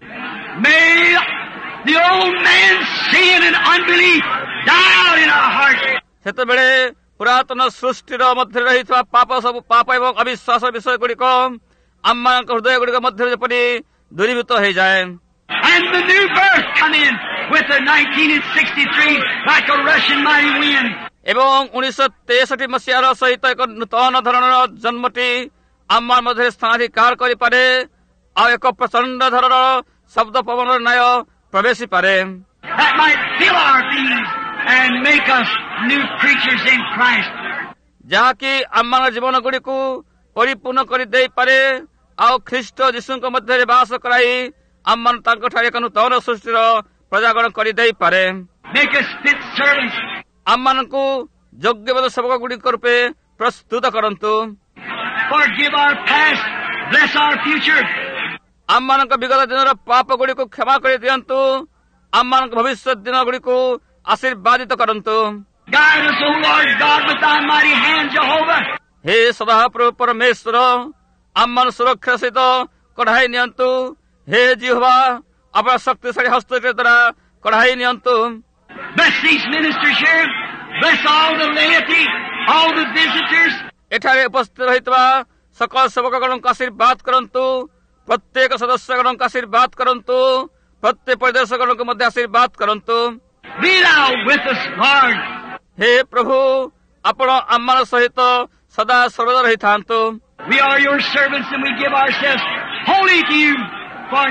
May the old man's sin and unbelief die out in our hearts. ସେତେବେଳେ ପୁରାତନ ସୃଷ୍ଟିର ମଧ୍ୟରେ ରହିଥିବା ପାପ ଏବଂ ଅବିଶ୍ୱାସ ବିଷୟ ଗୁଡ଼ିକ ଆମମାନଙ୍କ ହୃଦୟ ଗୁଡ଼ିକ ମଧ୍ୟରେ ଯେପରି ଦୂରୀଭୂତ ହୋଇଯାଏ, And the new birth come in with the 1963 like a Russian mighty wind. ଏବଂ 1963 ମସିହାର ସହିତ ଏକ ନୂତନ ଧରଣର ଜନ୍ମଟି ଆମ ମଧ୍ୟରେ ସ୍ଥାନାଧିକାର କରିପାରେ, ଆଉ ଏକ ପ୍ରଚଣ୍ଡ ଧରଣର ଶବ୍ଦ ପବନର ନ୍ୟାୟ ପ୍ରବେଶିପାରେ, That might fill our beings and make us new creatures in Christ. ଯାହାକି ଆମମାନଙ୍କ ଜୀବନ ଗୁଡ଼ିକୁ ପରିପୂର୍ଣ୍ଣ କରିଦେଇପାରେ ଆଉ ଖ୍ରୀଷ୍ଟ ଯୀଶୁଙ୍କ ମଧ୍ୟରେ ବାସ କରାଇ ଆମମାନ ତାଙ୍କଠାରେ ଏକ ନୂତନ ସୃଷ୍ଟିର ପ୍ରଜାଗରଣ କରିଦେଇପାରେ। Make us fit servants. ଆମମାନଙ୍କୁ ଯୋଗ୍ୟବାଦ ସେବକ ଗୁଡ଼ିକ ରୂପେ ପ୍ରସ୍ତୁତ କରନ୍ତୁ। Forgive our past. Bless our future. ଆମମାନଙ୍କ ବିଗତ ଦିନର ପାପ ଗୁଡ଼ିକୁ କ୍ଷମା କରିଦିଅନ୍ତୁ, ଆମମାନଙ୍କ ଭବିଷ୍ୟତ ଦିନ ଗୁଡ଼ିକୁ ଆଶୀର୍ବାଦିତ କରନ୍ତୁ। Guide us, O Lord God, with thy mighty hand, Jehovah. ହେ ସଦାପ୍ରଭୁ ପରମେଶ୍ୱର, ଆମମାନ ସୁରକ୍ଷା ସହିତ କଢ଼ାଇ ନିଅନ୍ତୁ। ହେ ଜିହୋବା, ଆପଣ ଶକ୍ତିଶାଳୀ ହସ୍ତରେ ଦ୍ୱାରା କଢ଼ାଇ ନିଅନ୍ତୁ। Bless these ministers here. Bless all the laity, all the visitors. ଏଠାରେ ଉପସ୍ଥିତ ରହିଥିବା ସକଳ ସେବକଗଣଙ୍କୁ ଆଶୀର୍ବାଦ କରନ୍ତୁ, ପ୍ରତ୍ୟେକ ସଦସ୍ୟଗଣଙ୍କୁ ଆଶୀର୍ବାଦ କରନ୍ତୁ, ପ୍ରତ୍ୟେକ ପରିଦର୍ଶକଗଣଙ୍କୁ ମଧ୍ୟ ଆଶୀର୍ବାଦ କରନ୍ତୁ। Be thou with us, Lord. ହେ ପ୍ରଭୁ, ଆପଣ ଆମମାନଙ୍କ ସହିତ ସଦା ସର୍ବଦା ରହିଥାନ୍ତୁ। We are your servants and we give ourselves wholly to you for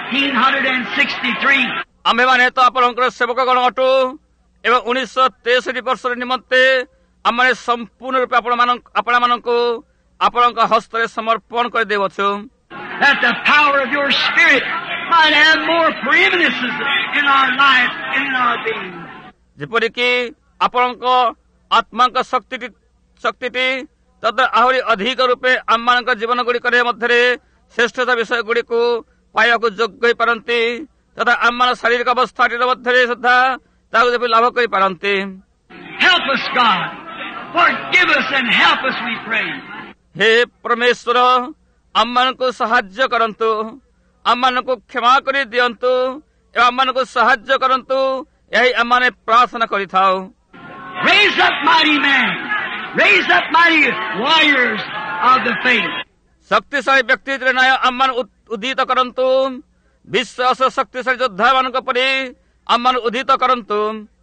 1963. ଆମ୍ଭେମାନେ ତ ଆପଣଙ୍କର ସେବକଗଣ ଅଟୁ ଏବଂ 1963 ବର୍ଷର ନିମନ୍ତେ ଆମେ ସମ୍ପୂର୍ଣ୍ଣ ରୂପେ ଆପଣମାନଙ୍କୁ ଆପଣଙ୍କ ହସ୍ତରେ ସମର୍ପଣ କରିଦେଉଛୁ। That the power of your Spirit might have more preeminences in our lives and in our being. ଯେପରିକି ଆପଣଙ୍କ ଆତ୍ମାଙ୍କ ଶକ୍ତିଟି ତଦ୍ୱାରା ଆହୁରି ଅଧିକ ରୂପେ ଆମମାନଙ୍କ ଜୀବନ ଗୁଡ଼ିକରେ ମଧ୍ୟରେ ଶ୍ରେଷ୍ଠତା ବିଷୟ ଗୁଡ଼ିକୁ ପାଇବାକୁ ଯୋଗ୍ୟ ହୋଇପାରନ୍ତି ତଥା ଆମମାନଙ୍କ ଶାରୀରିକ ଅବସ୍ଥାଟିର ମଧ୍ୟରେ ସୁଦ୍ଧା ତାହାକୁ ଯେପରି ଲାଭ କରିପାରନ୍ତି। Help us, God. Forgive us and help us, we pray. ହେ ପରମେଶ୍ୱର, ଆମମାନଙ୍କୁ ସାହାଯ୍ୟ କରନ୍ତୁ, ଆମମାନଙ୍କୁ କ୍ଷମା କରି ଦିଅନ୍ତୁ ଏବଂ ଆମମାନଙ୍କୁ ସାହାଯ୍ୟ କରନ୍ତୁ, ଏହି ଆମମାନେ ପ୍ରାର୍ଥନା କରିଥାଉ। Raise up mighty men. Raise up mighty warriors of the faith. ଶକ୍ତିଶାଳୀ ବ୍ୟକ୍ତିତ୍ୱର ନ୍ୟାୟ ଆମମାନ ଉଦ୍ଧିତ କରନ୍ତୁ, ବିଶ୍ୱାସ ଶକ୍ତିଶାଳୀ ଯୋଦ୍ଧାମାନଙ୍କ ପରି ଆମମାନ ଉଦ୍ଧିତ କରନ୍ତୁ।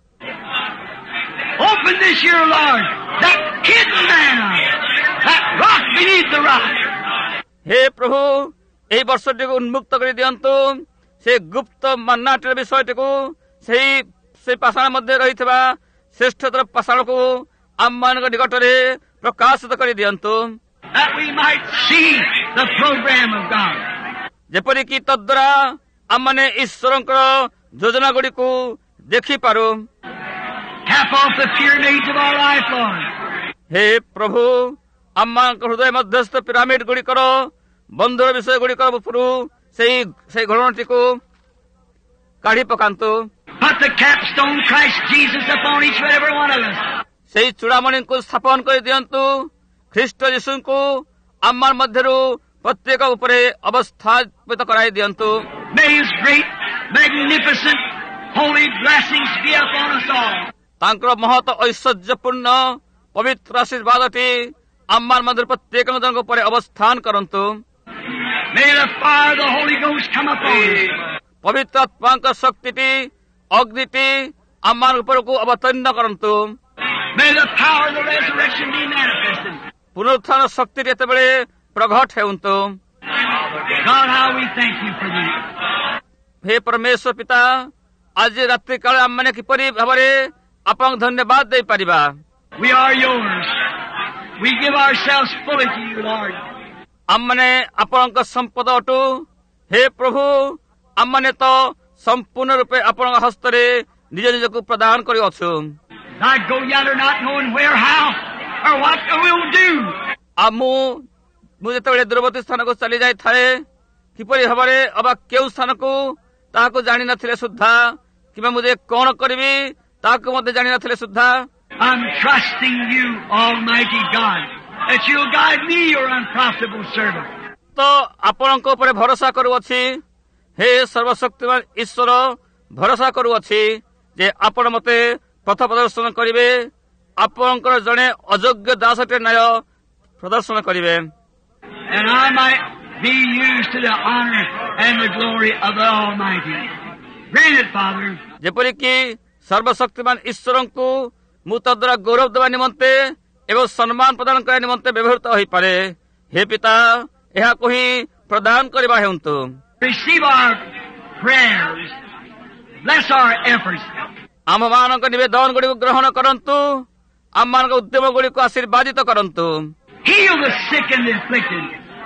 Open this year, Lord, that hidden manna, that rock beneath the rock. ହେ ପ୍ରଭୁ, ଏହି ବର୍ଷଟିକୁ ଉନ୍ମୁକ୍ତ କରି ଦିଅନ୍ତୁ, ସେ ଗୁପ୍ତ ମନ୍ନାଟିର ବିଷୟଟିକୁ ସେହି ପାଷାଣ ମଧ୍ୟରେ ରହିଥିବା ଶ୍ରେଷ୍ଠତର ପାଷାଣକୁ ଆମମାନଙ୍କ ନିକଟରେ ପ୍ରକାଶିତ କରିଦିଅନ୍ତୁ, that we might see the program of God. ଯେପରିକି ତଦ୍ୱାରା ଆମମାନେ ଈଶ୍ୱରଙ୍କର ଯୋଜନା ଗୁଡ଼ିକୁ ଦେଖିପାରୁ। Tap off the pyramids of our life, Lord. ହେ ପ୍ରଭୁ, ଆମମାନଙ୍କ ହୃଦୟ ମଧ୍ୟସ୍ଥ ପିରାମିଡ ଗୁଡ଼ିକର ବନ୍ଧୁର ବିଷୟ ଗୁଡ଼ିକର ଉପରୁ ସେଇ ଘଟଣାଟିକୁ କାଢି ପକାନ୍ତୁ। Put the capstone Christ Jesus upon each and every one of us. ସେଇ ଚୂଡ଼ାମଣିଙ୍କୁ ସ୍ଥାପନ କରିଦିଅନ୍ତୁ, ଖ୍ରୀଷ୍ଟ ଯୀଶୁଙ୍କୁ ଆମ ମଧ୍ୟରୁ ପ୍ରତ୍ୟେକ ଉପରେ ଅବସ୍ଥାପିତ କରାଇ ଦିଅନ୍ତୁ। May His great, magnificent, holy blessings be upon us all. ତାଙ୍କର ମହତ ଐଶ୍ୱର୍ଯ୍ୟପୂର୍ଣ୍ଣ ପବିତ୍ର ଆଶୀର୍ବାଦଟି ଆମ ମଧ୍ୟରୁ ପ୍ରତ୍ୟେକ ଜଣଙ୍କ ଉପରେ ଅବସ୍ଥାନ କରନ୍ତୁ। May the fire of the Holy Ghost come upon us. ପବିତ୍ର ଆତ୍ମାଙ୍କ ଶକ୍ତିଟି ଅଗ୍ନିଟି ଆମ ଉପରକୁ ଅବତୀର୍ଣ୍ଣ କରନ୍ତୁ। May the power of the resurrection be manifested. ପୁନରୁତ୍ଥାନ ଶକ୍ତିଟି ଯେତେବେଳେ ପ୍ରଘଟ ହେଉନ୍ତୁ। God, how we thank you for this. ହେ ପରମେଶ୍ୱର ପିତା, ଆଜି ରାତ୍ରି କାଳ ଆମମାନେ କିପରି ଭାବରେ ଆପଣଙ୍କୁ ଧନ୍ୟବାଦ ଦେଇପାରିବା। We are yours. We give ourselves fully to you, Lord. ଆମମାନେ ଆପଣଙ୍କ ସମ୍ପଦ ଅଟୁ। ହେ ପ୍ରଭୁ, ଆମମାନେ ତ ସମ୍ପୂର୍ଣ୍ଣ ରୂପେ ଆପଣଙ୍କ ହସ୍ତରେ ନିଜ ନିଜକୁ ପ୍ରଦାନ କରିଅଛୁ। I go yonder not knowing where, how, or what we'll do. ଆଉ ମୁଁ ଯେତେବେଳେ ଦୂରବର୍ତ୍ତୀ ସ୍ଥାନକୁ ଚାଲି ଯାଇଥାଏ, କିପରି ଭାବରେ ଅବା କେଉଁ ସ୍ଥାନକୁ ତାହାକୁ ଜାଣିନଥିଲେ ସୁଦ୍ଧା, କିମ୍ବା ମୁଁ ଯେ କଣ କରିବି ତାହାକୁ ମଧ୍ୟ ଜାଣିନଥିଲେ ସୁଦ୍ଧା, I'm trusting you, Almighty God, that you'll guide me, your unprofitable servant. ତ ଆପଣଙ୍କ ଉପରେ ଭରସା କରୁଅଛି। ହେ ସର୍ବଶକ୍ତିମାନ ଈଶ୍ୱର, ଭରସା କରୁଅଛି ଯେ ଆପଣ ମୋତେ ପଥ ପ୍ରଦର୍ଶନ କରିବେ, ଆପଣଙ୍କର ଜଣେ ଅଯୋଗ୍ୟ ଦାସଟିର ନ୍ୟାୟ ପ୍ରଦର୍ଶନ କରିବେ। And I might be used to the honor and the glory of the Almighty. Grant it, Father. ଯେପରିକି ସର୍ବଶକ୍ତିମାନ ଈଶ୍ୱରଙ୍କୁ ମୁଁ ତଦ୍ୱାରା ଗୌରବ ଦେବା ନିମନ୍ତେ ଏବଂ ସମ୍ମାନ ପ୍ରଦାନ କରିବା ନିମନ୍ତେ ବ୍ୟବହୃତ ହୋଇପାରେ। ହେ ପିତା, ଏହାକୁ ହିଁ ପ୍ରଦାନ କରିବା ହେଉନ୍ତୁ। Receive our prayers. Bless our efforts. ଆମମାନଙ୍କ ନିବେଦନ ଗୁଡ଼ିକୁ ଗ୍ରହଣ କରନ୍ତୁ, ଆମମାନଙ୍କ ଉଦ୍ୟମ ଗୁଡ଼ିକୁ ଆଶୀର୍ବାଦିତ କରନ୍ତୁ। Heal the sick and the afflicted,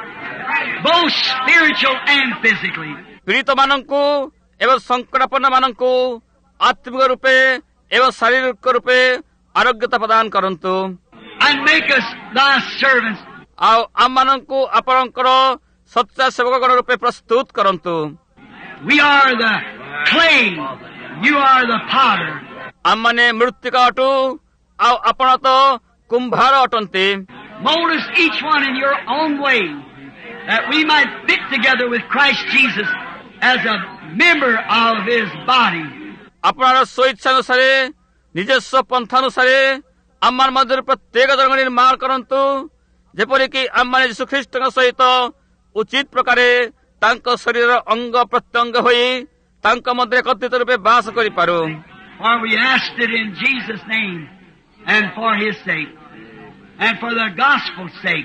both spiritual and physically. ପୀଡ଼ିତମାନଙ୍କୁ ଏବଂ ସଂକଟାପନ୍ନମାନଙ୍କୁ ଆତ୍ମିକ ରୂପେ ଏବଂ ଶାରୀରିକ ରୂପେ ଆରୋଗ୍ୟତା ପ୍ରଦାନ କରନ୍ତୁ। And make us thy servants. ଆଉ ଆମମାନଙ୍କୁ ଆପଣଙ୍କର ସଚ୍ଚା ସେବକଗଣ ରୂପେ ପ୍ରସ୍ତୁତ କରନ୍ତୁ। We are the clay. You are the potter. ଆମମାନେ ମୃତ୍ତିକା ଅଟୁ, ଆଉ ଆପଣ ତ କୁମ୍ଭାର ଅଟନ୍ତି। Mold us each one in your own way, that we might fit together with Christ Jesus as a member of His body. ଆପଣଙ୍କର ସ୍ୱଇଚ୍ଛା ଅନୁସାରେ ନିଜସ୍ୱ ପନ୍ଥା ଅନୁସାରେ ଆମ ମଧ୍ୟରୁ ପ୍ରତ୍ୟେକ ଜଣଙ୍କ ନିର୍ମାଣ କରନ୍ତୁ, ଯେପରିକି ଆମମାନେ ଯୀଶୁଖ୍ରୀଷ୍ଟଙ୍କ ସହିତ ଉଚିତ ପ୍ରକାରେ ତାଙ୍କ ଶରୀରର ଅଙ୍ଗ ପ୍ରତ୍ୟଙ୍ଗ ହୋଇ ତାଙ୍କ ମଧ୍ୟରେ ଏକତ୍ରିତ ରୂପେ ବାସ କରିପାରୁ। For we asked it in Jesus' name, and for His sake, and for the gospel's sake.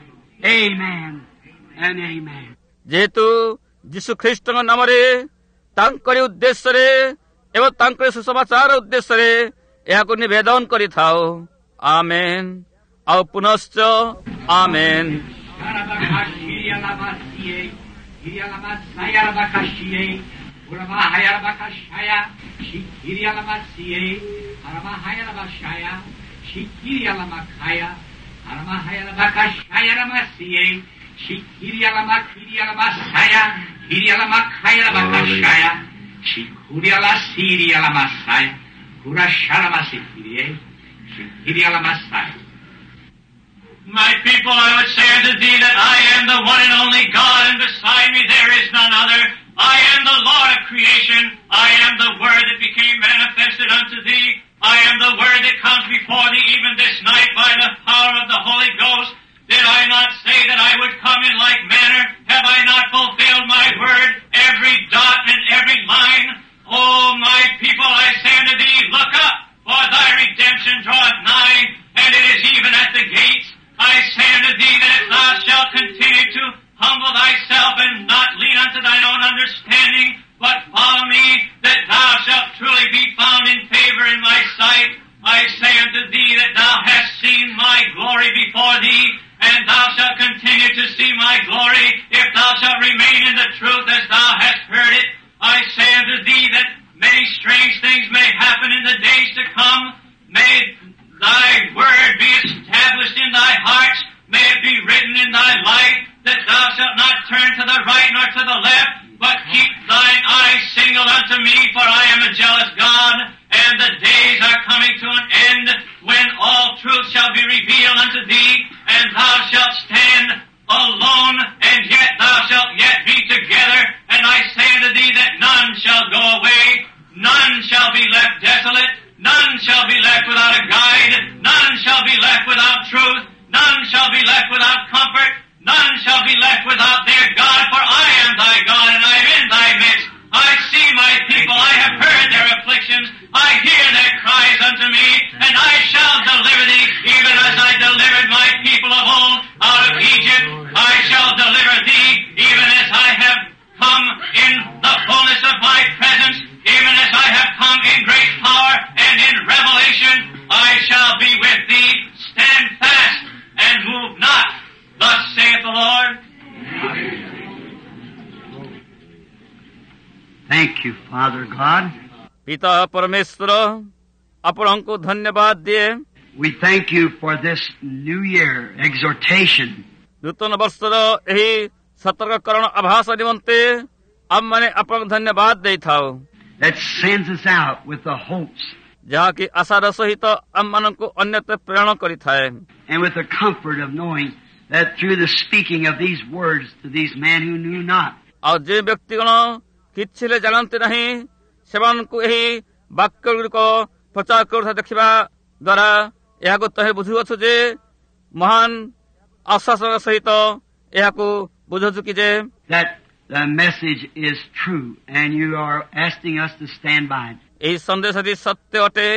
Amen and amen. ଯେହେତୁ ଯୀଶୁଖ୍ରୀଷ୍ଟଙ୍କ ନାମରେ, ତାଙ୍କରି ଉଦ୍ଦେଶ୍ୟରେ ଏବଂ ତାଙ୍କରି ସୁସମାଚାର ଉଦ୍ଦେଶ୍ୟରେ ଏହାକୁ ନିବେଦନ କରିଥାଉ। ଆମେନ୍ ଆଉ ପୁନଶ୍ଚ ଆମେନ୍। My people, I would say unto thee that I am the one and only God, and beside me there is none other. I am the Lord of creation. I am the Word that became manifested unto thee. I am the Word that comes before thee even this night by the power of the Holy Ghost. Did I not say that I would come in like manner? Have I not fulfilled my word, every dot and every line? O my people, I say unto thee, look up, for thy redemption draweth nigh, and it is even at the gates. I say unto thee that if thou shalt continue to humble thyself and not lean unto thine own understanding, but follow me, that thou shalt truly be found in favor in my sight. I say unto thee that thou hast seen my glory before thee, and thou shalt continue to see my glory, if thou shalt remain in the truth as thou hast heard it. I say unto thee that many strange things may happen in the days to come. May thy word be established in thy hearts. May it be written in thy life, that thou shalt not turn to the right nor to the left, but keep thine eyes single unto me, for I am a jealous God, and the days are coming to an end, when all truth shall be revealed unto thee, and thou shalt stand alone, and yet thou shalt yet be together. And I say unto thee that none shall go away, none shall be left desolate, none shall be left without a guide, none shall be left without truth, none shall be left without comfort, none shall be left without their God, for I am thy God, and I am in thy midst. I see my people, I have heard their afflictions, I hear their cries unto me, and I shall deliver thee, even as I delivered my people of old out of Egypt. I shall deliver thee, even as I have come in the fullness of my presence, even as I have come in great power and in revelation. I shall be with thee. Stand fast and move not. Thus saith the Lord. Thank you, Father God. ପିତା ପରମେଶ୍ୱର ଆପଣଙ୍କୁ ଧନ୍ୟବାଦ ଦିଏ। We thank you for this new year exhortation. ନୂତନ ବର୍ଷର ଏହି ସତର୍କକରଣ ଆଭାସ ନିମନ୍ତେ ଆମମାନେ ଆପଣଙ୍କୁ ଧନ୍ୟବାଦ ଦେଇଥାଉ, That sends us out with the hopes ଯାହାକି ଆଶାର ସହିତ ଆମମାନଙ୍କୁ ଅନ୍ୟତ୍ର ପ୍ରେରଣ କରିଥାଏ, and with the comfort of knowing that through the speaking of these words to these men who knew not, ଆଉ ଯେଉଁ ବ୍ୟକ୍ତିଗଣ କିଛି ହେଲେ ଜାଣନ୍ତି ନାହିଁ ସେମାନଙ୍କୁ ଏହି ବାକ୍ୟ ଗୁଡ଼ିକ ପ୍ରଚାର କରୁଥିବା ଦେଖିବା ଦ୍ୱାରା ଏହାକୁ ତହେ ବୁଝୁଅଛୁ ଯେ ମହାନ ଆଶ୍ୱାସର ସହିତ ଏହାକୁ ବୁଝୁଛୁ କି ଯେ that the message is true and you are asking us to stand by it. ଏହି ସନ୍ଦେଶଟି ସତ୍ୟ ଅଟେ,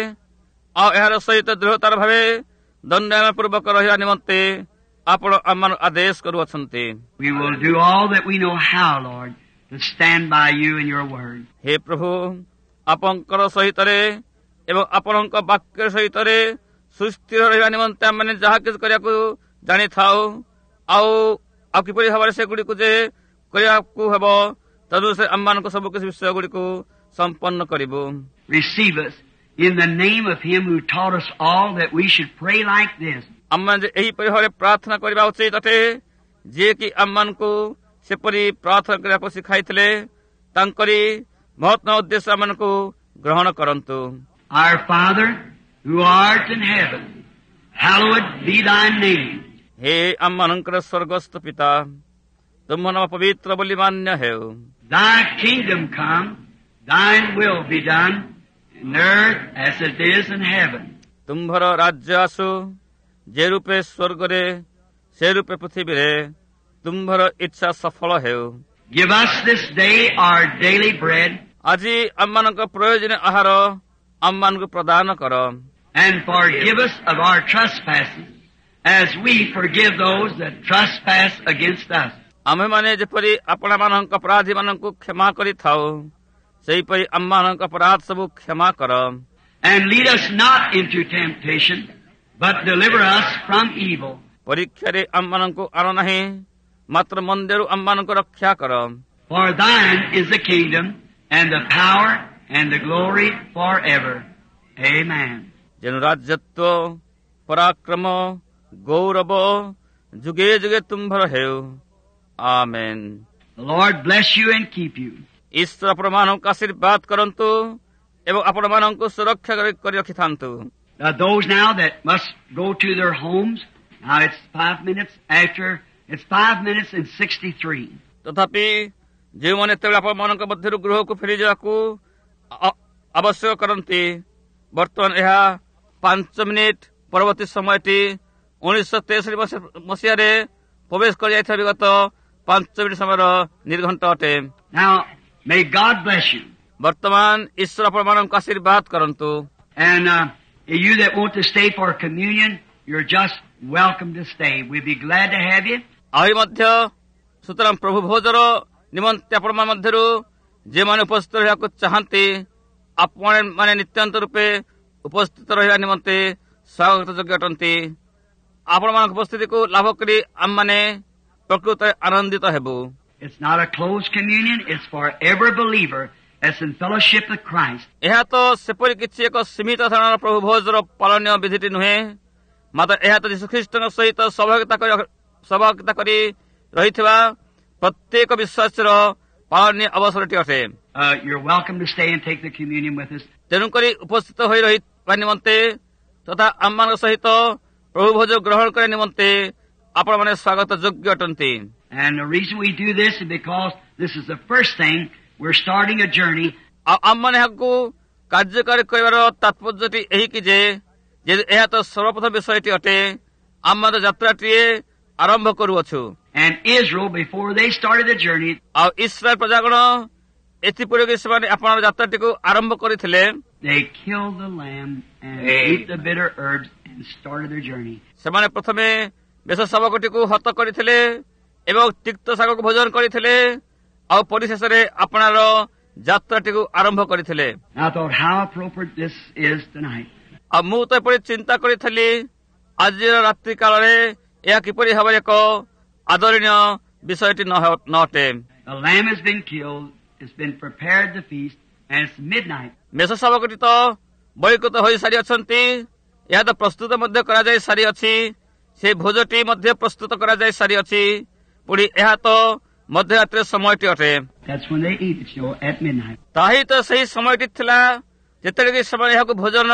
ଆଉ ଏହାର ସହିତ ଦୃଢ଼ତାର ଭାବେ ଦଣ୍ଡାୟନ ପୂର୍ବକ ରହିବା ନିମନ୍ତେ ଆପଣ ଆମମାନଙ୍କୁ ଆଦେଶ କରୁଅଛନ୍ତି। We will do all that we know how, Lord, to stand by you and your word. ହେ ପ୍ରଭୁ, ଆପଣଙ୍କର ସହିତରେ ଏବଂ ଆପଣଙ୍କ ବାକ୍ୟ ସହିତରେ ସୁସ୍ଥିର ରହିବା ନିମନ୍ତେ ଆମମାନେ ଯାହା କିଛି କରିବାକୁ ଜାଣିଥାଉ, ଆଉ କିପରି ଭାବରେ ସେଗୁଡ଼ିକୁ ଯେ କରିବାକୁ ହେବ ତଦୁସରେ ଆମମାନଙ୍କ ସବୁ କିଛି ବିଷୟ ଗୁଡ଼ିକୁ ସମ୍ପନ୍ନ କରିବୁ। Receive us in the name of him who taught us all that we should pray like this. ଆମମାନେ ଯେ ଏହିପରି ଭାବରେ ପ୍ରାର୍ଥନା କରିବା ଉଚିତ ଅଟେ, ଯିଏକି ଆମମାନଙ୍କୁ ସେପରି ପ୍ରାର୍ଥନା କରିବାକୁ ଶିଖାଇଥିଲେ, ତାଙ୍କରି ମହତ୍ତ୍ୱ ଉଦ୍ଦେଶ୍ୟ ଆମମାନଙ୍କୁ ଗ୍ରହଣ କରନ୍ତୁ। Our Father, who art in heaven, hallowed be thy name. ହେ ଆମମାନଙ୍କର ସ୍ୱର୍ଗସ୍ଥ ପିତା, ତୁମ ନାମ ପବିତ୍ର ବୋଲି ମାନ୍ୟ ହେଉ। Thy kingdom come, thine will be done, in earth as it is in heaven. ତୁମ୍ଭର ରାଜ୍ୟ ଆସୁ, ଯେ ରୂପେ ସ୍ୱର୍ଗରେ ସେ ରୂପେ ପୃଥିବୀରେ ତୁମ୍ଭର ଇଚ୍ଛା ସଫଳ ହେଉ। Give us this day our daily bread, ଆଜି ଆମମାନଙ୍କ ପ୍ରୟୋଜନ ଆହାର ଆମମାନଙ୍କୁ ପ୍ରଦାନ କର, and forgive us of our trespasses, as we forgive those that trespass against us. ଆମେମାନେ ଯେପରି ଆପଣମାନଙ୍କ ଅପରାଧୀମାନଙ୍କୁ କ୍ଷମା କରିଥାଉ, ସେହିପରି ଆମମାନଙ୍କ ଅପରାଧ ସବୁ କ୍ଷମା କର। And lead us not into temptation, but deliver us from evil. ପରୀକ୍ଷାରେ ଆମମାନଙ୍କୁ ଆଣ ନାହିଁ, ମାତ୍ର ମନ୍ଦରୁ ଆମମାନଙ୍କୁ ରକ୍ଷା କର। For thine is the kingdom, and the power, and the glory forever. Amen. ଯେଣୁ ରାଜତ୍ୱ, ପରାକ୍ରମ, ଗୌରବ ଯୁଗେ ଯୁଗେ ତୁମ୍ଭର ହେଉ। ଆମେନ୍। The Lord bless you and keep you. ଈଶ୍ୱର ଆପଣମାନଙ୍କୁ ଆଶୀର୍ବାଦ କରନ୍ତୁ ଏବଂ ଆପଣମାନଙ୍କୁ ସୁରକ୍ଷା କରି ରଖିଥାନ୍ତୁ। Those now that must go to their homes, now it's 5 minutes and 63. ତଥାପି ଯେଉଁମାନେ ଯେତେବେଳେ ଆପଣମାନଙ୍କ ମଧ୍ୟରୁ ଗୃହକୁ ଫେରିଯିବାକୁ ଆବଶ୍ୟକ କରନ୍ତି, ବର୍ତ୍ତମାନ ଏହା 5 ମିନିଟ୍ ପରବର୍ତ୍ତୀ ସମୟଟି 1963 ମସିହାରେ ପ୍ରବେଶ କରିଯାଇଥିବା ବିଗତ 5 ମିନିଟ୍ ସମୟର ନିର୍ଘଣ୍ଟ ଅଟେ। Now, may God bless you. ବର୍ତ୍ତମାନ ଈଶ୍ୱର ଆପଣମାନଙ୍କୁ ଆଶୀର୍ବାଦ କରନ୍ତୁ। And you that want to stay for communion, you're just welcome to stay. We'll be glad to have you. ଆହୁରି ମଧ୍ୟ ସୁତରାଂ ପ୍ରଭୁ ଭୋଜର ନିମନ୍ତେ ଆପଣଙ୍କ ମଧ୍ୟରୁ ଯେଉଁମାନେ ଉପସ୍ଥିତ ରହିବାକୁ ଚାହାନ୍ତି, ଆପଣମାନେ ନିତ୍ୟାନ୍ତ ରୂପେ ଉପସ୍ଥିତ ରହିବା ନିମନ୍ତେ ସ୍ୱାଗତ ଯୋଗ୍ୟ ଅଟନ୍ତି। ଆପଣମାନଙ୍କ ଉପସ୍ଥିତିକୁ ଲାଭ କରି ଆମମାନେ ପ୍ରକୃତରେ ଆନନ୍ଦିତ ହେବୁ। It's not a closed communion. It's for every believer that's in fellowship with Christ. ଏହା ତ ସେପରି କିଛି ଏକ ସୀମିତ ଧରଣର ପ୍ରଭୁ ଭୋଜର ପାଳନୀୟ ବିଧିଟି ନୁହେଁ, ମାତ୍ର ଏହା ତ ଯୀଶୁଖ୍ରୀଷ୍ଟଙ୍କ ସହିତ ସହଭାଗିତା କରି ରହିଥିବା ପ୍ରତ୍ୟେକ ବିଶ୍ୱାସୀର ପାଳନୀୟ ଅବସରଟି ଅଟେ। You're welcome to stay and take the communion with us. ତେଣୁକରି ଉପସ୍ଥିତ ହୋଇ ରହିବା ନିମନ୍ତେ ତଥା ଆମମାନଙ୍କ ସହିତ ପ୍ରଭୁ ଭୋଜ ଗ୍ରହଣ କରିବା ନିମନ୍ତେ ଆପଣମାନେ ସ୍ୱାଗତ ଯୋଗ୍ୟ ଅଟନ୍ତି। And the reason we do this is because this is the first thing. We're starting a journey. ଆଉ ଆମମାନେ ଏହାକୁ କାର୍ଯ୍ୟକାରୀ କରିବାର ତାତ୍ପର୍ଯ୍ୟଟି ଏହିକି ଯେ ଏହା ତ ସର୍ବପ୍ରଥମ ବିଷୟଟି ଅଟେ, ଆମେ ଯାତ୍ରାଟିଏ ଆରମ୍ଭ କରୁଅଛୁ। And Israel, before they started the journey, ଆଉ ଇସ୍ରାଏଲ ପ୍ରଜାଗଣ ଏଥିପୂର୍ବରୁ ସେମାନେ ଆପଣଙ୍କ ଯାତ୍ରାଟିକୁ ଆରମ୍ଭ କରିଥିଲେ। they killed the lamb and ate the bitter herbs and started their journey. ସେମାନେ ପ୍ରଥମେ ବେଶ ଶାବକଟିକୁ ହତ କରିଥିଲେ ଏବଂ ତିକ୍ତ ଶାଗକୁ ଭୋଜନ କରିଥିଲେ ଆଉ ପରିଶେଷରେ ଆପଣାର ଯାତ୍ରାଟିକୁ ଆରମ୍ଭ କରିଥିଲେ। I thought how appropriate this is tonight. ଆଉ ମୁଁ ତ ଏପରି ଚିନ୍ତା କରିଥିଲି ଆଜିର ରାତ୍ରି କାଳରେ ଏହା କିପରି ଭାବରେ ଏକ ଆଦରଣୀୟ ବିଷୟଟି ନ ଅଟେ। The lamb has been killed. It's been prepared the feast, and it's midnight. ମେଷ ଶାବକଟି ତ ବଳିକୃତ ହୋଇ ସାରିଅଛନ୍ତି, ଏହା ତ ପ୍ରସ୍ତୁତ ମଧ୍ୟ କରାଯାଇ ସାରିଅଛି, ସେ ଭୋଜଟି ମଧ୍ୟ ପ୍ରସ୍ତୁତ କରାଯାଇ ସାରିଅଛି, ପୁଣି ଏହା ତ ମଧ୍ୟରାତ୍ରିର ସମୟଟି ଅଟେ। That's when they eat it, at midnight. ତାହି ତ ସେହି ସମୟଟି ଥିଲା ଯେତେବେଳେ କି ସେମାନେ ଏହାକୁ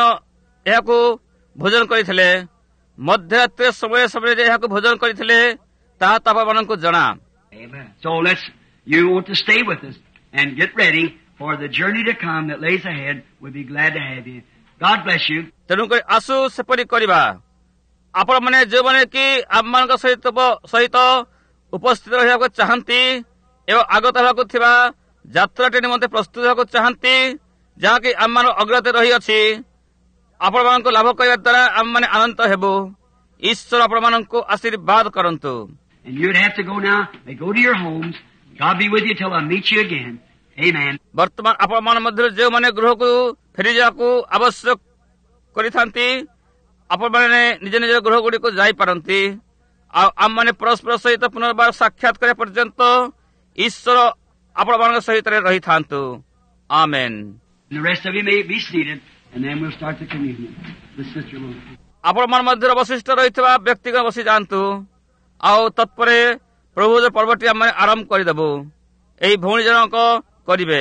ଭୋଜନ କରିଥିଲେ। ମଧ୍ୟରାତ୍ରିର ସମୟରେ ଯେ ଏହାକୁ ଭୋଜନ କରିଥିଲେ ତାହା ତ ଆପଣମାନଙ୍କୁ ଜଣା। Amen. So you want to stay with us and get ready for the journey to come that lays ahead. We'll be glad to have you. God bless you. ତେଣୁକରି ଆସୁ ସେପରି କରିବା। ଆପଣମାନେ ଯେଉଁମାନେ କି ଆମମାନଙ୍କ ସହିତ ଉପସ୍ଥିତ ରହିବାକୁ ଚାହାନ୍ତି ଏବଂ ଆଗତ ହେବାକୁ ଥିବା ଯାତ୍ରାଟି ନିମନ୍ତେ ପ୍ରସ୍ତୁତ ହେବାକୁ ଚାହାନ୍ତି, ଯାହାକି ଆମମାନ ଅଗ୍ରଗତି ରହିଅଛି, ଆପଣମାନଙ୍କୁ ଲାଭ କରିବା ଦ୍ୱାରା ଆମମାନେ ଆନନ୍ଦିତ ହେବୁ। ଈଶ୍ୱର ଆପଣମାନଙ୍କୁ ଆଶୀର୍ବାଦ କରନ୍ତୁ। And you'd have to go now. Go to your homes. God be with you till I meet you again. Amen. ବର୍ତ୍ତମାନ ଆପଣମାନ ମଧ୍ୟରୁ ଯେଉଁମାନେ ଗୃହକୁ ଫେରିଯିବାକୁ ଆବଶ୍ୟକ କରିଥାନ୍ତି, ଆପଣମାନେ ନିଜ ନିଜ ଗୃହଗୁଡ଼ିକୁ ଯାଇପାରନ୍ତି। ଆଉ ଆମମାନେ ପରସ୍ପର ସହିତ ପୁନର୍ବାର ସାକ୍ଷାତ କରିବା ପର୍ଯ୍ୟନ୍ତ ଈଶ୍ୱର ଆପଣମାନଙ୍କ ସହିତ ରହିଥାନ୍ତୁ। ଆମେନ୍। And the rest of you may be seated, and then we'll start the communion. The sister will. ଆପଣମାନ ମଧ୍ୟରେ ଅବଶିଷ୍ଟ ରହିଥିବା ବ୍ୟକ୍ତିଗତ ବସି ଯାଆନ୍ତୁ ଆଉ ତତ୍ପରେ ପ୍ରଭୁ ପର୍ବଟି ଆମେ ଆରମ୍ଭ କରିଦେବୁ। ଏହି ଭଉଣୀ ଜଣକ କରିବେ।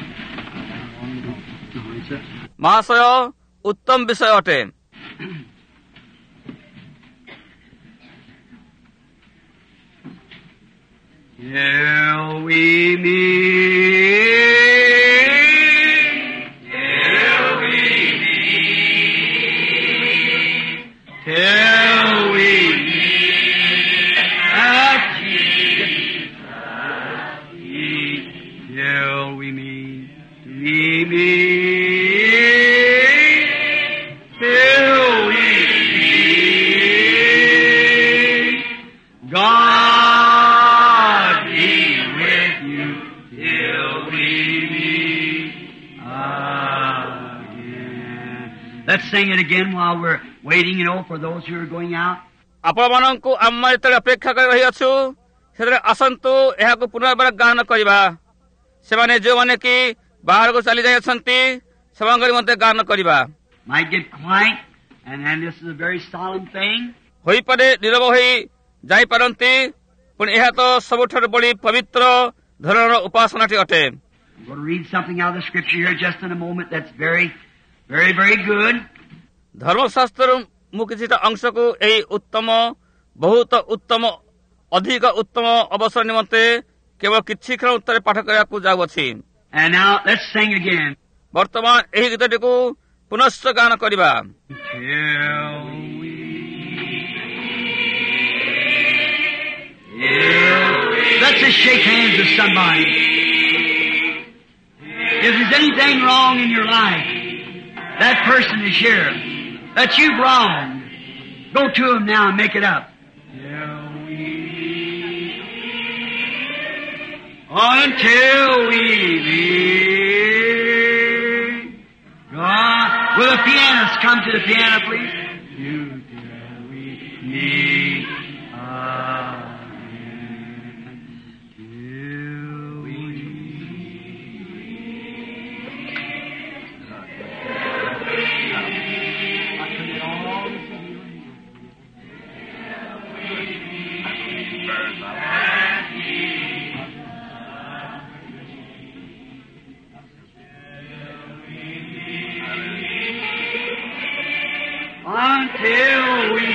ମହାଶୟ ଉତ୍ତମ ବିଷୟ ଅଟେ। Till we meet, till we meet, till we meet at Jesus' feet, till we meet, till we meet, God be with you till we meet again. Let's sing it again while we're waiting, for those who are going out. ଆପଣମାନଙ୍କୁ ଆମେ ଯେତେବେଳେ ଅପେକ୍ଷା କରି ରହିଅଛୁ ସେଥିରେ ଆସନ୍ତୁ ଏହାକୁ ପୁନର୍ବାର ଗାନ କରିବା। ସେମାନେ ଯେଉଁମାନେ କି ବାହାରକୁ ଚାଲି ଯାଇଅଛନ୍ତି ସେମାନଙ୍କ ମଧ୍ୟ ଗାନ କରିବା। Might get quiet, and this is a very solemn thing. ହୋଇପାରେ ନୀରବ ହୋଇ ଯାଇପାରନ୍ତି, ପୁଣି ଏହା ତ ସବୁଠାରୁ ବଳି ପବିତ୍ର ଧରଣର ଉପାସନାଟି ଅଟେ। I'm going to read something out of the scripture here just in a moment that's very, very, very good. ଧର୍ମଶାସ୍ତ୍ରରୁ ମୁଁ କିଛିଟା ଅଂଶକୁ ଏହି ବହୁତ ଉତ୍ତମ ଅଧିକ ଉତ୍ତମ ଅବସର ନିମନ୍ତେ କେବଳ କିଛି କ୍ଷଣ ଉତ୍ତରେ ପାଠ କରିବାକୁ ଯାଉଅଛି। And now let's sing again. ବର୍ତ୍ତମାନ ଏହି ଗୀତଟିକୁ ପୁନଶ୍ଚ ଗାନ କରିବା। Let's just shake hands with somebody. If there's anything wrong in your life, that person is here that you've wronged, go to him now and make it up. Until we meet, God Will the pianist come to the piano, please? You till we meet again. Till we until we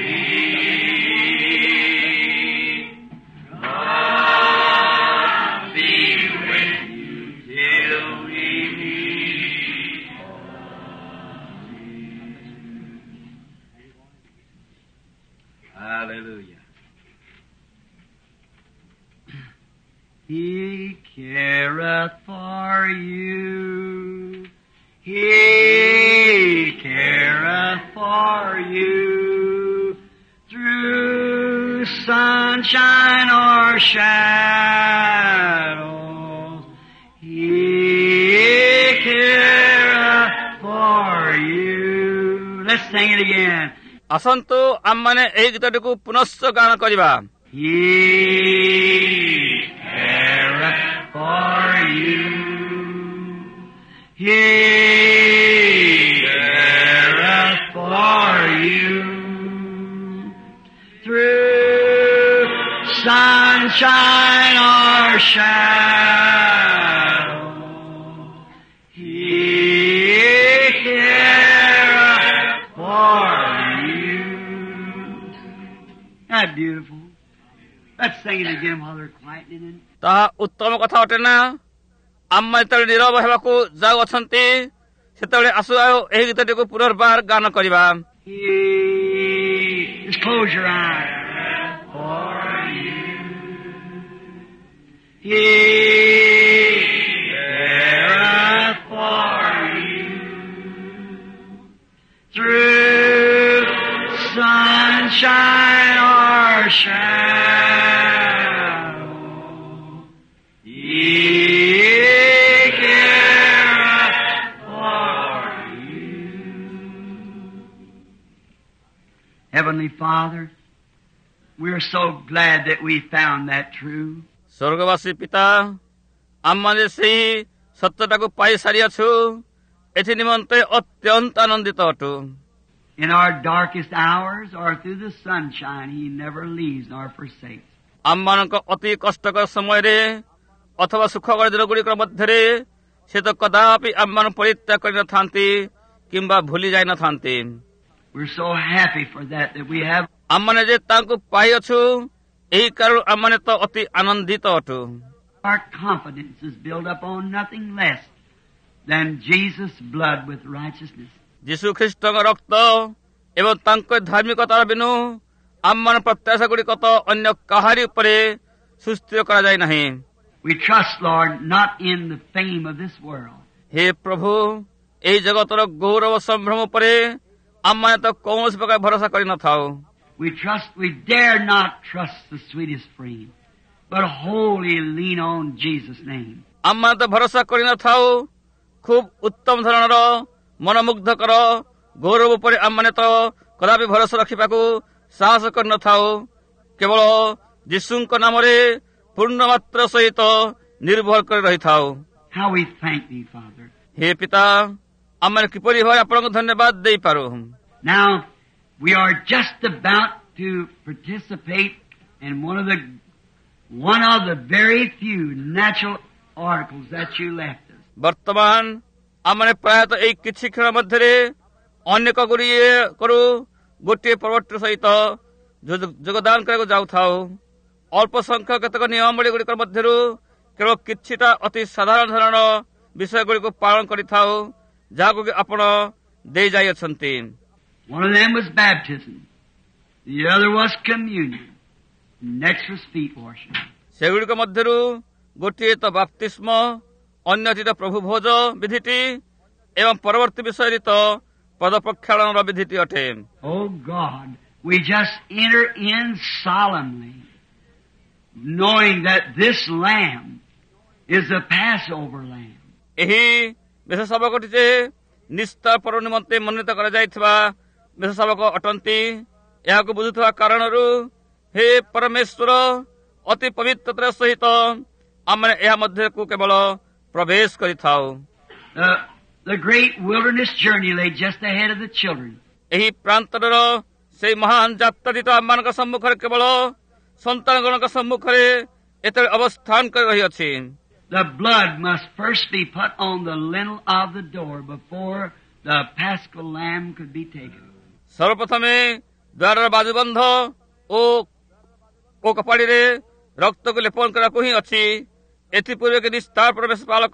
meet. God be with you till we meet. Hallelujah. He careth for you. He careth for you through sunshine or shadows. He careth for you. Let's sing it again. ଆସନ୍ତୁ ଆମମାନେ ଏହି ଗୀତଟିକୁ ପୁନଶ୍ଚ ଗାନ କରିବା। He careth for you. He careth for you through sunshine or shadow. He careth for you. That's beautiful. Let's sing it again while they're quieting it. ତାହା ଉତ୍ତମ କଥା ଅଟେ ନା? ଆମେ ଯେତେବେଳେ ନୀରବ ହେବାକୁ ଯାଉଅଛନ୍ତି ସେତେବେଳେ ଆସୁ ଆଉ ଏହି ଗୀତଟିକୁ ପୁନର୍ବାର ଗାନ କରିବା। Just close your eyes. For you. He careth for you through sunshine or shadow. He Heavenly Father, we're so glad that we found that true. ସ୍ୱର୍ଗବାସୀ ପିତା, ଆମମାନେ ସେହି ସତ୍ୟଟାକୁ ପାଇ ସାରିଅଛୁ, ଏଥି ନିମନ୍ତେ ଅତ୍ୟନ୍ତ ଆନନ୍ଦିତ ଅଟୁ। In our darkest hours or through the sunshine, He never leaves nor forsakes. ଆମମାନଙ୍କ ଅତି କଷ୍ଟକର ସମୟରେ ଅଥବା ସୁଖକର ଦିନଗୁଡ଼ିକ ମଧ୍ୟରେ ସେ ତ କଦାପି ଆମମାନଙ୍କୁ ପରିତ୍ୟାଗ କରିନଥାନ୍ତି କିମ୍ବା ଭୁଲି ଯାଇନଥାନ୍ତି। We're so happy for that we have. ଆମମାନେ ଯେ ତାଙ୍କୁ ପାଇଅଛୁ ଏହି କାରଣରୁ ଆମମାନେ ତ ଅତି ଆନନ୍ଦିତ ଅଟୁ। Our confidence is built upon nothing less than Jesus' blood with righteousness. ଯୀଶୁ ଖ୍ରୀଷ୍ଟଙ୍କ ରକ୍ତ ଏବଂ ତାଙ୍କ ଧାର୍ମିକତାର ବିନୁ ଆମମାନ ପ୍ରତ୍ୟାଶାଗୁଡ଼ିକ ତ ଅନ୍ୟ କାହାରି ଉପରେ ସୁସ୍ଥିର କରାଯାଇ ନାହିଁ। We trust, Lord, not in the fame of this world. ହେ ପ୍ରଭୁ, ଏହି ଜଗତର ଗୌରବ ସମ୍ଭ୍ରମ ଉପରେ ଆମମାନେ ତ କୌଣସି ପ୍ରକାର ଭରସା କରିନଥାଉ। We dare not trust the sweetest frame, but wholly lean on Jesus' name. ଆମମାନେ ତ ଭରସା କରିନଥାଉ ଖୁବ୍ ଉତ୍ତମ ଧରଣର ମନମୁଗ୍ଧକର ଗୌରବ ଉପରେ ଆମମାନେ ତ କଦାପି ଭରସା ରଖିବାକୁ ସାହସ କରିନଥାଉ। କେବଳ ଯୀଶୁଙ୍କ ନାମରେ ପୂର୍ଣ୍ଣ ମାତ୍ର ସହିତ ନିର୍ଭର କରି ରହିଥାଉ। How we thank Thee, Father. ହେ ପିତା, ଆମେ କିପରି ଭାବେ ଆପଣଙ୍କୁ ଧନ୍ୟବାଦ ଦେଇପାରୁ। Now, we are just about to participate in one of the very few natural articles that you left us. ବର୍ତ୍ତମାନ ଆମେ ପ୍ରାୟତଃ ଏଇ କିଛି କ୍ଷଣ ମଧ୍ୟରେ ଅନେକ ଗୁଡ଼ିଏ କରୁ ଗୋଟିଏ ପର୍ବତ ସହିତ ଯୋଗଦାନ କରିବାକୁ ଯାଉଥାଉ। ଅଳ୍ପ ସଂଖ୍ୟକ କେତେକ ନିୟମାବଳୀ ଗୁଡ଼ିକ ମଧ୍ୟରୁ କେବଳ କିଛିଟା ଅତି ସାଧାରଣ ଧରଣର ବିଷୟ ଗୁଡ଼ିକୁ ପାଳନ କରିଥାଉ ଯାହାକୁ କି ଆପଣ ଦେଇ ଯାଇଅଛନ୍ତି। One of them was baptism. The other was communion. Next was feet washing. ସେଗୁଡ଼ିକ ମଧ୍ୟରୁ ଗୋଟିଏ ତ ବାପ୍ତିସ୍ମ, ଅନ୍ୟଟି ତ ପ୍ରଭୁ ଭୋଜ ବିଧିଟି ଏବଂ ପରବର୍ତ୍ତୀ ବିଷୟରେ ତ ପଦ ପ୍ରକ୍ଷାଳନର ବିଧିଟି ଅଟେ। Oh God, we just enter in solemnly, knowing that this lamb is the Passover lamb. ଏହି ବିଶେଷ ସବକଟି ଯେ ନିସ୍ତାର ପର୍ବ ନିମନ୍ତେ ମନୋନୀତ କରାଯାଇଥିବା ମେଷ ଶାବକ ଅଟନ୍ତି। ଏହାକୁ ବୁଝୁଥିବା କାରଣରୁ ହେ ପରମେଶ୍ୱର ଅତି ପବିତ୍ରତାର ସହିତ ଆମେ ଏହା ମଧ୍ୟକୁ କେବଳ ପ୍ରବେଶ କରିଥାଉ। The great wilderness journey lay just ahead of the children. ଏହି ପ୍ରାନ୍ତରର ସେହି ମହାନ ଯାତ୍ରାତୀତ ଆମମାନଙ୍କ ସମ୍ମୁଖରେ କେବଳ ସନ୍ତାନଗଣଙ୍କ ସମ୍ମୁଖରେ ଏତେବେଳେ ଅବସ୍ଥାନ କରି ରହିଅଛି। The blood must first be put on the lintel of the door before the paschal lamb could be taken. ସର୍ବପ୍ରଥମେ ଦ୍ୱାରର ବାଜୁବନ୍ଧ ଓ କପାଡ଼ିରେ ରକ୍ତକୁ ଲେପନ କରିବାକୁ ହିଁ ଅଛି। ଏଥିପୂର୍ବେ କି ନିସ୍ତାର ପ୍ରବେଶ ପାଳକ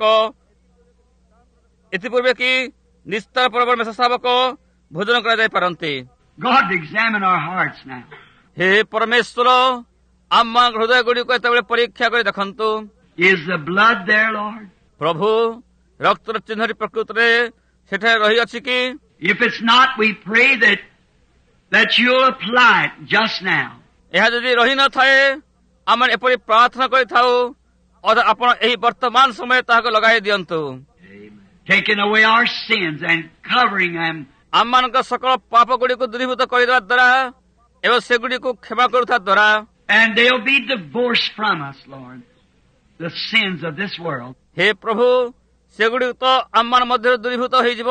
ନିସ୍ତାର ପର୍ବର ମେଷ ଶାବକ ଭୋଜନ କରାଯାଇପାରନ୍ତି। God, examine our hearts now. ହେ ପରମେଶ୍ୱର ଆମ ହୃଦୟ ଗୁଡ଼ିକୁ ଏତେବେଳେ ପରୀକ୍ଷା କରି ଦେଖନ୍ତୁ। Is the blood there, Lord? ପ୍ରଭୁ ରକ୍ତର ଚିହ୍ନଟି ପ୍ରକୃତରେ ସେଠାରେ ରହିଅଛି କି? If it's not, we pray that you'll apply it just now. ଏହା ଯଦି ରହିନଥାଏ ଆମେ ଏପରି ପ୍ରାର୍ଥନା କରିଥାଉ ଆପଣ ଏହି ବର୍ତ୍ତମାନ ସମୟରେ ତାହାକୁ ଲଗାଇ ଦିଅନ୍ତୁ। Taking away our sins and covering them. ଆମମାନଙ୍କ ସକଳ ପାପ ଗୁଡ଼ିକୁ ଦୂରୀଭୂତ କରିଦେବା ଦ୍ୱାରା ଏବଂ ସେଗୁଡ଼ିକୁ କ୍ଷମା କରୁଥିବା ଦ୍ୱାରା And they'll be divorced from us, Lord, the sins of this world. ହେ ପ୍ରଭୁ ସେଗୁଡ଼ିକ ତ ଆମମାନ ମଧ୍ୟରେ ଦୂରୀଭୂତ ହୋଇଯିବ।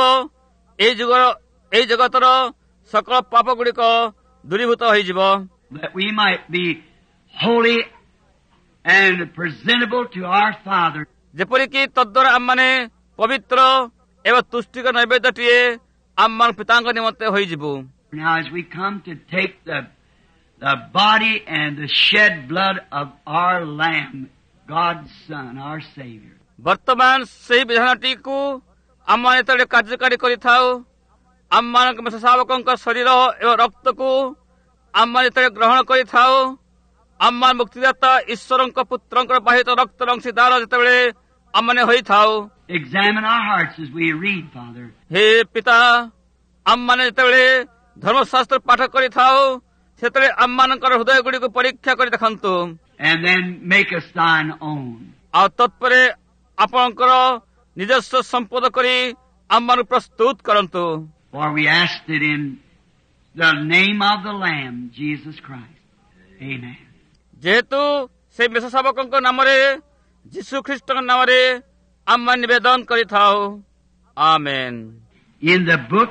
ଏହି ଜଗତର ସକଳ ପାପ ଗୁଡ଼ିକ ଦୂରୀଭୂତ ହୋଇଯିବ। That we might be holy and presentable to our Father. ଯେପରିକି ତଦ୍ୱାରା ଆମମାନେ ପବିତ୍ର ଏବଂ ତୁଷ୍ଟିକ ନୈବେଦ୍ୟଟିଏ ଆମମାନ ପିତାଙ୍କ ନିମନ୍ତେ ହୋଇଯିବୁ। Now as we come to take the body and the shed blood of our Lamb, God's Son, our Savior. ବର୍ତ୍ତମାନ ସେହି ବିଧାନଟିକୁ ଆମମାନେ ଯେତେବେଳେ କାର୍ଯ୍ୟକାରୀ କରିଥାଉ ଆମମାନଙ୍କ ମେଷ ଶାବକଙ୍କ ଶରୀର ଏବଂ ରକ୍ତକୁ ଆମମାନେ ଯେତେବେଳେ ଗ୍ରହଣ କରିଥାଉ ଆମମାନ ମୁକ୍ତିଦାତା ଈଶ୍ୱରଙ୍କ ପୁତ୍ରଙ୍କର ବାହିତ ରକ୍ତର ଅଂଶୀଦାର ଯେତେବେଳେ ଆମମାନେ ହୋଇଥାଉ। Examine our hearts as we read, Father. ହେ ପିତା ଆମମାନେ ଯେତେବେଳେ ଧର୍ମଶାସ୍ତ୍ର ପାଠ କରିଥାଉ ସେତେବେଳେ ଆମମାନଙ୍କର ହୃଦୟ ଗୁଡ଼ିକୁ ପରୀକ୍ଷା କରି ଦେଖନ୍ତୁ। And then make us thine own. ଆଉ ତତ୍ପରେ ଆପଣଙ୍କର ନିଜସ୍ୱ ସମ୍ପଦ କରି ଆମମାନଙ୍କୁ ପ୍ରସ୍ତୁତ କରନ୍ତୁ। For we asked it in the name of the Lamb, Jesus Christ. Amen. ଯେହେତୁ ସେ ମେଷ ଶାବକଙ୍କ ନାମରେ ଯୀଶୁ ଖ୍ରୀଷ୍ଟଙ୍କ ନାମରେ ଆମେ ନିବେଦନ କରିଥାଉ। ଆମେନ୍। In the book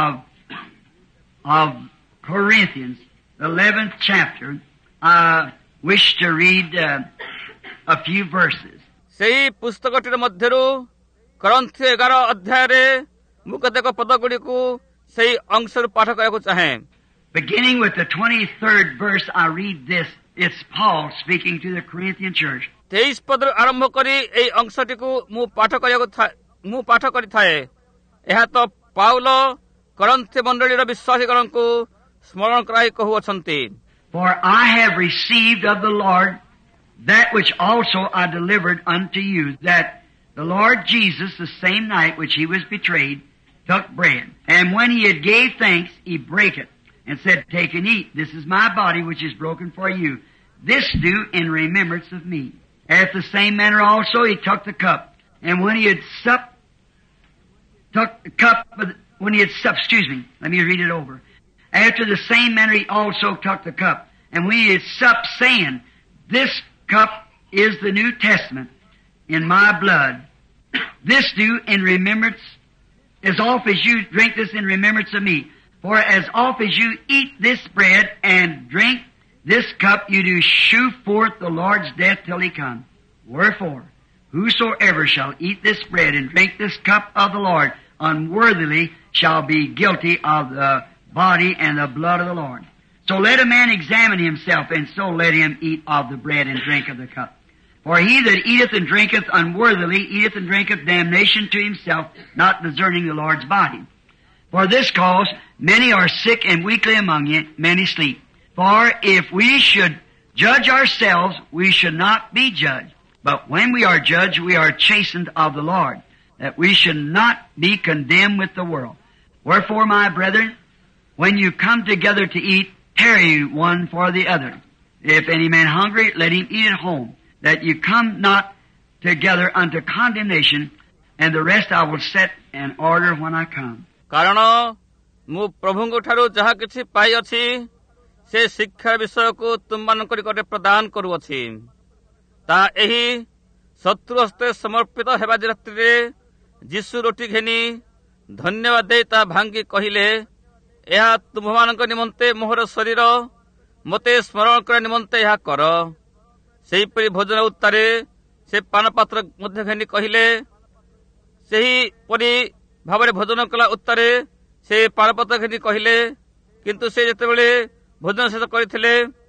of Corinthians, the 11th chapter, I wish to read a few verses. ସେହି ପୁସ୍ତକଟିର ମଧ୍ୟରୁ କରନ୍ଥୀୟ 11 ଅଧ୍ୟାୟରେ ମୁଁ କେତେକ ପଦ ଗୁଡ଼ିକୁ ସେହି ଅଂଶରୁ ପାଠ କରିବାକୁ ଚାହେଁ। Beginning with the 23rd verse, I read this. It's Paul speaking to the Corinthian church. 23 ପଦରୁ ଆରମ୍ଭ କରି ଏହି ଅଂଶଟିକୁ ମୁଁ ପାଠ କରିଥାଏ। ଏହା ତ ପାଉଲ କରନ୍ଥୀ ମଣ୍ଡଳୀର ବିଶ୍ୱାସୀଗଣଙ୍କୁ ସ୍ମରଣ କରାଇ କହୁଅଛନ୍ତି। For I have received of the Lord that which also I delivered unto you, that the Lord Jesus, the same night which he was betrayed, took bread. And when he had gave thanks, he brake it, and said, Take and eat. This is my body which is broken for you. This do in remembrance of me. After the same manner also he took the cup. And when he had supped, let me read it over. After the same manner he also took the cup. And when he had supped, saying, This cup is the New Testament in my blood. This do in remembrance, as oft as you drink this in remembrance of me. For as oft as you eat this bread and drink this cup, you do shew forth the Lord's death till he come. Wherefore, whosoever shall eat this bread and drink this cup of the Lord unworthily shall be guilty of the body and the blood of the Lord. So let a man examine himself, and so let him eat of the bread and drink of the cup. For he that eateth and drinketh unworthily eateth and drinketh damnation to himself, not discerning the Lord's body. For this cause many are sick and weakly among you, many sleep. For if we should judge ourselves, we should not be judged. But when we are judged, we are chastened of the Lord, that we should not be condemned with the world. Wherefore, my brethren, when you come together to eat, tarry you one for the other. If any man hungry, let him eat at home, that you come not together unto condemnation. and the rest I will set in order when I come. କାରଣ ମୁଁ ପ୍ରଭୁଙ୍କ ଠାରୁ ଯାହା କିଛି ପାଇଅଛି ସେ ଶିକ୍ଷା ବିଷୟକୁ ତୁମମାନଙ୍କ ନିକଟରେ ପ୍ରଦାନ କରୁଅଛି। ତାହା ଏହି ଶତ୍ରୁ ହସ୍ତେ ସମର୍ପିତ ହେବା ରାତ୍ରିରେ ଯୀଶୁ ରୋଟି ଘେନି ଧନ୍ୟବାଦ ଦେଇ ତାହା ଭାଙ୍ଗି କହିଲେ, ଏହା ତୁମମାନଙ୍କ ନିମନ୍ତେ ମୋହର ଶରୀର, ମୋତେ ସ୍ମରଣ କରିବା ନିମନ୍ତେ ଏହା କର। ସେହିପରି ଭୋଜନ ଉତ୍ତାରେ ସେ ପାନପାତ୍ର ମଧ୍ୟ ଘେନି କହିଲେ, ସେହିପରି ଭାବରେ ଭୋଜନ କଲା ଉତ୍ତାରେ ସେ ପାନପାତ୍ର ଘେନି କହିଲେ। କିନ୍ତୁ ସେ ଯେତେବେଳେ ଭୋଜନ ଶେଷ କରିଥିଲେ,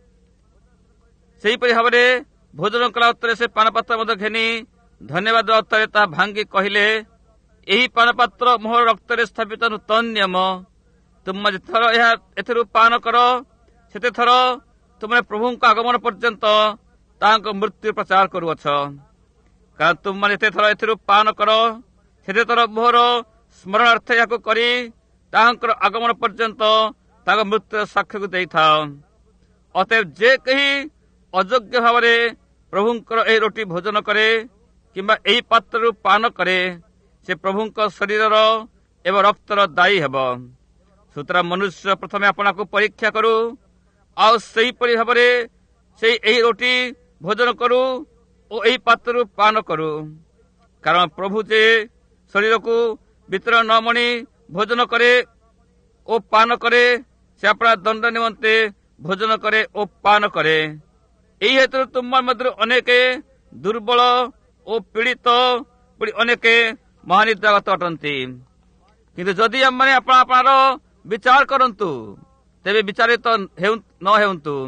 ସେହିପରି ଭାବରେ ଭୋଜନ କଲା ଉତ୍ତାରେ ସେ ପାନପାତ୍ର ମଧ୍ୟ ଘେନି ଧନ୍ୟବାଦ ଉତ୍ତାରେ ତାହା ଭାଙ୍ଗି କହିଲେ, ଏହି ପାନପାତ୍ର ମୋହର ରକ୍ତରେ ସ୍ଥାପିତ ନୂତନ ନିୟମ। ତୁମେ ଯେତେଥର ଏଥିରୁ ପାନ କର, ସେତେଥର ତୁମେ ପ୍ରଭୁଙ୍କ ଆଗମନ ପର୍ଯ୍ୟନ୍ତ ତାଙ୍କ ମୃତ୍ୟୁ ପ୍ରଚାର କରୁଅଛ। କାରଣ ତୁମମାନେ ଯେତେଥର ଏଥିରୁ ପାନ କର, ସେତେଥର ମୋହର ସ୍ମରଣାର୍ଥ ଏହାକୁ କରି ତାହାଙ୍କର ଆଗମନ ପର୍ଯ୍ୟନ୍ତ ତାଙ୍କ ମୃତ୍ୟୁର ସାକ୍ଷ୍ୟକୁ ଦେଇଥାଅ। ଅତଏବ ଯେ କେହି ଅଯୋଗ୍ୟ ଭାବରେ ପ୍ରଭୁଙ୍କର ଏହି ରୋଟି ଭୋଜନ କରେ କିମ୍ବା ଏହି ପାତ୍ରରୁ ପାନ କରେ, ସେ ପ୍ରଭୁଙ୍କ ଶରୀରର ଏବଂ ରକ୍ତର ଦାୟୀ ହେବ। ସୁତରାଂ ମନୁଷ୍ୟ ପ୍ରଥମେ ଆପଣାକୁ ପରୀକ୍ଷା କରୁ, ଆଉ ସେହିପରି ଭାବରେ ଏହି ରୋଟି ଭୋଜନ କରୁ ଓ ଏହି ପାତ୍ରରୁ ପାନ କରୁ। କାରଣ ପ୍ରଭୁ ଯେ ଶରୀରକୁ ଭିତର ନ ମଣି ଭୋଜନ କରେ ଓ ପାନ କରେ, ସେ ଆପଣା ଦଣ୍ଡ ନିମନ୍ତେ ଭୋଜନ କରେ ଓ ପାନ କରେ। ଏହି ହେତୁରୁ ତୁମ ମଧ୍ୟରୁ ଅନେକ ଦୁର୍ବଳ ଓ ପୀଡ଼ିତ ଅନେକ ମହାନିଦ୍ରାଗତ ଅଟନ୍ତି। କିନ୍ତୁ ଯଦି ଆମମାନେ ଆପଣାର ବିଚାର କରନ୍ତୁ, ତେବେ ବିଚାରିତ ନ ହେଉନ୍ତୁ,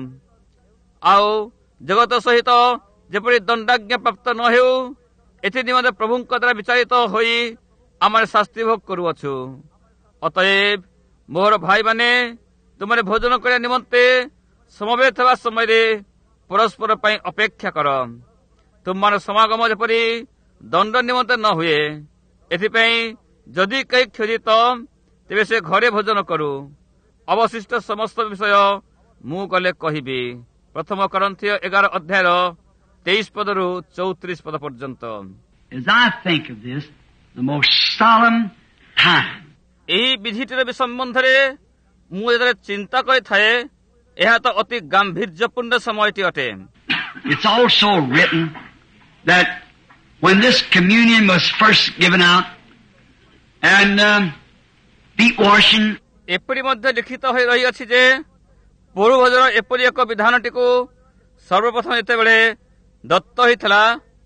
ଆଉ ଜଗତ ସହିତ ଯେପରି ଦଣ୍ଡାଜ୍ଞା ପ୍ରାପ୍ତ ନ ହେଉ, ଏଥି ନିମନ୍ତେ ପ୍ରଭୁଙ୍କ ଦ୍ୱାରା ବିଚାରିତ ହୋଇ ଆମେ ଶାସ୍ତି ଭୋଗ କରୁଅଛୁ। ଅତଏବ ମୋର ଭାଇମାନେ, ତୁମେ ଭୋଜନ କରିବା ନିମନ୍ତେ ସମବେତ ହେବା ସମୟରେ ପରସ୍ପର ପାଇଁ ଅପେକ୍ଷା କର। ତୁମର ସମାଗମ ଯେପରି ଦଣ୍ଡ ନିମନ୍ତେ ନ ହୁଏ, ଏଥିପାଇଁ ଯଦି କେହି କ୍ଷୁଧିତ, ତେବେ ସେ ଘରେ ଭୋଜନ କରୁ। ଅବଶିଷ୍ଟ ସମସ୍ତ ବିଷୟ ମୁଁ ଗଲେ କହିବି। ପ୍ରଥମ କରନ୍ଥୀୟ 11 ଅଧ୍ୟାୟର 23 ପଦରୁ 34 ପଦ ପର୍ଯ୍ୟନ୍ତ। As I think of this, the most solemn time, ଏହି ବିଧିଟିର ସମ୍ବନ୍ଧରେ ମୁଁ ଯେତେବେଳେ ଚିନ୍ତା କରିଥାଏ, ଏହା ତ ଅତି ଗାମ୍ଭୀର୍ଯ୍ୟପୂର୍ଣ୍ଣ ସମୟଟି ଅଟେ। it's also written that when this communion was first given out and feet washing, ଏପରି ମଧ୍ୟ ଲିଖିତ ହୋଇ ରହିଅଛି ଯେ ପୌର ଭୋଜନ ଏପରି ଏକ ବିଧାନଟିକୁ ସର୍ବପ୍ରଥମ ଯେତେବେଳେ ଦତ୍ତ ହୋଇଥିଲା,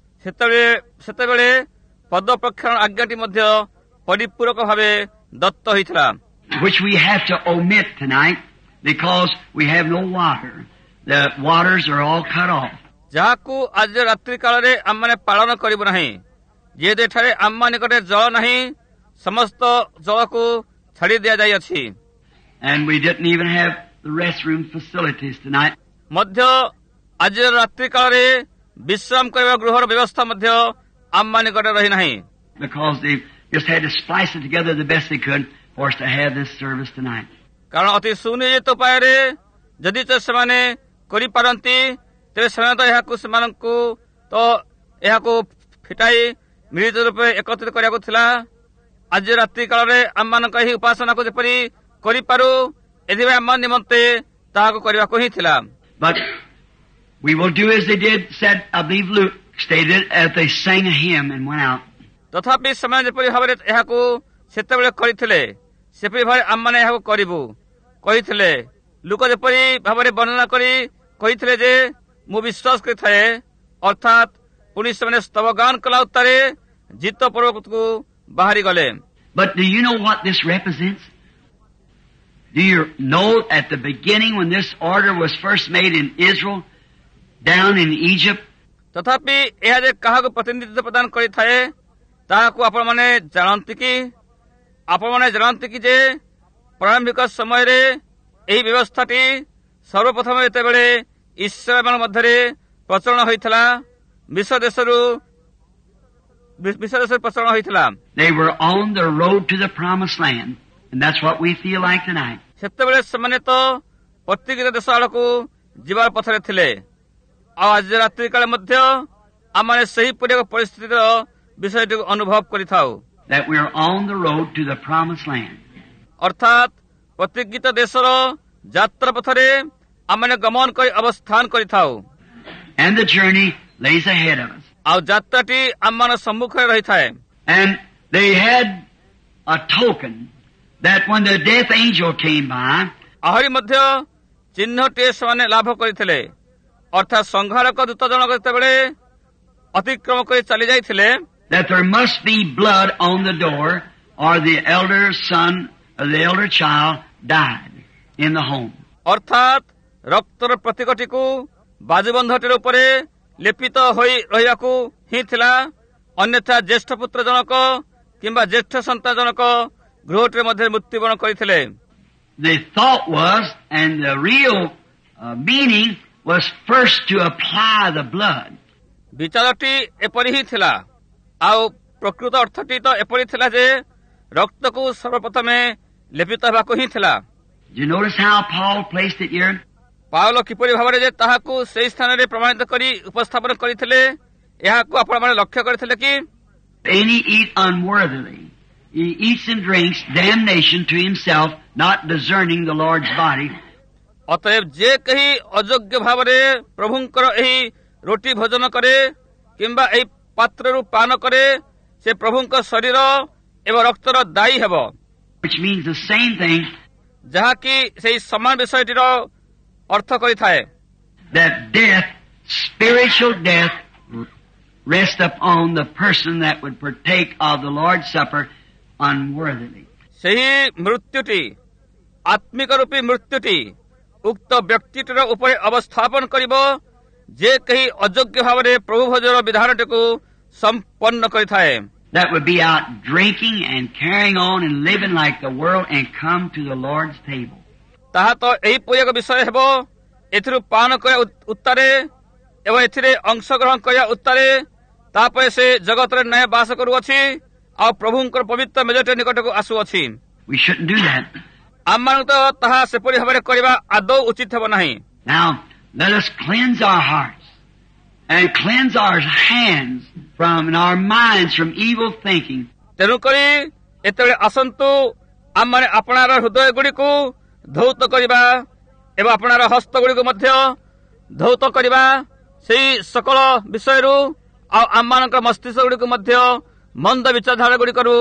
ସେତେବେଳେ ପଦ ପ୍ରକ୍ଷାଳନ ଆଜ୍ଞାଟି ମଧ୍ୟ ପରିପୂରକ ଭାବେ ଦତ୍ତ ହୋଇଥିଲା, which we have to omit tonight because we have no water. The waters are all cut off. ଯାହାକୁ ଆଜି ରାତ୍ରି କାଳରେ ଆମମାନେ ପାଳନ କରିବୁ ନାହିଁ, ଯେହେତୁ ଏଠାରେ ଆମ ନିକଟରେ ଜଳ ନାହିଁ, ସମସ୍ତ ଜଳକୁ ଛାଡ଼ି ଦିଆଯାଇଅଛି। And we didn't even have the restroom facilities tonight. ମଧ୍ୟ ଆଜି ରାତ୍ରି କାଳରେ ବିଶ୍ରାମ କରିବା ଗୃହର ବ୍ୟବସ୍ଥା ମଧ୍ୟ ଆମ ନିକଟରେ ରହି ନାହିଁ, Because they just had to splice it together the best they could for us to have this service tonight. କାରଣ ଅତି ସୁନିୟୋଜିତ ଉପାୟରେ ଯଦି ସେମାନେ କରିପାରନ୍ତି, ତେବେ ସେମାନେ ତ ଏହାକୁ ଫିଟାଇ ମିଳିତ ରୂପେ ଏକତ୍ରିତ କରିବାକୁ ଥିଲା। ଆଜି ରାତ୍ରି କାଳରେ ଆମମାନଙ୍କ ଏହି ଉପାସନାକୁ ଯେପରି କରିପାରୁ, ଏଥିପାଇଁ ଆମ ନିମନ୍ତେ ତାହାକୁ କରିବାକୁ ହିଁ ଥିଲା। But we will do as they did, said, I believe Luke stated, as they sang a hymn and went out. ତଥାପି ସେମାନେ ଯେପରି ଭାବରେ ଏହାକୁ ସେତେବେଳେ କରିଥିଲେ, ସେପରି ଭାବରେ ଆମମାନେ ଏହାକୁ କରିବୁ କହିଥିଲେ। ଲୋକ ଯେପରି ଭାବରେ ବର୍ଣ୍ଣନା କରି କହିଥିଲେ ଯେ, ମୁଁ ବିଶ୍ୱାସ କରିଥାଏ, ଅର୍ଥାତ୍ ପୁଣି ସେମାନେ ସ୍ତବଗାନ କଲା ଉତ୍ତାରେ ଜିତ ପର୍ବତକୁ ବାହାରି ଗଲେ। But do you know what this represents? Do you know at the beginning when this order was first made in Israel, down in Egypt? ତଥାପି ଏହା ଯେ କାହାକୁ ପ୍ରତିନିଧିତ୍ୱ ପ୍ରଦାନ କରିଥାଏ, ତାହାକୁ ଆପଣମାନେ ଜାଣନ୍ତି କି? ଆପଣମାନେ ଜାଣନ୍ତି କି ଯେ ପ୍ରାରମ୍ଭିକ ସମୟରେ ଏହି ବ୍ୟବସ୍ଥାଟି ସର୍ବପ୍ରଥମେ ଯେତେବେଳେ ଇସ୍ରାଏଲମାନଙ୍କ ମଧ୍ୟରେ ପ୍ରଚଳନ ହୋଇଥିଲା, ମିଶ୍ର ଦେଶରୁ ପ୍ରଚଳନ ହୋଇଥିଲା। They were on the road to the promised land, and that's what we feel like tonight. ସେତେବେଳେ ସେମାନେ ତ ପ୍ରତିଜ୍ଞିତ ଦେଶ ଆଡ଼କୁ ଯିବାର ପଥରେ ଥିଲେ, ଆଉ ଆଜି ରାତ୍ରି କାଳେ ମଧ୍ୟ ଆମମାନେ ସେହିପରି ଏକ ପରିସ୍ଥିତିର ବିଷୟଟିକୁ ଅନୁଭବ କରିଥାଉ। that we are on the road to the promised land. ଅର୍ଥାତ୍ ପ୍ରତିଜ୍ଞିତ ଦେଶର ଯାତ୍ରା ପଥରେ ଆମେ ଗମନ କରି ଅବସ୍ଥାନ କରିଥାଉ। And the journey lays ahead of us. ଆଉ ଯାତ୍ରାଟି ଆମମାନଙ୍କ ସମ୍ମୁଖରେ ରହିଥାଏ। And they had a token that when the death angel came by, ଆହୁରି ମଧ୍ୟ ଚିହ୍ନଟିଏ ସେମାନେ ଲାଭ କରିଥିଲେ। ଅର୍ଥାତ୍ ସଂହାରକ ଦୂତ ଜଣକ ଯେତେବେଳେ ଅତିକ୍ରମ କରି ଚାଲି ଯାଇଥିଲେ, that there must be blood on the door or the elder son or the elder child died in the home. ଅର୍ଥାତ୍ ରକ୍ତର ପ୍ରତୀକଟିକୁ ବାଜୁବନ୍ଧଟିର ଉପରେ ଲେପିତ ହୋଇ ରହିବାକୁ ହିଁ ଥିଲା। ଅନ୍ୟଥା ଜ୍ୟେଷ୍ଠ ପୁତ୍ର ଜଣକ କିମ୍ବା ଜ୍ୟେଷ୍ଠ ସନ୍ତାନ ଜଣକ ଗୃହଟିରେ ମଧ୍ୟ ମୃତ୍ୟୁବରଣ କରିଥିଲେ। The thought was, and the real meaning was first to apply the blood. ବିଚାରଟି ଏପରି ହିଁ ଥିଲା, ଆଉ ପ୍ରକୃତ ଅର୍ଥଟି ତ ଏପରି ଥିଲା ଯେ ରକ୍ତକୁ ସର୍ବପ୍ରଥମେ ଲେପିତ ହେବାକୁ ହିଁ ଥିଲା। Do you notice how Paul placed it here? Paul କିପରି ଭାବରେ ଯେ ତାହାକୁ ସେହି ସ୍ଥାନରେ ପ୍ରମାଣିତ କରି ଉପସ୍ଥାପନ କରିଥିଲେ, ଏହାକୁ ଆପଣମାନେ ଲକ୍ଷ୍ୟ କରିଥିଲେ କି? Any eat unworthily, he eats and drinks damnation to himself, not discerning the Lord's body. ଅତଏବ ଯେ କେହି ଅଯୋଗ୍ୟ ଭାବରେ ପ୍ରଭୁଙ୍କର ଏହି ରୋଟି ଭୋଜନ କରେ କିମ୍ବା ଏହି ପାତ୍ରରୁ ପାନ କରେ, ସେ ପ୍ରଭୁଙ୍କ ଶରୀର ଏବଂ ରକ୍ତର ଦାୟୀ ହେବ। Which means the same thing, ଯାହାକି ସେହି ସମାନ ବିଷୟଟିର ଅର୍ଥ କରିଥାଏ। that death, spiritual death, rest upon the person that would partake of the Lord's Supper unworthily. ସେହି ମୃତ୍ୟୁଟି, ଆତ୍ମିକ ରୂପୀ ମୃତ୍ୟୁଟି ଉକ୍ତ ବ୍ୟକ୍ତିଟିର ଉପରେ ଅବସ୍ଥାପନ କରିବ, ଯେ କେହି ଅଯୋଗ୍ୟ ଭାବରେ ପ୍ରଭୁ ଭୋଜନର ବିଧାନଟିକୁ ସମ୍ପନ୍ନ କରିଥାଏ। That would be out drinking and carrying on and living like the world and come to the Lord's table. ତାହା ତ ଏହିପରି ଏକ ବିଷୟ ହେବ, ଏଥିରୁ ପାନ କରିବା ଉତ୍ତାରେ ଏବଂ ଏଥିରେ ଅଂଶଗ୍ରହଣ କରିବା ଉତ୍ତାରେ ତାପରେ ସେ ଜଗତରେ ନ୍ୟାୟ ବାସ କରୁଅଛି ଆଉ ପ୍ରଭୁଙ୍କର ପବିତ୍ର ମେଜଟି ନିକଟକୁ ଆସୁଅଛି। We shouldn't do that. ଆମମାନଙ୍କୁ ତ ତାହା ସେପରି ଭାବରେ କରିବା ଆଦୌ ଉଚିତ ହେବ ନାହିଁ। Now, let us cleanse our hearts and cleanse our hands from and our minds from evil thinking. ତେଣୁକରି ଏତେବେଳେ ଆସନ୍ତୁ ଆମମାନେ ଆପଣାର ହୃଦୟ ଗୁଡ଼ିକୁ ଧୌତ କରିବା ଏବଂ ଆପଣାର ହସ୍ତ ଗୁଡ଼ିକୁ ମଧ୍ୟ ଧୌତ କରିବା ସେହି ସକଳ ବିଷୟରୁ, ଆଉ ଆମମାନଙ୍କର ମସ୍ତିଷ୍କ ଗୁଡ଼ିକୁ ମଧ୍ୟ ମନ୍ଦ ବିଚାରଧାରା ଗୁଡ଼ିକରୁ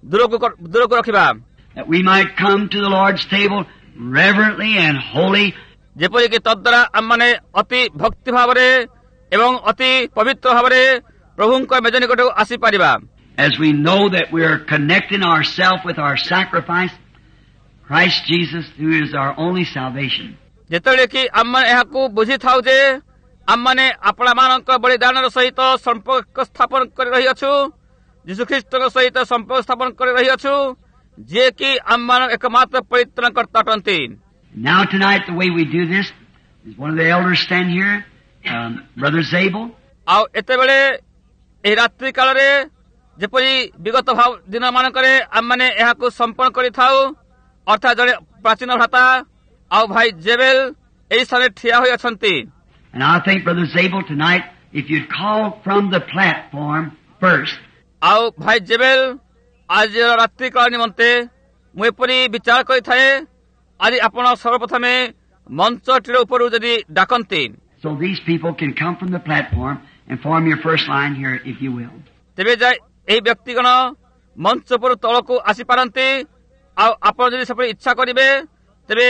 ଦୂରକୁ ରଖିବା, That we might come to the Lord's table reverently and holy, ଯେପରିକି ତଦ୍ୱାରା ଆମମାନେ ଅତି ଭକ୍ତି ଭାବରେ ଏବଂ ଅତି ପବିତ୍ର ଭାବରେ ପ୍ରଭୁଙ୍କ ମେଜ ନିକଟକୁ ଆସିପାରିବା। as we know that we are connecting ourselves with our sacrifice, Christ Jesus, who is our only salvation. ଯେତେବେଳେ କି ଆମମାନେ ଏହାକୁ ବୁଝିଥାଉ ଯେ ଆମମାନେ ଆପଣମାନଙ୍କ ବଳିଦାନର ସହିତ ସମ୍ପର୍କ ସ୍ଥାପନ କରି ରହିଅଛୁ, ଯୀଶୁଖ୍ରୀଷ୍ଟଙ୍କ ସହିତ ସମ୍ପର୍କ ସ୍ଥାପନ କରି ରହିଅଛୁ, ଯିଏକି ଆମମାନଙ୍କ ଏକମାତ୍ର ପରିତ୍ରାଣକର୍ତ୍ତା ଅଟନ୍ତି। Now tonight the way we do this is one of the elders stand here, Brother Zabel. ଆଉ ଏତେବେଳେ ଏହି ରାତ୍ରି କାଳରେ ଯେପରି ବିଗତ ଦିନମାନଙ୍କରେ ଆମମାନେ ଏହାକୁ ସମ୍ପନ୍ନ କରିଥାଉ, ଅର୍ଥାତ୍ ଜଣେ ପ୍ରାଚୀନ ଭ୍ରାତା ଆଉ ଭାଇ ଜେବେଲ ଏହି ସ୍ଥାନରେ ଠିଆ ହୋଇ ଅଛନ୍ତି। And I think Brother Zabel tonight, if you'd call from the platform first, ଆଉ ଭାଇ ଜେବେଲ ଆଜିର ରାତ୍ରି କାଳ ନିମନ୍ତେ ମୁଁ ଏପରି ବିଚାର କରିଥାଏ, ଆଜି ଆପଣ ସର୍ବପ୍ରଥମେ ମଞ୍ଚଟିର ଉପରୁ ଯଦି ଡାକନ୍ତି, so these people can come from the platform and form your first line here, if you will. ତେବେ ଯାଇ ଏହି ବ୍ୟକ୍ତିଗଣ ମଞ୍ଚ ଉପରୁ ତଳକୁ ଆସିପାରନ୍ତି, ଆଉ ଆପଣ ଯଦି ସେପରି ଇଚ୍ଛା କରିବେ ତେବେ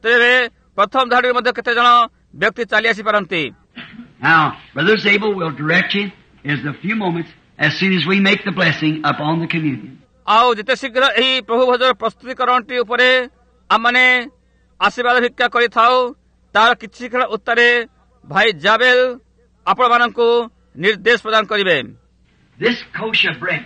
ପ୍ରଥମ ଧାଡ଼ିରେ ମଧ୍ୟ କେତେ ଜଣ ବ୍ୟକ୍ତି ଚାଲି ଆସିପାରନ୍ତି। Now, Brother Zabel will direct you in a few moments as soon as we make the blessing upon the communion. ଆଉ ଯେତେ ଶୀଘ୍ର ଏହି ପ୍ରଭୁ ଭୋଜର ପ୍ରସ୍ତୁତିକରଣଟି ଉପରେ ଆମମାନେ ଆଶୀର୍ବାଦ ଭିକ୍ଷା କରିଥାଉ, ତାର କିଛି କ୍ଷଣ ଉତ୍ତରେ ଭାଇ ଜାବେଲ ଆପଣମାନଙ୍କୁ ନିର୍ଦ୍ଦେଶ ପ୍ରଦାନ କରିବେ। This kosher bread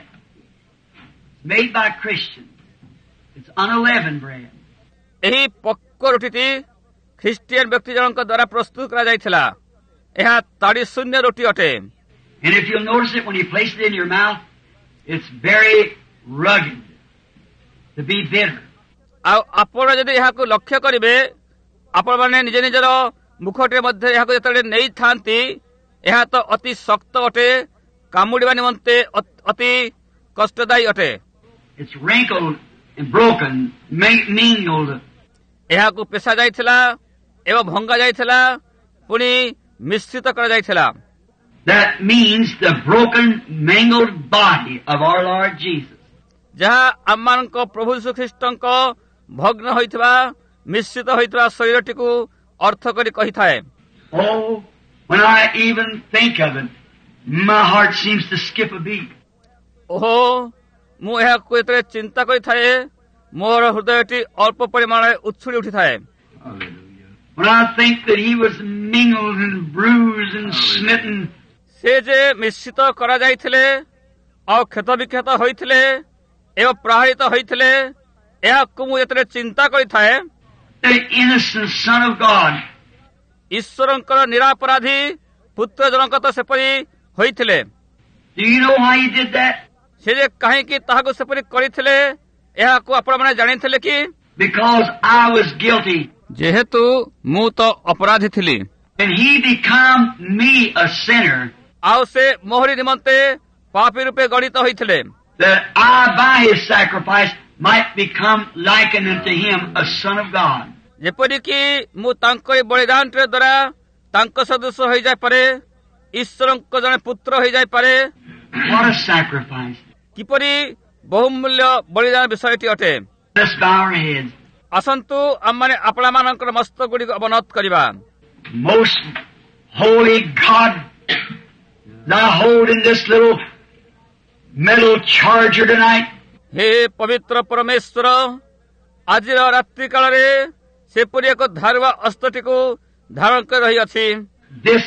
made by Christians, it's unleavened bread. ଏହି ପକ୍ୱ ରୁଟିଟି ଖ୍ରୀଷ୍ଟିଆନ ବ୍ୟକ୍ତି ଜଣଙ୍କ ଦ୍ୱାରା ପ୍ରସ୍ତୁତ କରାଯାଇଥିଲା। ଏହା ତାଡ଼ି ଶୂନ୍ୟ ରୁଟି ଅଟେ। And if you'll notice it when you place it in your mouth, it's very rugged to be bitter. ଆଉ ଆପଣ ଯଦି ଏହାକୁ ଲକ୍ଷ୍ୟ କରିବେ, ଆପଣମାନେ ନିଜ ନିଜର ମୁଖଟିରେ ମଧ୍ୟ ଏହାକୁ ଯେତେବେଳେ ନେଇଥାନ୍ତି, ଏହା ତ ଅତି ଶକ୍ତ ଅଟେ କାମୁଡ଼ିବା ନିମନ୍ତେ ଅତି କଷ୍ଟଦାୟୀ ଅଟେ। It's wrinkled and broken, mingled. ଏହାକୁ ପେଶା ଯାଇଥିଲା ଏବଂ ଭଙ୍ଗା ଯାଇଥିଲା, ପୁଣି ମିଶ୍ରିତ କରାଯାଇଥିଲା। That means the broken, mangled body of our Lord Jesus. ଯାହା ଆମମାନଙ୍କ ପ୍ରଭୁ ଯୀଶୁ ଖ୍ରୀଷ୍ଟଙ୍କ ଭଗ୍ନ ହୋଇଥିବା ମିଶ୍ରିତ ହୋଇଥିବା ଶରୀରଟିକୁ ଅର୍ଥ କରି କହିଥାଏ। Oh, when I even think of it, my heart seems to skip a beat. ଓହୋ, ମୁଁ ଏହାକୁ ଯେତେବେଳେ ଚିନ୍ତା କରିଥାଏ ମୋର ହୃଦୟଟି ଅଳ୍ପ ପରିମାଣରେ ଉଛୁଳି ଉଠିଥାଏ। When I think that he was mingled and bruised and smitten, ସେ ଯେ ମିଶ୍ରିତ କରାଯାଇଥିଲେ ଆଉ କ୍ଷତ ବିକ୍ଷତ ହୋଇଥିଲେ ଏବଂ ପ୍ରହାରିତ ହୋଇଥିଲେ, ଏହାକୁ ମୁଁ ଯେତେବେଳେ ଚିନ୍ତା କରିଥାଏ, the innocent Son of God, ଈଶ୍ୱରଙ୍କର ନିରାପରାଧୀ ପୁତ୍ର ଜଣକ ତ ସେପରି ହୋଇଥିଲେ। do you know why he did that? ସେ ଯେ କାହିଁକି ତାହାକୁ ସେପରି କରିଥିଲେ ଏହାକୁ ଆପଣମାନେ ଜାଣିଥିଲେ କି? Because I was guilty. ଯେହେତୁ ମୁଁ ତ ଅପରାଧୀ ଥିଲି, And he became me a sinner, ଆଉ ସେ ମୋହରି ନିମନ୍ତେ ପାପୀ ରୂପେ ଗଣିତ ହୋଇଥିଲେ, that I by his sacrifice might become likened unto him a son of God. ଯେପରିକି ମୁଁ ତାଙ୍କ ଏହି ବଳିଦାନଟିର ଦ୍ୱାରା ତାଙ୍କ ସଦୃଶ ହୋଇଯାଇପାରେ, ଈଶ୍ୱରଙ୍କ ଜଣେ ପୁତ୍ର ହୋଇଯାଇପାରେ। What a sacrifice. କିପରି ବହୁମୂଲ୍ୟ ବଳିଦାନ ବିଷୟଟି ଅଟେ। Let's bow our heads. ଆସନ୍ତୁ ଆମମାନେ ଆପଣମାନଙ୍କର ମସ୍ତକ ଗୁଡ଼ିକୁ ଅବନତ କରିବା। Most holy God, thou hold in this little metal charger tonight. ହେ ପବିତ୍ର ପରମେଶ୍ୱର, ଆଜିର ରାତ୍ରି କାଳରେ ସେପରି ଏକ ଧାରୁଆ ଅସ୍ତ୍ରଟିକୁ ଧାରଣ କରି ରହିଅଛି। This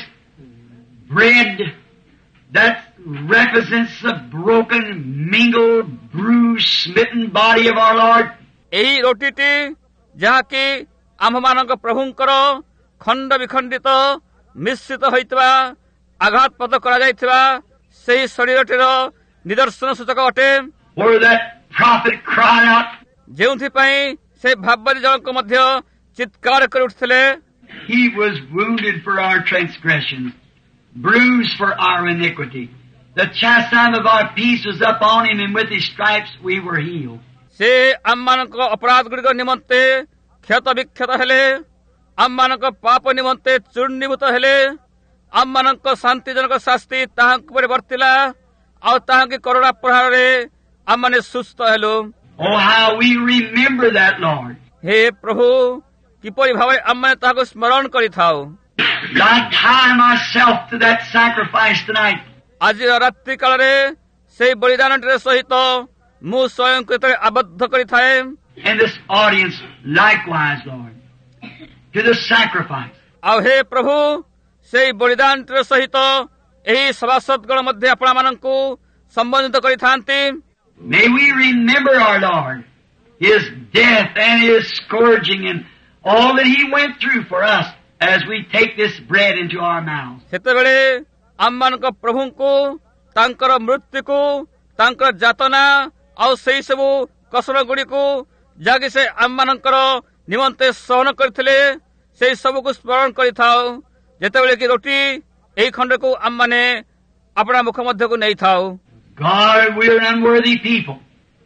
bread that represents the broken, mingled, bruised, smitten body of our Lord. ଏହି ରୋଟିଟି ଯାହାକି ଆମ୍ଭମାନଙ୍କ ପ୍ରଭୁଙ୍କର ଖଣ୍ଡ ବିଖଣ୍ଡିତ ମିଶ୍ରିତ ହୋଇଥିବା ଆଘାତପ୍ରାପ୍ତ କରାଯାଇଥିବା ସେହି ଶରୀରଟିର ନିଦର୍ଶନ ସୂଚକ ଅଟେ। Where that prophet cried out, ଯେଉଁଥିପାଇଁ ସେ ଭାବବାଦୀ ଜଣକ ମଧ୍ୟ ଚିତ୍କାର କରି ଉଠିଥିଲେ, he was wounded for our transgressions, bruised for our iniquity. The chastisement of our peace was upon him, and with his stripes we were healed. ସେ ଆମମାନଙ୍କ ଅପରାଧ ଗୁଡ଼ିକ ନିମନ୍ତେ କ୍ଷତ ବିକ୍ଷତ ହେଲେ, ଆମମାନଙ୍କ ପାପ ନିମନ୍ତେ ଚୂର୍ଣ୍ଣୀଭୂତ ହେଲେ, ଆମମାନଙ୍କ ଶାନ୍ତିଜନକ ଶାସ୍ତି ତାହାଙ୍କ ଉପରେ ବର୍ତ୍ତିଲା, ଆଉ ତାହାଙ୍କ କରୋନା ପ୍ରହାରରେ ଆମମାନେ ସୁସ୍ଥ ହେଲୁ। Oh, how we remember that, Lord. ହେ ପ୍ରଭୁ, କିପରି ଭାବରେ ଆମମାନେ ତାହାକୁ ସ୍ମରଣ କରିଥାଉ। I tie myself to that sacrifice tonight. ଆଜିର ରାତ୍ରି କାଳରେ ସେହି ବଳିଦାନଟିର ସହିତ ମୁଁ ସ୍ୱୟଂକୁ ଏଥିରେ ଆବଦ୍ଧ କରିଥାଏ। And this audience likewise, Lord, to the sacrifice. ଆଉ ହେ ପ୍ରଭୁ, ସେହି ବଳିଦାନଟିର ସହିତ ଏହି ସଭାସଦଗଣ ମଧ୍ୟ ଆପଣମାନଙ୍କୁ ସମ୍ବନ୍ଧିତ କରିଥାନ୍ତି। May we remember our Lord, his death and his scourging and all that he went through for us as we take this bread into our mouths. ସେତେବେଳେ ଆମମାନଙ୍କ ପ୍ରଭୁଙ୍କୁ ତାଙ୍କର ମୃତ୍ୟୁକୁ, ତାଙ୍କର ଯାତନା ଆଉ ସେହି ସବୁ କଷଣ ଗୁଡ଼ିକୁ ଯାହାକି ସେ ଆମମାନଙ୍କର ନିମନ୍ତେ ସହନ କରିଥିଲେ, ସେହି ସବୁକୁ ସ୍ମରଣ କରିଥାଉ ଯେତେବେଳେ କି ରୋଟି ଏହି ଖଣ୍ଡକୁ ଆମମାନେ ଆପଣା ମୁଖ ମଧ୍ୟକୁ ନେଇଥାଉ। God, we're an unworthy people.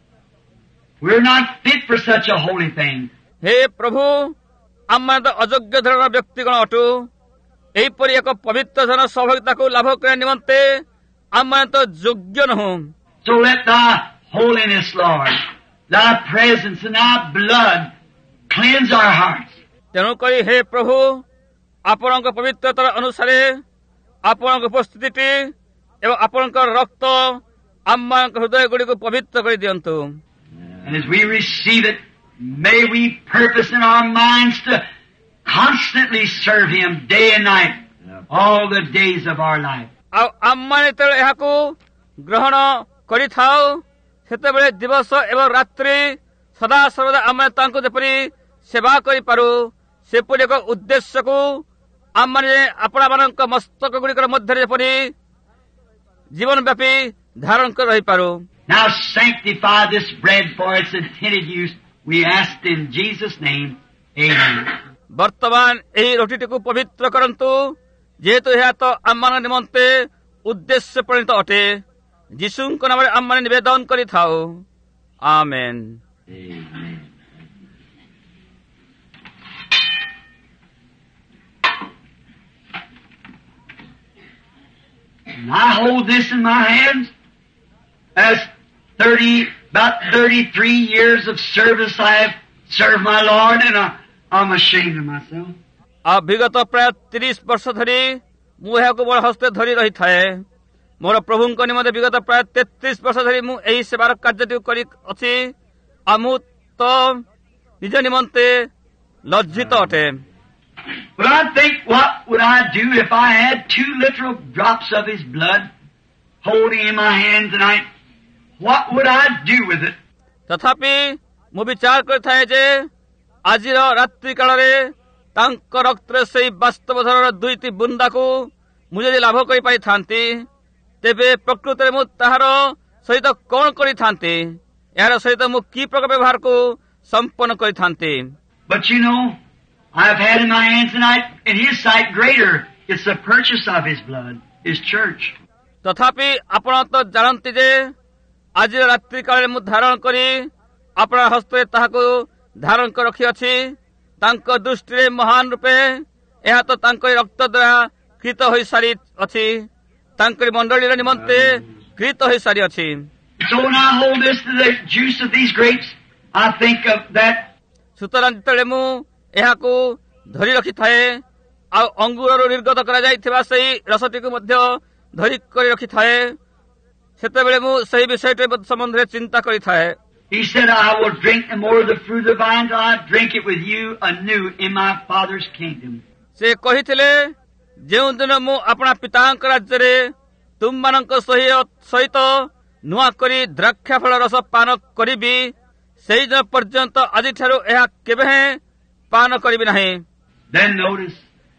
We're not fit for such a holy thing. ହେ ପ୍ରଭୁ, ଆମମାନେ ତ ଅଯୋଗ୍ୟ ଧରଣର ବ୍ୟକ୍ତିଗଣ ଅଟୁ। ଏହିପରି ଏକ ପବିତ୍ର ଧନ ସୌଭାଗ୍ୟତାକୁ ଲାଭ କରିବା ନିମନ୍ତେ ଆମମାନେ ତ ଯୋଗ୍ୟ ନୁହଁ। So let thy holiness, Lord, thy presence and thy blood cleanse our hearts. ତେଣୁକରି ହେ ପ୍ରଭୁ, ଆପଣଙ୍କ ପବିତ୍ରତାର ଅନୁସାରେ ଆପଣଙ୍କ ଉପସ୍ଥିତିଟି ଏବଂ ଆପଣଙ୍କ ରକ୍ତ ଆମମାନଙ୍କ ହୃଦୟ ଗୁଡ଼ିକୁ ପବିତ୍ର କରିଦିଅନ୍ତୁ। And as we receive it, may we purpose in our minds to constantly serve him day and night, all the days of our life. ଆଉ ଆମମାନେ ଯେତେବେଳେ ଏହାକୁ ଗ୍ରହଣ କରିଥାଉ, ସେତେବେଳେ ଦିବସ ଏବଂ ରାତ୍ରି ସଦା ସର୍ବଦା ଆମେ ତାଙ୍କୁ ଯେପରି ସେବା କରିପାରୁ, ସେପରି ଏକ ଉଦ୍ଦେଶ୍ୟକୁ ଆମମାନେ ଆପଣମାନଙ୍କ ମସ୍ତକ ଗୁଡ଼ିକର ମଧ୍ୟରେ ଯେପରି ଜୀବନ ବ୍ୟାପୀ ଧାରଣ କରି ରହିପାରୁ। Now sanctify this bread for its intended use. We ask in Jesus' name. Amen. ବର୍ତ୍ତମାନ ଏହି ରୋଟିଟିକୁ ପବିତ୍ର କରନ୍ତୁ, ଯେହେତୁ ଏହା ତ ଆମମାନଙ୍କ ନିମନ୍ତେ ଉଦ୍ଦେଶ୍ୟ ପ୍ରଣୀତ ଅଟେ। ଯୀଶୁଙ୍କ ନାମରେ ଆମମାନେ ନିବେଦନ କରିଥାଉ, ଆମେନ୍। And I hold this in my hands as about 33 years of service I have served my Lord, and I'm ashamed of myself. ବିଗତ ପ୍ରାୟ 30 ବର୍ଷ ଧରି ମୁଁ ଏହାକୁ ମୋର ହସ୍ତରେ ଧରି ରହିଥାଏ। ମୋର ପ୍ରଭୁଙ୍କ ନିମନ୍ତେ ବିଗତ ପ୍ରାୟ 33 ବର୍ଷ ଧରି ମୁଁ ଏହି ସେବାର କାର୍ଯ୍ୟଟିକୁ କରିଅଛି। ଆଉ ମୁଁ ତ ନିଜ ନିମନ୍ତେ ଲଜ୍ଜିତ ଅଟେ। But I think, what would I do if I had 2 literal drops of His blood holding in my hand tonight? What would I do with it? ତଥାପି ମୁଁ ବିଚାର କରିଥାଏ ଯେ ଆଜିର ରାତ୍ରି କାଳରେ ତାଙ୍କ ରକ୍ତରେ ସେହି ବାସ୍ତବ ଧରଣର 2ଟି ବୁନ୍ଦାକୁ ମୁଁ ଯଦି ଲାଭ କରିପାରିଥାନ୍ତି, ତେବେ ପ୍ରକୃତରେ ମୁଁ ତାହାର ସହିତ କଣ କରିଥାନ୍ତି? ଏହାର ସହିତ ମୁଁ କି ପ୍ରକାର ବ୍ୟବହାରକୁ ସମ୍ପନ୍ନ କରିଥାନ୍ତି? But you know, I have had in my hands tonight, in His sight, greater. It's the purchase of His blood, His church. ତଥାପି ଆପଣ ତ ଜାଣନ୍ତି ଯେ ଆଜିର ରାତ୍ରି କାଳରେ ମୁଁ ଧାରଣ କରି ଆପଣଙ୍କ ହସ୍ତରେ ତାହାକୁ ଧାରଣ କରି ରଖିଅଛି। ତାଙ୍କ ଦୃଷ୍ଟିରେ ମହାନ ରୂପେ ଏହା ତ ତାଙ୍କରି ରକ୍ତ ଦ୍ୱାରା କ୍ରୀତ ହୋଇସାରିଅଛି, ତାଙ୍କରି ମଣ୍ଡଳୀର ନିମନ୍ତେ କ୍ରୀତ ହୋଇସାରିଅଛି। So when I hold this to the juice of these grapes, I think of that. ସୁତରାଂ ଯେତେବେଳେ ମୁଁ ଏହାକୁ ଧରି ରଖିଥାଏ ଆଉ ଅଙ୍ଗୁରରୁ ନିର୍ଗତ କରାଯାଇଥିବା ସେହି ରସଟିକୁ ମଧ୍ୟ ଧରି କରି ରଖିଥାଏ, ସେତେବେଳେ ମୁଁ ସେହି ବିଷୟଟି ସମ୍ବନ୍ଧରେ ଚିନ୍ତା କରିଥାଏ। He said, I will drink more of the fruit of the vine till I drink it with you anew in my Father's kingdom. ସେ କହିଥିଲେ, ଯେଉଁଦିନ ମୁଁ ଆପଣା ପିତାଙ୍କ ରାଜ୍ୟରେ ତୁମମାନଙ୍କ ସହିତ ନୂଆ କରି ଦ୍ରାକ୍ଷା ଫଳ ରସ ପାନ କରିବି, ସେହିଦିନ ପର୍ଯ୍ୟନ୍ତ ଆଜିଠାରୁ ଏହା କେବେ ହେଁ ପାନ କରିବି ନାହିଁ। Then notice,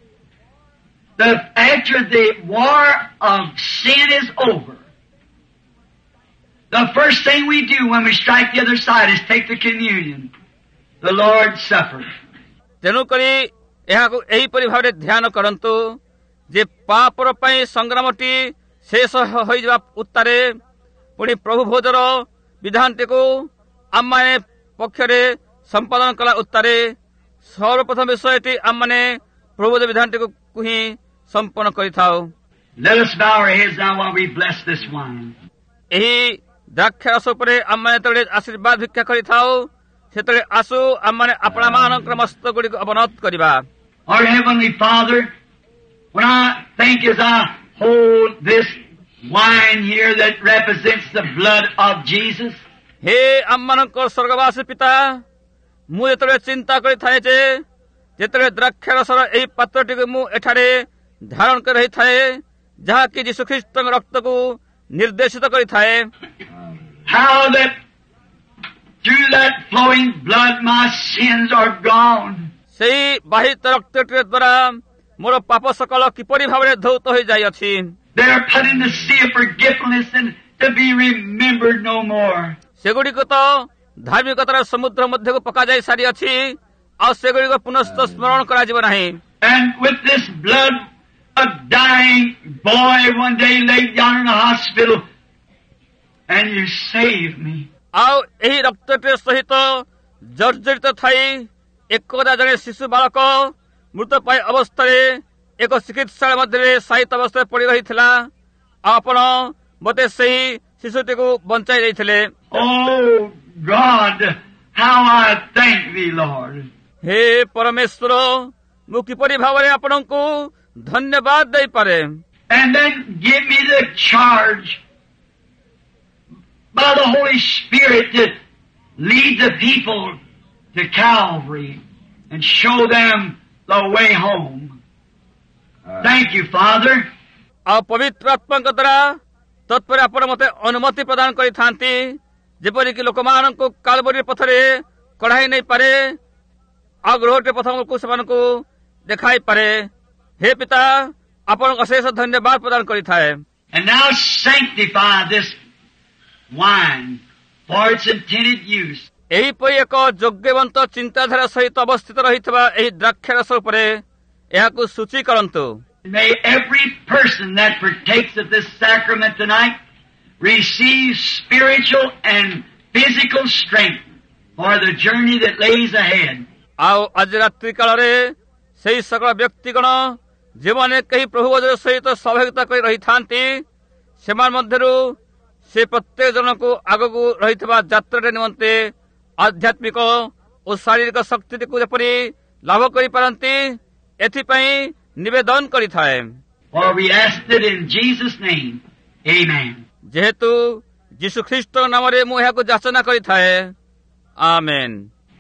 after the war of sin is over, the first thing we do when we strike the other side is take the communion, the Lord's Supper. ତେଣୁକରି ଏହାକୁ ଏହିପରି ଭାବରେ ଧ୍ୟାନ କରନ୍ତୁ ଯେ ପାପର ପାଇଁ ସଂଗ୍ରାମଟି ଶେଷ ହୋଇଯିବା ଉତ୍ତାରେ ପୁଣି ପ୍ରଭୁ ଭୋଜର ବିଧାନଟିକୁ ଆମମାନେ ପକ୍ଷରେ ସମ୍ପାଦନ କଲା ଉତ୍ତାରେ ସର୍ବପ୍ରଥମ ବିଷୟଟି ଆମମାନେ ପ୍ରଭୁ ବିଧାନଟିକୁ ହିଁ ସମ୍ପନ୍ନ କରିଥାଉ। Let us bow our heads now while we bless this wine. ଏହି ଦ୍ରାକ୍ଷାରସ ଉପରେ ଆମମାନେ ଯେତେବେଳେ ଆଶୀର୍ବାଦ ଭିକ୍ଷା କରିଥାଉ, ସେତେବେଳେ ଆସୁ ଆମମାନେ ଆପଣାମାନଙ୍କର ମସ୍ତକ ଗୁଡ଼ିକୁ ଅବନତ କରିବା। Our Heavenly Father, when I think as I hold this wine here that represents the blood of Jesus, ହେ ଆମମାନଙ୍କର ସ୍ୱର୍ଗବାସୀ ପିତା, ମୁଁ ଯେତେବେଳେ ଚିନ୍ତା କରିଥାଏ ଯେ ଯେତେବେଳେ ଦ୍ରାକ୍ଷାରସର ଏହି ପାତ୍ରଟିକୁ ମୁଁ ଏଠାରେ ଧାରଣ କରି ରହିଥାଏ, ଯାହାକି ଯୀଶୁଖ୍ରୀଷ୍ଟଙ୍କ ରକ୍ତକୁ ନିର୍ଦ୍ଦେଶିତ କରିଥାଏ, how that through that flowing blood my sins are gone. ସେହି ବାହିତ ରକ୍ତଟିର ଦ୍ୱାରା ମୋର ପାପ ସକଳ କିପରି ଭାବରେ ଧୌତ ହୋଇଯାଇଅଛି। They are put in the sea of forgetfulness and to be remembered no more. ସେଗୁଡ଼ିକୁ ତ ଧାର୍ମିକତାର ସମୁଦ୍ର ମଧ୍ୟକୁ ପକାଯାଇ ସାରିଅଛି, ଆଉ ସେଗୁଡ଼ିକ ପୁନଃ ସ୍ମରଣ କରାଯିବ ନାହିଁ। And with this blood, a dying boy one day laid down in a hospital, and you saved me. ଆଉ ଏହି ରକ୍ତଟିର ସହିତ ଜର୍ଜରିତ ଥାଇ ଏକଦା ଜଣେ ଶିଶୁ ବାଳକ ମୃତପ୍ରାୟ ଅବସ୍ଥାରେ ଏକ ଚିକିତ୍ସାଳୟ ମଧ୍ୟରେ ସାହିତ୍ୟ ଅବସ୍ଥାରେ ପଡ଼ି ରହିଥିଲା, ଆଉ ଆପଣ ମୋତେ ସେହି ଶିଶୁଟିକୁ ବଞ୍ଚାଇ ଦେଇଥିଲେ। Oh God, how I thank thee, Lord. ହେ ପରମେଶ୍ୱର, ମୁଁ କିପରି ଭାବରେ ଆପଣଙ୍କୁ ଧନ୍ୟବାଦ ଦେଇପାରେ। And then give me the charge by the Holy Spirit to lead the people to Calvary and show them the way home. Thank you, Father. ଆଉ ପବିତ୍ର ଆତ୍ମାଙ୍କ ଦ୍ୱାରା ତତ୍ପରେ ଆପଣ ମୋତେ ଅନୁମତି ପ୍ରଦାନ କରିଥାନ୍ତି, ଯେପରିକି ଲୋକମାନଙ୍କୁ କାଲବରୀ ପଥରେ କଢ଼ାଇ ନେଇପାରେ ଆଉ ଗୃହଟି ପଥକୁ ସେମାନଙ୍କୁ ଦେଖାଇପାରେ। ହେ ପିତା, ଆପଣଙ୍କୁ ଅଶେଷ ଧନ୍ୟବାଦ ପ୍ରଦାନ କରିଥାଏ। And now sanctify this wine for its intended use. ଏହିପରି ଏକ ଯୋଗ୍ୟବନ୍ତ ଚିନ୍ତାଧାରା ସହିତ ଅବସ୍ଥିତ ରହିଥିବା ଏହି ଦ୍ରାକ୍ଷାରସ ଉପରେ ଏହାକୁ ସୂଚୀ କରନ୍ତୁ। May every person that partakes of this sacrament tonight receive spiritual and physical strength for the journey that lays ahead. ଆଉ ଆଜି ରାତ୍ରି କାଳରେ ସେହି ସକଳ ବ୍ୟକ୍ତିଗଣ ଯେଉଁମାନେ କେହି ପ୍ରଭୁ ଭୋଜନ ସହିତ ସହଭାଗିତା କରି ରହିଥାନ୍ତି ସେମାନେ ମଧ୍ୟରୁ ସେ ପ୍ରତ୍ୟେକ ଜଣଙ୍କୁ ଆଗକୁ ରହିଥିବା ଯାତ୍ରାରେ ନିମନ୍ତେ ଆଧ୍ୟାତ୍ମିକ ଓ ଶାରୀରିକ ଶକ୍ତିକୁ ଯେପରି ଲାଭ କରିପାରନ୍ତି ଏଥିପାଇଁ ନିବେଦନ କରିଥାଏ। For we ask it in Jesus' name. Amen. ଯେହେତୁ ଯୀଶୁ ଖ୍ରୀଷ୍ଟଙ୍କ ନାମରେ ମୁଁ ଏହାକୁ ଯାଚନା କରିଥାଏ। ଆମେନ୍।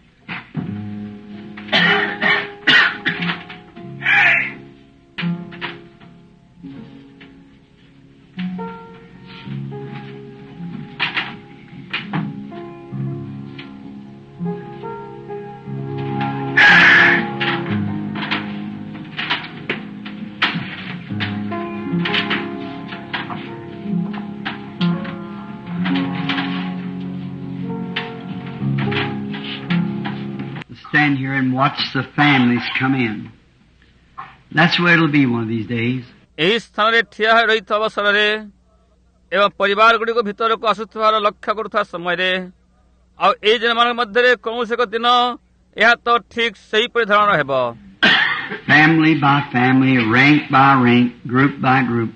Stand here and watch the families come in. That's where it'll be one of these days. ଏହି ସ୍ଥାନରେ ଠିଆ ହୋଇ ରହିଥିବା ଅବସରରେ ଏବଂ ପରିବାର ଗୁଡ଼ିକ ଭିତରକୁ ଆସୁଥିବାର ଲକ୍ଷ୍ୟ କରୁଥିବା ସମୟରେ ଆଉ ଏଇ ଦିନମାନଙ୍କ ମଧ୍ୟରେ କୌଣସି ଏକ ଦିନ ଏହା ତ ଠିକ୍ ସେହିପରି ଧରଣର ହେବ। Family by family, rank by rank, group by group,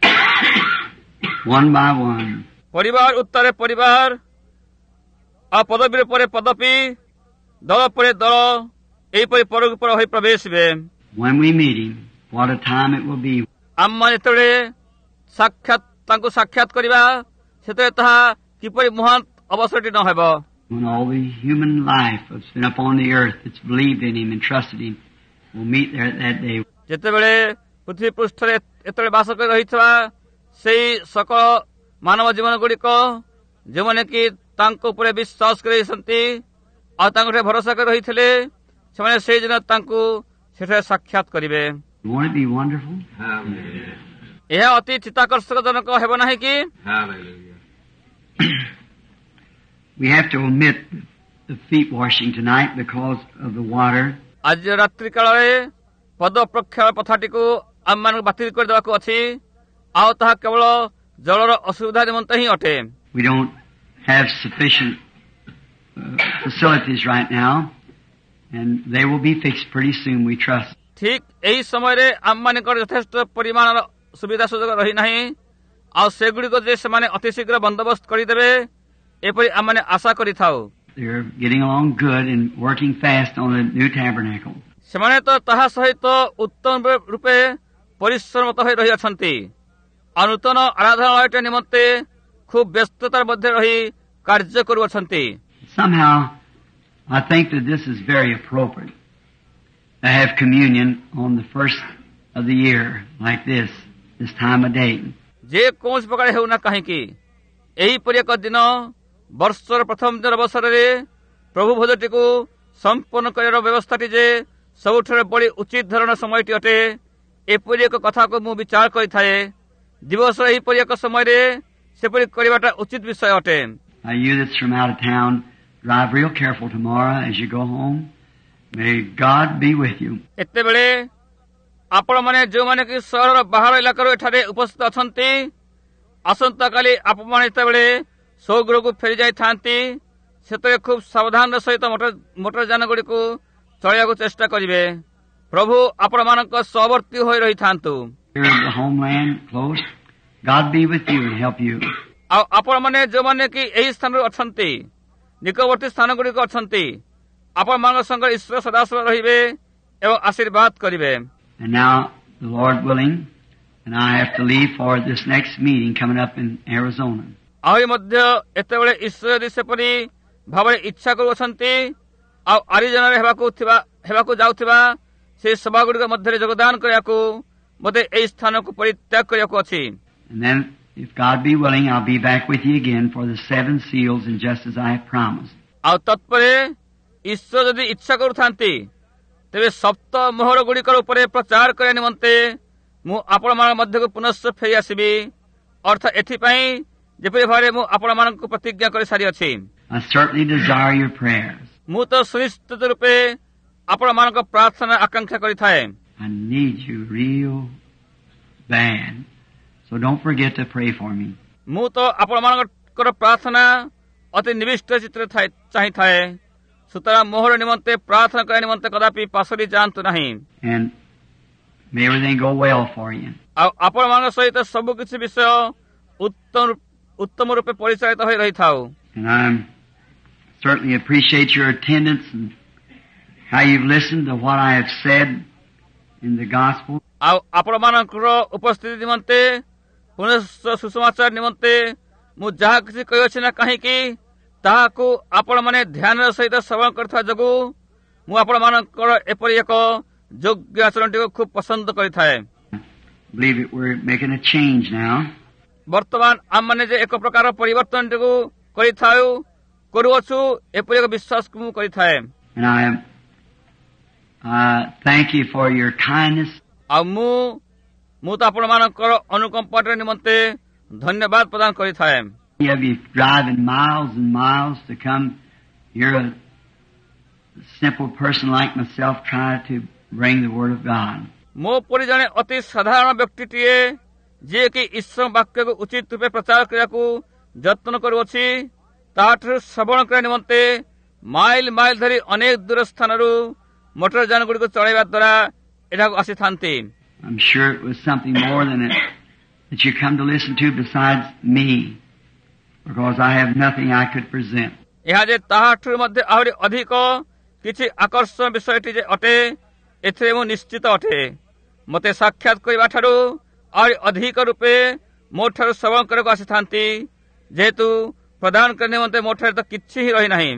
one by one. ପରିବାର ଉତ୍ତାରେ ପରିବାର ଆଉ ପଦବୀର ପରେ ପଦବୀ ଦଳ ପରେ ଦଳ ଏହିପରି ପରକୁ ପର ହୋଇ ପ୍ରବେଶିବେ। When we meet him, what a time it will be. ଆମମାନେ ଯେତେବେଳେ ତାଙ୍କୁ ସାକ୍ଷାତ କରିବା ସେତେବେଳେ ତାହା କିପରି ମହାନ ଅବସରଟି ନ ହେବ। When all the human life that's been upon the earth that's believed in him and trusted him will meet there that day. ଯେତେବେଳେ ପୃଥିବୀ ପୃଷ୍ଠରେ ଏତେବେଳେ ବାସ କରି ରହିଥିବା ସେଇ ସକଳ ମାନବ ଜୀବନ ଗୁଡ଼ିକ ଯେଉଁମାନେ କି ତାଙ୍କ ଉପରେ ବିଶ୍ୱାସ କରିଛନ୍ତି ଆଉ ତାଙ୍କଠାରେ ଭରସା କରି ରହିଥିଲେ ସେମାନେ ସେଇଦିନ ତାଙ୍କୁ ସେଠାରେ ସାକ୍ଷାତ କରିବେ। Won't it be wonderful? ଏହା ଅତି ଚିତ୍ତାକର୍ଷକ ଜନକ ହେବ ନାହିଁ କି? We have to omit the feet washing tonight because of the water. ଆଜି ରାତ୍ରି କାଳରେ ପଦ ପ୍ରକ୍ଷାଳନ ପ୍ରଥାଟିକୁ ଆମମାନଙ୍କୁ ବାତିଲ କରିଦେବାକୁ ଅଛି ଆଉ ତାହା କେବଳ ଜଳର ଅସୁବିଧା ନିମନ୍ତେ ହିଁ ଅଟେ। We don't have sufficient facilities right now, and they will be fixed pretty soon, we trust. ଠିକ୍ ଏହି ସମୟରେ ଆମମାନଙ୍କର ଯଥେଷ୍ଟ ପରିମାଣର ସୁବିଧା ସୁଯୋଗ ରହିନାହିଁ ଆଉ ସେଗୁଡ଼ିକ ଯେ ସେମାନେ ଅତି ଶୀଘ୍ର ବନ୍ଦୋବସ୍ତ କରିଦେବେ ଏପରି ଆମମାନେ ଆଶା କରିଥାଉ। They're getting along good and working fast on the new tabernacle. ସେମାନେ ତ ତାହା ସହିତ ଉତ୍ତମ ରୂପେ ପରିଶ୍ରମରତ ହୋଇ ରହିଅଛନ୍ତି ଆଉ ନୂତନ ଆରାଧନାଳୟଟା ନିମନ୍ତେ ଖୁବ୍ ବ୍ୟସ୍ତତାର ମଧ୍ୟରେ ରହି କାର୍ଯ୍ୟ କରୁଅଛନ୍ତି। Somehow, I think that this is very appropriate to have communion on the first of the year like this time of day. ଯେ କୌଣସି ପ୍ରକାର ହେଉନା କାହିଁକି ଏହିପରି ଏକ ଦିନ ବର୍ଷର ପ୍ରଥମ ଦିନ ଅବସରରେ ପ୍ରଭୁ ଭୋଜଟିକୁ ସମ୍ପନ୍ନ କରିବାର ବ୍ୟବସ୍ଥାଟି ଯେ ସବୁଠାରୁ ବଳି ଉଚିତ ଧରଣର ସମୟଟି ଅଟେ ଏପରି ଏକ କଥାକୁ ମୁଁ ବିଚାର କରିଥାଏ। ଦିବସର ଏହିପରି ଏକ ସମୟରେ ସେପରି କରିବାଟା ଉଚିତ ବିଷୟ ଅଟେ। Now you that's from out of town, drive real careful tomorrow as you go home. May God be with you. ଏତେବେଳେ ଆପଣମାନେ ଯେଉଁମାନେ କି ସହରର ବାହାର ଇଲାକାରୁ ଏଠାରେ ଉପସ୍ଥିତ ଅଛନ୍ତି ଆସନ୍ତାକାଲି ଆପଣମାନେ ଯେତେବେଳେ ସ୍ୱଗୃହକୁ ଫେରି ଯାଇଥାନ୍ତି ସେତେବେଳେ ଖୁବ୍ ସାବଧାନର ସହିତ ମୋଟର ଯାନ ଗୁଡ଼ିକୁ ଚଳାଇବାକୁ ଚେଷ୍ଟା କରିବେ। ପ୍ରଭୁ ଆପଣମାନଙ୍କ ସହବର୍ତ୍ତୀ ହୋଇ ରହିଥାନ୍ତୁ। Here in the homeland close, God be with you and help you. ଆଉ ଆପଣମାନେ ଯେଉଁମାନେ କି ଏହି ସ୍ଥାନରେ ଅଛନ୍ତି ନିକଟବର୍ତ୍ତୀ ସ୍ଥାନ ଗୁଡ଼ିକ ଅଛନ୍ତି ଆପଣମାନଙ୍କ ସଙ୍ଗରେ ଈଶ୍ୱର ସଦାସର୍ବଦା ରହିବେ ଏବଂ ଆଶୀର୍ବାଦ କରିବେ। And now, the Lord willing, and I have to leave for this next meeting coming up in Arizona. ଆହୁରି ମଧ୍ୟ ଏତେବେଳେ ଈଶ୍ୱର ଯଦି ସେପରି ଭାବରେ ଇଚ୍ଛା କରୁଅଛନ୍ତି ଆଉ ଆରିଜୋନାରେ ହେବାକୁ ଯାଉଥିବା ସେହି ସଭାଗୁଡ଼ିକ ମଧ୍ୟରେ ଯୋଗଦାନ କରିବାକୁ ମୋତେ ଏହି ସ୍ଥାନକୁ ପରିତ୍ୟାଗ କରିବାକୁ ଅଛି। And then, if God be willing, I'll be back with you again for the 7 seals, and just as I have promised. ଆଉ ତତ୍ପରେ ଈଶ୍ୱର ଯଦି ଇଚ୍ଛା କରୁଥାନ୍ତି ତେବେ ସପ୍ତ ମୋହର ଗୁଡ଼ିକର ଉପରେ ପ୍ରଚାର କରିବା ନିମନ୍ତେ ମୁଁ ଆପଣମାନଙ୍କ ମଧ୍ୟକୁ ପୁନଶ୍ଚ ଫେରି ଆସିବି। ଅର୍ଥାତ୍ ଏଥିପାଇଁ ଯେପରି ଭାବରେ ମୁଁ ଆପଣମାନଙ୍କୁ ପ୍ରତିଜ୍ଞା କରି ସାରିଅଛି। I certainly desire your prayers. ମୁଁ ତ ସୁନିଶ୍ଚିତ ରୂପେ ଆପଣମାନଙ୍କ ପ୍ରାର୍ଥନା ଆକାଂକ୍ଷା କରିଥାଏ। I need you real bad. So don't forget to pray for me. ମୁଁ ତ ଆପଣମାନଙ୍କର ପ୍ରାର୍ଥନା ଅତି ନିବିଷ୍ଟ ଚିତ୍ରରେ ଚାହିଁଥାଏ, ସୁତରାଂ ମୋହର ନିମନ୍ତେ ପ୍ରାର୍ଥନା କରିବା ନିମନ୍ତେ କଦାପି ପାସୋରି ଯାଆନ୍ତୁ ନାହିଁ। And may everything go well for you. ଆଉ ଆପଣମାନଙ୍କ ସହିତ ସବୁ କିଛି ବିଷୟ ଉତ୍ତମ ରୂପେ ପରିଚାଳିତ ହୋଇ ରହିଥାଉ। And I certainly appreciate your attendance and how you've listened to what I have said in the gospel. ଆଉ ଆପଣମାନଙ୍କର ଉପସ୍ଥିତି ନିମନ୍ତେ ପୁନଃ ସୁସମାଚାର ନିମନ୍ତେ ମୁଁ ଯାହା କିଛି କହିଅଛି ନା କାହିଁକି ତାହାକୁ ଆପଣମାନେ ଧ୍ୟାନର ସହିତ ଶ୍ରବଣ କରିଥିବା ଯୋଗୁଁ ମୁଁ ଆପଣମାନଙ୍କର ଏପରି ଏକ ଯୋଗ୍ୟ ଆଚରଣଟିକୁ ଖୁବ୍ ପସନ୍ଦ କରିଥାଏ। I believe that we're making a change now. ବର୍ତ୍ତମାନ ଆମମାନେ ଯେ ଏକ ପ୍ରକାର ପରିବର୍ତ୍ତନଟିକୁ କରୁଅଛୁ ଏପରି ଏକ ବିଶ୍ୱାସକୁ ମୁଁ କରିଥାଏ। And I thank you for your kindness. ଆଉ ମୁଁ ତ ଆପଣମାନଙ୍କର ଅନୁକମ୍ପାର ନିମନ୍ତେ ଧନ୍ୟବାଦ ପ୍ରଦାନ କରିଥାଏ। You be driving miles and miles to come. You're a simple person like myself trying to bring the word of God. ମୋ ପରି ଜଣେ ଅତି ସାଧାରଣ ବ୍ୟକ୍ତିଟିଏ ଯିଏକି ଈଶ୍ୱର ବାକ୍ୟକୁ ଉଚିତ ରୂପେ ପ୍ରଚାର କରିବାକୁ ଯତ୍ନ କରୁଅଛି, ତାଠାରୁ ଶ୍ରବଣ କରିବା ନିମନ୍ତେ ମାଇଲ ମାଇଲ ଧରି ଅନେକ ଦୂର ସ୍ଥାନରୁ ମୋଟର ଯାନ ଗୁଡ଼ିକୁ ଚଳାଇବା ଦ୍ୱାରା ଏଠାକୁ ଆସିଥାନ୍ତି। I'm sure it was something more than it that you come to listen to besides me, because I have nothing I could present. ଏହା ଯେ ତାହାଠାରୁ ମଧ୍ୟ ଆହୁରି ଅଧିକ କିଛି ଆକର୍ଷଣ ବିଷୟଟି ଯେ ଅଟେ, ଏଥିରେ ମୁଁ ନିଶ୍ଚିତ ଅଟେ। ମୋତେ ସାକ୍ଷାତ କରିବା ଠାରୁ ଆହୁରି ଅଧିକ ରୂପେ ମୋଠାରୁ ଶ୍ରବଣ କରିବାକୁ ଆସିଥାନ୍ତି, ଯେହେତୁ ପ୍ରଦାନ କରିବା ନିମନ୍ତେ ମୋଠାରେ ତ କିଛି ହିଁ ରହିନାହିଁ।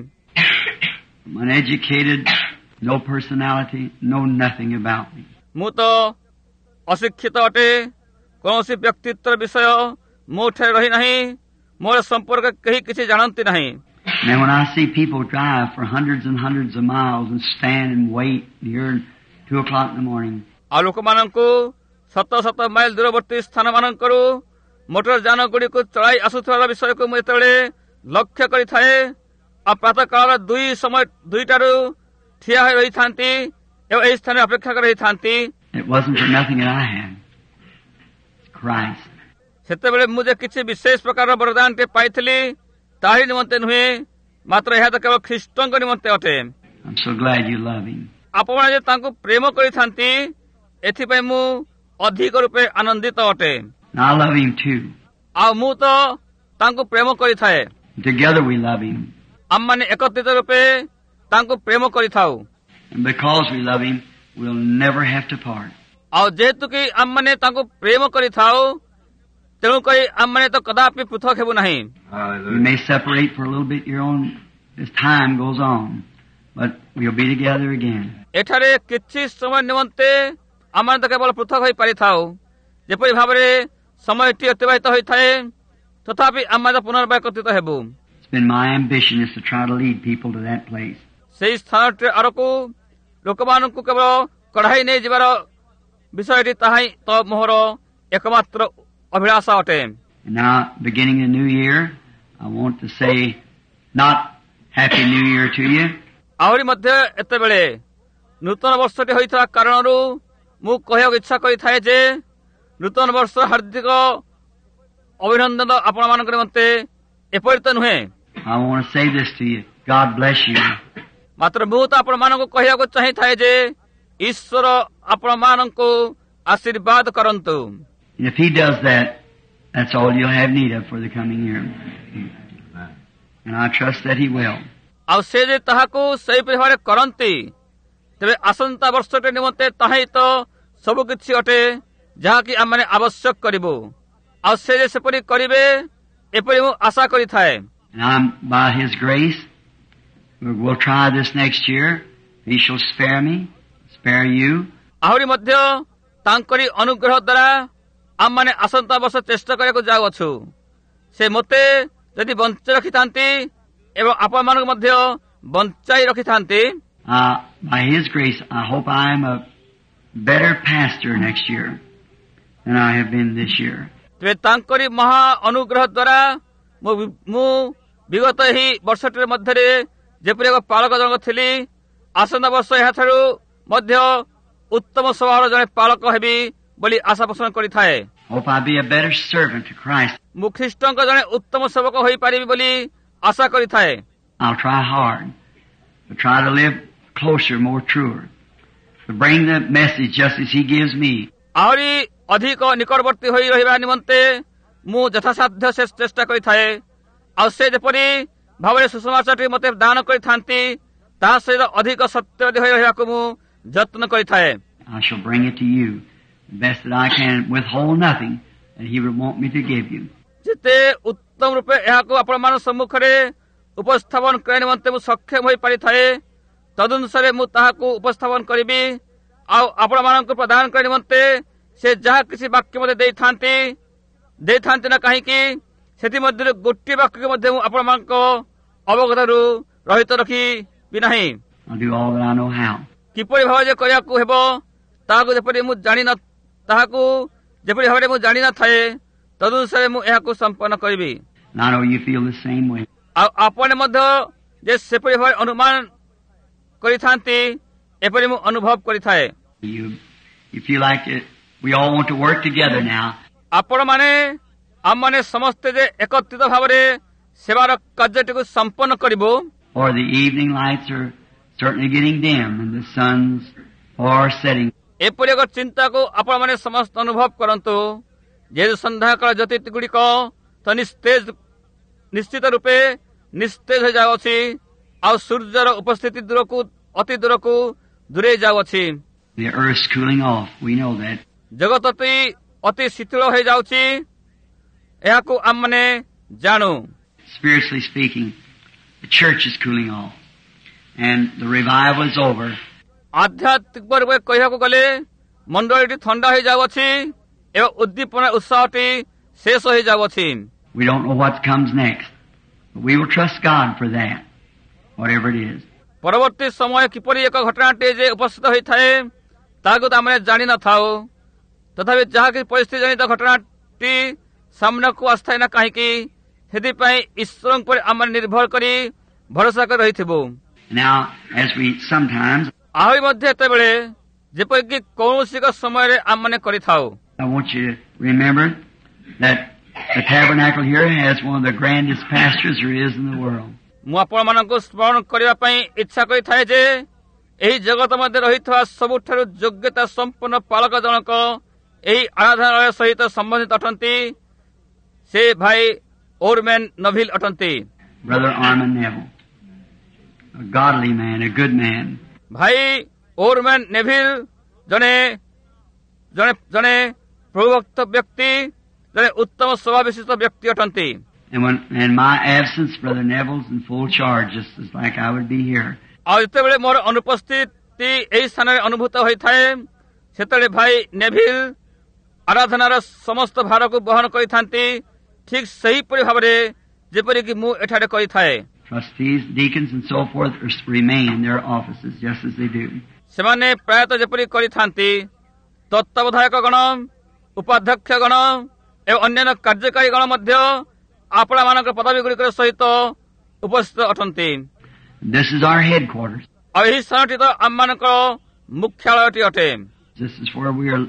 Uneducated, no personality, know nothing about me. ମୁଁ ତ ଅଶିକ୍ଷିତ ଅଟେ, କୌଣସି ବ୍ୟକ୍ତିତ୍ୱର ବିଷୟ ମୋଠାରେ ରହିନାହିଁ, ମୋର ସମ୍ପର୍କ କେହି କିଛି ଜାଣନ୍ତି ନାହିଁ। Now when I see people drive for hundreds and hundreds of miles and stand and wait here at 2 o'clock in the morning, ଆଉ ଲୋକମାନଙ୍କୁ ଶତ ଶତ ମାଇଲ ଦୂରବର୍ତ୍ତୀ ସ୍ଥାନମାନଙ୍କରୁ ମୋଟର ଯାନ ଗୁଡ଼ିକୁ ଚଳାଇ ଆସୁଥିବାର ବିଷୟକୁ ମୁଁ ଯେତେବେଳେ ଲକ୍ଷ୍ୟ କରିଥାଏ, ଆଉ ପ୍ରାତଃ କାଳର 2ଟାରୁ ଠିଆ ହୋଇ ରହିଥାନ୍ତି ଏବଂ ଏହି ସ୍ଥାନରେ ଅପେକ୍ଷା କରି ରହିଥାନ୍ତି, it wasn't for nothing that I had. It's Christ. ସେତେବେଳେ ମୁଁ ଯେ କିଛି ବିଶେଷ ପ୍ରକାରର ବରଦାନଟେ ପାଇଥିଲି ତାହାରି ନିମନ୍ତେ ନୁହେଁ, ମାତ୍ର ଏହା ତ କେବଳ ଖ୍ରୀଷ୍ଟଙ୍କ ନିମନ୍ତେ ଅଟେ। I'm so glad you love him. ଆପଣମାନେ ଯେ ତାଙ୍କୁ ପ୍ରେମ କରିଥାନ୍ତି, ଏଥିପାଇଁ ମୁଁ ଅଧିକ ରୂପେ ଆନନ୍ଦିତ ଅଟେ। I love him too. ଆଉ ମୁଁ ତ ତାଙ୍କୁ ପ୍ରେମ କରିଥାଏ। Together we love him. ଆମମାନେ ଏକତ୍ରିତ ରୂପେ ତାଙ୍କୁ ପ୍ରେମ କରିଥାଉ। And because we love him, we'll never have to part. ଆଉ ଯେହେତୁ କି ଆମମାନେ ତାଙ୍କୁ ପ୍ରେମ କରିଥାଉ, ତେଣୁକରି ଆମମାନେ ତ କଦାପି ପୃଥକ ହେବୁ ନାହିଁ। We may separate for a little bit as time goes on, but we'll be together again. ଏଠାରେ କିଛି ସମୟ ନିମନ୍ତେ ଆମମାନେ ତ କେବଳ ପୃଥକ ହୋଇପାରିଥାଉ, ଯେପରି ଭାବରେ ସମୟଟି ଅତିବାହିତ ହୋଇଥାଏ, ତଥାପି ଆମେ ତ ପୁନର୍ବାର ଏକତ୍ରିତ ହେବୁ। It's been my ambition is to try to lead people to that place. ସେହି ସ୍ଥାନଟି ଆଡ଼କୁ ଲୋକମାନଙ୍କୁ କେବଳ କଢ଼ାଇ ନେଇଯିବାର ବିଷୟଟି ତାହା ହିଁ ତ ମୋହର ଏକମାତ୍ର ଅଭିଳାଷ ଅଟେ। And now, beginning the new year, I want to say not Happy New Year to you. ଆହୁରି ମଧ୍ୟ ଏତେବେଳେ ନୂତନ ବର୍ଷଟି ହୋଇଥିବା କାରଣରୁ ମୁଁ କହିବାକୁ ଇଚ୍ଛା କରିଥାଏ ଯେ ନୂତନ ବର୍ଷ ହାର୍ଦ୍ଦିକ ଅଭିନନ୍ଦନ ଆପଣମାନଙ୍କ ନିମନ୍ତେ ଏପରି ତ ନୁହେଁ, I want to say this to you. God bless you. ମାତ୍ର ମୁଁ ତ ଆପଣମାନଙ୍କୁ କହିବାକୁ ଚାହିଁଥାଏ ଯେ ଈଶ୍ୱର ଆପଣମାନଙ୍କୁ ଆଶୀର୍ବାଦ କରନ୍ତୁ। And if he does that, that's all you'll have need of for the coming year. And I trust that he will. ଆଉ ସେ ଯେ ତାହାକୁ ସେହିପରି ଭାବରେ କରନ୍ତି, ତେବେ ଆସନ୍ତା ବର୍ଷଟି ନିମନ୍ତେ ତାହା ହିଁ ତ ସବୁ କିଛି ଅଟେ ଯାହାକି ଆମମାନେ ଆବଶ୍ୟକ କରିବୁ। ଆଉ ସେ ଯେ ସେପରି କରିବେ ଏପରି ମୁଁ ଆଶା କରିଥାଏ। And by his grace, we'll try this next year. He shall spare me, spare you. ଆହୁରି ମଧ୍ୟ ତାଙ୍କରି ଅନୁଗ୍ରହ ଦ୍ୱାରା ଆମମାନେ ଆସନ୍ତା ବର୍ଷ ଚେଷ୍ଟା କରିବାକୁ ଯାଉଅଛୁ। ସେ ମୋତେ ଯଦି ବଞ୍ଚାଇ ରଖିଥାନ୍ତି ଏବଂ ଆପଣମାନଙ୍କୁ ମଧ୍ୟ ବଞ୍ଚାଇ ରଖିଥାନ୍ତି, By his grace, I hope I am a better pastor next year than I have been this year. ତେବେ ତାଙ୍କରି ମହା ଅନୁଗ୍ରହ ଦ୍ୱାରା ମୁଁ ବିଗତ ଏହି ବର୍ଷଟିର ମଧ୍ୟରେ ଯେପରି ଏକ ପାଳକ ଜଣକ ଥିଲି, ଆସନ୍ତା ବର୍ଷ ଏହାଠାରୁ ମଧ୍ୟ ଉତ୍ତମ ସ୍ୱଭାବର ଜଣେ ପାଳକ ହେବି ବୋଲି ଆଶା ପୋଷଣ କରିଥାଏ। Hope I be a better servant to Christ. ମୁଁ ଖ୍ରୀଷ୍ଟଙ୍କ ଜଣେ ଉତ୍ତମ ସେବକ ହୋଇପାରିବି ବୋଲି ଆଶା କରିଥାଏ। I'll try hard to try to live closer, more truer, to bring the message just as He gives me. ଆହୁରି ଅଧିକ ନିକଟବର୍ତ୍ତୀ ହୋଇ ରହିବା ନିମନ୍ତେ ମୁଁ ଯଥାସାଧ୍ୟ ଚେଷ୍ଟା କରିଥାଏ। ଆଉ ସେ ଯେପରି ଭାବରେ ସୁସମାଚାରଟି ମୋତେ ଦାନ କରିଥାନ୍ତି ତାହା ସହିତ ଅଧିକ ସତ୍ୟବାଦୀ ହୋଇ ରହିବାକୁ ମୁଁ ଯତ୍ନ କରିଥାଏ। I shall bring it to you the best that I can, withhold nothing that He would want me to give you. ଯେତେ ଉତ୍ତମ ରୂପେ ଏହାକୁ ଆପଣମାନଙ୍କ ସମ୍ମୁଖରେ ଉପସ୍ଥାପନ କରିବା ନିମନ୍ତେ ମୁଁ ସକ୍ଷମ ହୋଇପାରିଥାଏ ତଦନୁସାରେ ମୁଁ ତାହାକୁ ଉପସ୍ଥାପନ କରିବି। ଆଉ ଆପଣମାନଙ୍କୁ ପ୍ରଦାନ କରିବା ନିମନ୍ତେ ସେ ଯାହା କିଛି ବାକ୍ୟ ମୋତେ ଦେଇଥାନ୍ତି ନା କାହିଁକି ସେଥିମଧ୍ୟରୁ ଗୋଟିଏ ବାକ୍ୟକୁ ମଧ୍ୟ ମୁଁ ଆପଣମାନଙ୍କ ଅବଗତରୁ ରହିତ ରଖିବି ନାହିଁ। I'll do all that I know how. କିପରି ଭାବରେ ଯେ କରିବାକୁ ହେବ ତାହାକୁ ଯେପରି ଭାବରେ ମୁଁ ଜାଣିନଥାଏ ତଦନୁସାରେ ମୁଁ ଏହାକୁ ସମ୍ପନ୍ନ କରିବି। And I know you feel the same way. ଆଉ ଆପଣ ମଧ୍ୟ ଯେ ସେପରି ଭାବରେ ଅନୁମାନ କରିଥାନ୍ତି ଏପରି ମୁଁ ଅନୁଭବ କରିଥାଏ। You feel like we all want to work together now. ଆମମାନେ ସମସ୍ତେ ଯେ ଏକତ୍ରିତ ଭାବରେ ସେବାର କାର୍ଯ୍ୟଟିକୁ ସମ୍ପନ୍ନ କରିବୁ। Or the evening lights are certainly getting dim and the sun's far setting. ଏପରି ଏକ ଚିନ୍ତାକୁ ଆପଣମାନେ ସମସ୍ତେ ଅନୁଭବ କରନ୍ତୁ ଯେହେତୁ ସନ୍ଧ୍ୟାକାଳ ଜ୍ୟୋତି ଗୁଡ଼ିକ ତ ନିଶ୍ଚିତ ରୂପେ ନିସ୍ତେଜ ହୋଇଯାଉଅଛି ଆଉ ସୂର୍ଯ୍ୟର ଉପସ୍ଥିତି ଅତି ଦୂରକୁ ଦୂରେଇ ଯାଉଅଛି। The earth's cooling off. We know that. ଜଗତ ଅତି ଶିଥିଳ ହୋଇଯାଉଛି ଏହାକୁ ଆମମାନେ ଜାଣୁ। Spiritually speaking, the church is cooling off and the revival is over. ଆଧ୍ୟାତ୍ମିକ ରୂପେ କହିବାକୁ ଗଲେ ମଣ୍ଡଳୀଟି ଥଣ୍ଡା ହୋଇଯାଉଅଛି ଏବଂ ଉଦ୍ଦୀପନା ଉତ୍ସାହଟି ଶେଷ ହୋଇଯାଉଅଛି। We don't know what comes next, but we will trust God for that, whatever it is. ପରବର୍ତ୍ତୀ ସମୟ କିପରି ଏକ ଘଟଣାଟିଏ ଯେ ଉପସ୍ଥିତ ହୋଇଥାଏ ତାହାକୁ ତ ଆମେ ଜାଣିନଥାଉ। ତଥାପି ଯାହା କିଛି ପରିସ୍ଥିତି ଜନିତ ଘଟଣାଟି ସାମ୍ନାକୁ ଆସିଥାଏ ନା କାହିଁକି ସେଥିପାଇଁ ଈଶ୍ୱରଙ୍କ ଉପରେ ଆମେ ନିର୍ଭର କରି ଭରସା କରି ରହିଥିବୁ। Now, as we sometimes, ଆହୁରି ମଧ୍ୟ ଏତେବେଳେ ଯେପରିକି କୌଣସି ଏକ ସମୟରେ ଆମମାନେ କରିଥାଉ। I want you to remember that the tabernacle here has one of the grandest pastors there is in the world. ମୁଁ ଆପଣମାନଙ୍କୁ ସ୍ମରଣ କରିବା ପାଇଁ ଇଚ୍ଛା କରିଥାଏ ଯେ ଏହି ଜଗତ ମଧ୍ୟରେ ରହିଥିବା ସବୁଠାରୁ ଯୋଗ୍ୟତା ସମ୍ପନ୍ନ ପାଳକ ଜଣକ ଏହି ଆରାଧନାଳୟ ସହିତ ସମ୍ବନ୍ଧିତ ଅଟନ୍ତି। ସେ ଭାଇ ଓରମ୍ୟାନ୍ ନେଭିଲ୍ ଅଟନ୍ତି। Brother Armin Neville, a godly man, a good man. ଭାଇ ଓରମ୍ୟାନ୍ ନେଭିଲ୍ ଜଣେ ପ୍ରଭୁଭକ୍ତ ବ୍ୟକ୍ତି, ଜଣେ ଉତ୍ତମ ସ୍ୱଭାବ ବିଶିଷ୍ଟ ବ୍ୟକ୍ତି ଅଟନ୍ତି। And when in my absence, Brother Neville's in full charge, just as like I would be here. ଆଉ ଯେତେବେଳେ ମୋର ଅନୁପସ୍ଥିତି ଏହି ସ୍ଥାନରେ ଅନୁଭୂତ ହୋଇଥାଏ ସେତେବେଳେ ଭାଇ ନେଭିଲ୍ ଆରାଧନାର ସମସ୍ତ ଭାରକୁ ବହନ କରିଥାନ୍ତି ଠିକ୍ ସେହିପରି ଭାବରେ ଯେପରିକି ମୁଁ ଏଠାରେ କରିଥାଏ। Trustees, deacons, and so forth remain in their offices just as they do. ସେମାନେ ପ୍ରାୟତଃ ଯେପରି କରିଥାନ୍ତି ତତ୍ତ୍ୱାବଧାୟକ ଗଣ, ଉପାଧ୍ୟକ୍ଷ ଗଣ ଏବଂ ଅନ୍ୟାନ୍ୟ କାର୍ଯ୍ୟକାରୀ ଗଣ ମଧ୍ୟ ଆପଣମାନଙ୍କ ପଦବୀ ଗୁଡ଼ିକର ସହିତ ଉପସ୍ଥିତ ଅଟନ୍ତି। This is our headquarters. ଆଉ ଏହି ସ୍ଥାନଟି ତ ଆମମାନଙ୍କର ମୁଖ୍ୟାଳୟଟି ଅଟେ। This is where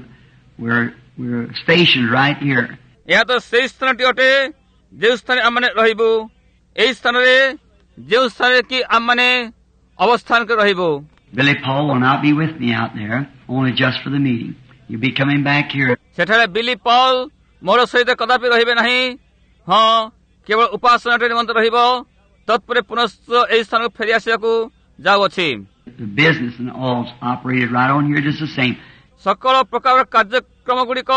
we're stationed right here. ଏହା ତ ସେହି ସ୍ଥାନଟି ଅଟେ ଯେଉଁ ସ୍ଥାନରେ ଆମମାନେ ରହିବୁ। ଏହି ସ୍ଥାନରେ ଯେଉଁ ସ୍ଥାନରେ କି ଆମମାନେ ଅବସ୍ଥାନ କରି ରହିବୁ। Billy Paul will not be with me out there, only just for the meeting. You'll be coming back here. ସେଠାରେ ବିଲି ପଲ୍ ମୋର ସହିତ କଦାପି ରହିବେ ନାହିଁ। ହଁ, କେବଳ ଉପାସନାଟି ନିମନ୍ତେ ରହିବ। ତତ୍ପରେ ପୁନଶ୍ଚ ଏହି ସ୍ଥାନକୁ ଫେରି ଆସିବାକୁ ଯାଉଅଛି। The business and all operated right on here just the same. ସକଳ ପ୍ରକାର କାର୍ଯ୍ୟକ୍ରମ ଗୁଡ଼ିକ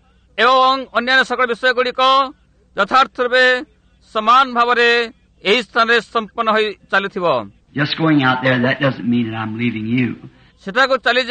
ଏବଂ ଅନ୍ୟାନ୍ୟ ସକଳ ବିଷୟ ଗୁଡ଼ିକ ଯଥାର୍ଥ ରୂପେ ସମାନ ଭାବରେ ଏହି ସ୍ଥାନରେ ସମ୍ପନ୍ନ ହୋଇ ଚାଲୁଥିବ। Just going out there, that doesn't mean that I'm leaving you. ସେଠାକୁ ଚାଲି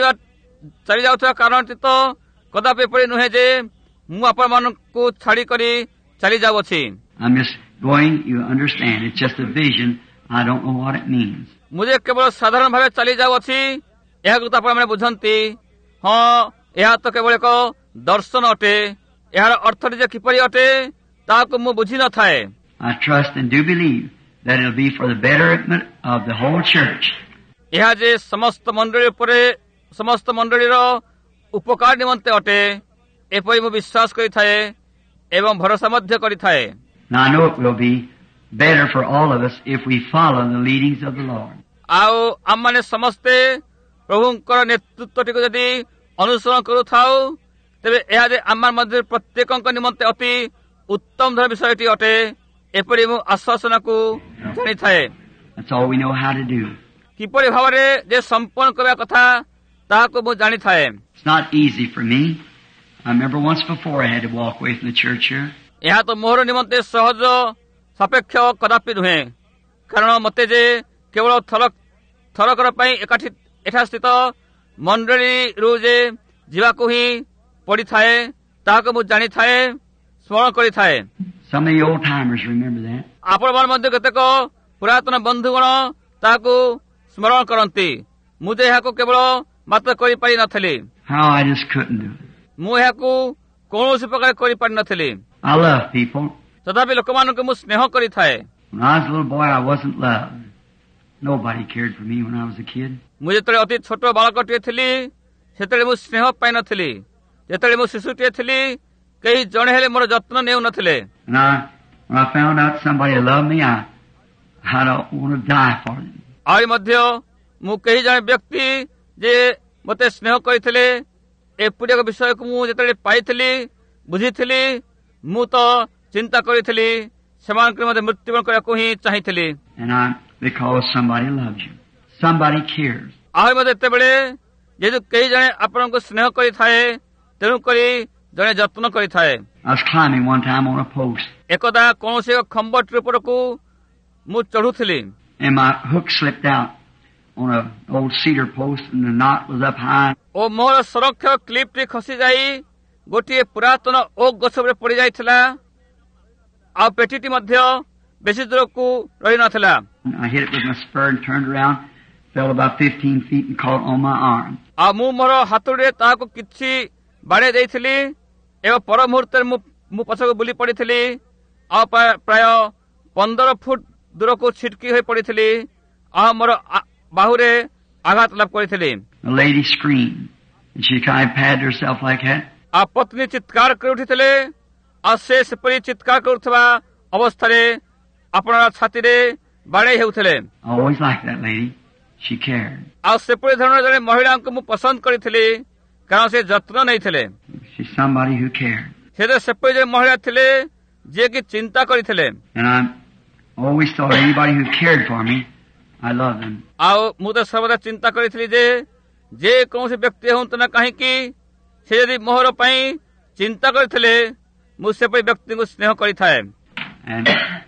ଯାଉଥିବା କାରଣଟି ତ କଦାପି ଏପରି ନୁହେଁ ଯେ ମୁଁ ଆପଣମାନଙ୍କୁ ଛାଡ଼ିକରି ଚାଲି ଯାଉଅଛି। I'm just going, you understand, it's just a vision. I don't know what it means. ମୁଁ ଯେ କେବଳ ସାଧାରଣ ଭାବେ ଚାଲି ଯାଉଅଛି ଏହାକୁ ତ ଆପଣମାନେ ବୁଝନ୍ତି। ହଁ, ଏହା ତ କେବଳ ଏକ ଦର୍ଶନ ଅଟେ। ଏହାର ଅର୍ଥଟି ଯେ କିପରି ଅଟେ ତାହାକୁ ମୁଁ ବୁଝିନଥାଏ। I trust and do believe that it'll be for the betterment of the whole church. ଏହା ଯେ ସମସ୍ତ ମଣ୍ଡଳୀର ଉପକାର ନିମନ୍ତେ ଅଟେ ଏପରି ମୁଁ ବିଶ୍ୱାସ କରିଥାଏ ଏବଂ ଭରସା ମଧ୍ୟ କରିଥାଏ। Now I know it will be better for all of us if we follow the leadings of the Lord. ଆଉ ଆମମାନେ ସମସ୍ତେ ପ୍ରଭୁଙ୍କର ନେତୃତ୍ୱଟିକୁ ଯଦି ଅନୁସରଣ କରୁଥାଉ ତେବେ ଏହା ଯେ ଆମ ମଧ୍ୟରେ ପ୍ରତ୍ୟେକଙ୍କ ନିମନ୍ତେ ଅତି ଉତ୍ତମ ଧର ବିଷୟଟି ଅଟେ ଏପରି ମୁଁ ଆଶ୍ୱାସନାକୁ ଜାଣିଥାଏ। That's all we know how to do. କିପରି ଭାବରେ ଯେ ସମ୍ପନ୍ନ କରିବା କଥା ତାହାକୁ ମୁଁ ଜାଣିଥାଏ। It's not easy for me. I remember once before I had to walk away from the church here. ଏହା ତ ମୋହର ନିମନ୍ତେ ସହଜ ସାପେକ୍ଷ କଦାପି ନୁହେଁ, କାରଣ ମୋତେ ଯେ କେବଳ ଥରକର ପାଇଁ ଏଠା ସ୍ଥିତ ମଣ୍ଡଳୀରୁ ଯେ ଯିବାକୁ ହିଁ ପଡ଼ିଥାଏ ତାହାକୁ ମୁଁ ଜାଣିଥାଏ, ସ୍ମରଣ କରିଥାଏ। Some of the old timers remember that. ଆପଣମାନେ ମଧ୍ୟ କେତେକ ପୁରାତନ ବନ୍ଧୁଗଣ ତାହାକୁ ସ୍ମରଣ କରନ୍ତି। ମୁଁ ଯେ ଏହାକୁ କେବଳ ମାତ୍ର କରିପାରି ନଥିଲି, How I just couldn't do it. ମୁଁ ଏହାକୁ କୌଣସି ପ୍ରକାର କରିପାରି ନଥିଲି। I love people. ତଥାପି ଲୋକମାନଙ୍କୁ ମୁଁ ସ୍ନେହ କରିଥାଏ। When I was a little boy, I wasn't loved. Nobody cared for me when I was a kid. ମୁଁ ଯେତେବେଳେ ଅତି ଛୋଟ ବାଳକଟିଏ ଥିଲି ସେତେବେଳେ ମୁଁ ସ୍ନେହ ପାଇନଥିଲି। ଯେତେବେଳେ ମୁଁ ଶିଶୁଟିଏ ଥିଲି କେହି ଜଣେ ହେଲେ ମୋର ଯତ୍ନ ନେଉନଥିଲେ। And when I found out somebody loved me, I don't want to die for them. ଆହୁରି ମଧ୍ୟ ମୁଁ କେହି ଜଣେ ବ୍ୟକ୍ତି ଯେ ମୋତେ ସ୍ନେହ କରିଥିଲେ ଏପରି ଏକ ବିଷୟକୁ ମୁଁ ଯେତେବେଳେ ପାଇଥିଲି ବୁଝିଥିଲି ମୁଁ ତ ଚିନ୍ତା କରିଥିଲି ସେମାନଙ୍କର ମଧ୍ୟ ମୃତ୍ୟୁବରଣ କରିବାକୁ ହିଁ ଚାହିଁଥିଲି। And because somebody loves you. Somebody cares. ଆହୁରି ମଧ୍ୟ ଏତେବେଳେ ଯେହେତୁ କେହି ଜଣେ ଆପଣଙ୍କୁ ସ୍ନେହ କରିଥାଏ ତେଣୁକରି ଜଣେ ଯତ୍ନ କରିଥାଏ। I was climbing one time on a post, ଏକଦା କୌଣସି ଏକ ଖମ୍ବଟି ଉପରକୁ ମୁଁ ଚଢୁଥିଲି and my hook slipped out on an old cedar post, and the knot was up high. ଓ ମୋର ସଂରକ୍ଷକ କ୍ଲିପଟି ଖସିଯାଇ ଗୋଟିଏ ପୁରାତନ ଓକ୍ ଗଛ ଉପରେ ପଡ଼ିଯାଇଥିଲା ଆଉ ପେଟିଟି ମଧ୍ୟ ବେଶୀ ଦୂରକୁ ରହିନଥିଲା। I hit it with my spur and turned around, fell about 15 feet and caught on my arm. ଆଉ ମୁଁ ମୋର ହାତୁଡ଼ିରେ ତାହାକୁ କିଛି ବାଡ଼େଇ ଦେଇଥିଲି ଏବଂ ପର ମୁହୂର୍ତ୍ତରେ ମୁଁ ପଛକୁ ବୁଲି ପଡ଼ିଥିଲି ଆଉ ପ୍ରାୟ 15 ଫୁଟ ଦୂରକୁ ଛିଟକି ହୋଇ ପଡ଼ିଥିଲି ଆଉ ମୋର ବାହୁରେ ଆଘାତ ଲାଭ କରିଥିଲି। The lady screamed, and she kind of patted herself like that. ଆଉ ପତ୍ନୀ ଚିତ୍କାର କରି ଉଠିଥିଲେ ଆଉ ସେ ସେପରି ଚିତ୍କାର କରୁଥିବା ଅବସ୍ଥାରେ ଆପଣଙ୍କ ଛାତିରେ ବାଡ଼େଇ ହେଉଥିଲେ। I always liked that lady. She cared. ଆଉ ସେପରି ଧରଣର ଜଣେ ମହିଳାଙ୍କୁ ମୁଁ ପସନ୍ଦ କରିଥିଲି କାରଣ ସେ ଯତ୍ନ ନେଇଥିଲେ। She's somebody who cared. ସେ ସେପରି ଜଣେ ମହିଳା ଥିଲେ ଯିଏକି ଚିନ୍ତା କରିଥିଲେ। And I always thought anybody who cared for me, I loved them. ଆଉ ମୁଁ ତ ସର୍ବଦା ଚିନ୍ତା କରିଥିଲି ଯେ କୌଣସି ବ୍ୟକ୍ତି ହୁଅନ୍ତୁ ନା କାହିଁକି ସେ ଯଦି ମୋହର ପାଇଁ ଚିନ୍ତା କରିଥିଲେ ମୁଁ ସେପରି ବ୍ୟକ୍ତିଙ୍କୁ ସ୍ନେହ କରିଥାଏ। And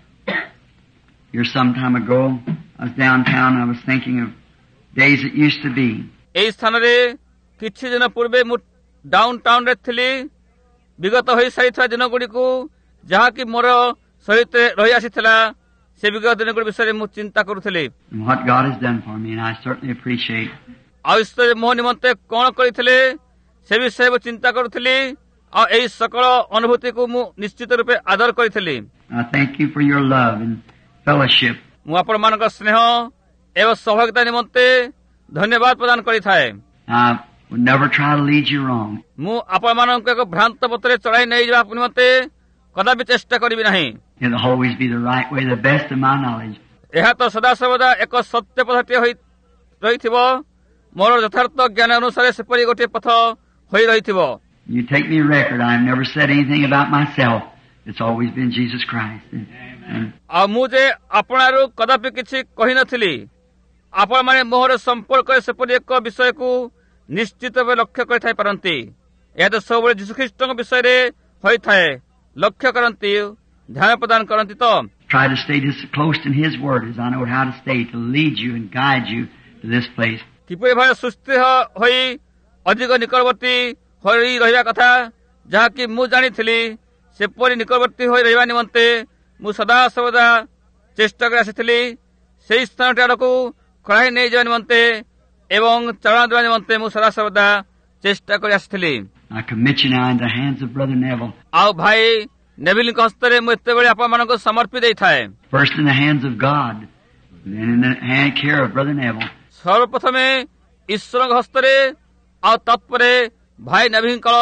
here some time ago, I was downtown, I was thinking of days it used to be. ଏହି ସ୍ଥାନରେ କିଛି ଦିନ ପୂର୍ବେ ମୁଁ ଡାଉନ ଟାଉନରେ ଥିଲି ବିଗତ ହୋଇସାରିଥିବା ଦିନଗୁଡ଼ିକୁ ଯାହାକି ମୋର ସହିତ ରହି ଆସିଥିଲା ସେ ବିଗତ ଦିନଗୁଡ଼ିକ ବିଷୟରେ ମୁଁ ଚିନ୍ତା କରୁଥିଲି। And what God has done for me, and I certainly appreciate. ଆଉ ଈଶ୍ୱର ମୋ ନିମନ୍ତେ କଣ କରିଥିଲେ ସେ ବିଷୟରେ ମୁଁ ଚିନ୍ତା କରୁଥିଲି ଆଉ ଏହି ସକଳ ଅନୁଭୂତିକୁ ମୁଁ ନିଶ୍ଚିତ ରୂପେ ଆଦର କରିଥିଲି। I thank you for your love and fellowship. ମୁଁ ଆପଣମାନଙ୍କ ସ୍ନେହ ଏବଂ ସୌଭାଗ୍ୟତା ନିମନ୍ତେ ଧନ୍ୟବାଦ ପ୍ରଦାନ କରିଥାଏ। I would never try to lead you wrong. ମୁଁ ଆପଣମାନଙ୍କୁ ଏକ ଭ୍ରାନ୍ତ ପଥରେ ଚଳାଇ ନେଇଯିବା ନିମନ୍ତେ କଦାପି ଚେଷ୍ଟା କରିବି ନାହିଁ। It'll always be the right way, the best of my knowledge. ଏହା ତ ସଦାସର୍ବଦା ଏକ ସତ୍ୟ ପଥଟିଏ ରହିଥିବ ମୋର ଯଥାର୍ଥ ଜ୍ଞାନ ଅନୁସାରେ ସେପରି ଗୋଟିଏ ପଥ ହୋଇ ରହିଥିବ। You take me record. I've never said anything about myself. It's always been Jesus Christ. And ଆଉ ମୁଁ ଯେ ଆପଣାରୁ କଦାପି କିଛି କହିନଥିଲି ଆପଣମାନେ ମୋହର ସମ୍ପର୍କରେ ସେପରି ଏକ ବିଷୟକୁ ନିଶ୍ଚିତ ଭାବେ ଲକ୍ଷ୍ୟ କରିଥାଇ ପାରନ୍ତି। ଏହା ତ ସବୁବେଳେ ଯୀଶୁଖ୍ରୀଷ୍ଟଙ୍କ ବିଷୟରେ ହୋଇଥାଏ। ଲକ୍ଷ୍ୟ କରନ୍ତି ଧ୍ୟାନ ପ୍ରଦାନ କରନ୍ତି ତ try to stay as close in His Word as I know how to stay to lead you and guide you to this place. କିପରି ଭାବେ ସୁସ୍ଥ ହୋଇ ଅଧିକ ନିକଟବର୍ତ୍ତୀ ହୋଇ ରହିବା କଥା ଯାହାକି ମୁଁ ଜାଣିଥିଲି ସେପରି ନିକଟବର୍ତ୍ତୀ ହୋଇ ରହିବା ନିମନ୍ତେ ମୁଁ ସଦାସର୍ବଦା ଚେଷ୍ଟା କରି ଆସିଥିଲି। ସେହି ସ୍ଥାନଟି ଆଡ଼କୁ କଢ଼ାଇ ନେଇଯିବା ନିମନ୍ତେ ଏବଂ ଚାଳନା ଦେବା ନିମନ୍ତେ ମୁଁ ସଦାସର୍ବଦା ଚେଷ୍ଟା କରି ଆସିଥିଲି। I commit you now into the hands of Brother Neville. ଆଉ ଭାଇ ନେଭିଲଙ୍କ ହସ୍ତରେ ମୁଁ ଏତେବେଳେ ଆପଣମାନଙ୍କୁ ସମର୍ପି ଦେଇଥାଏ। First in the hands of God, and then in the care of Brother Neville. ସର୍ବପ୍ରଥମେ ଈଶ୍ୱରଙ୍କ ହସ୍ତରେ ଆଉ ତତ୍ପରେ ଭାଇ ନେଭିଲଙ୍କ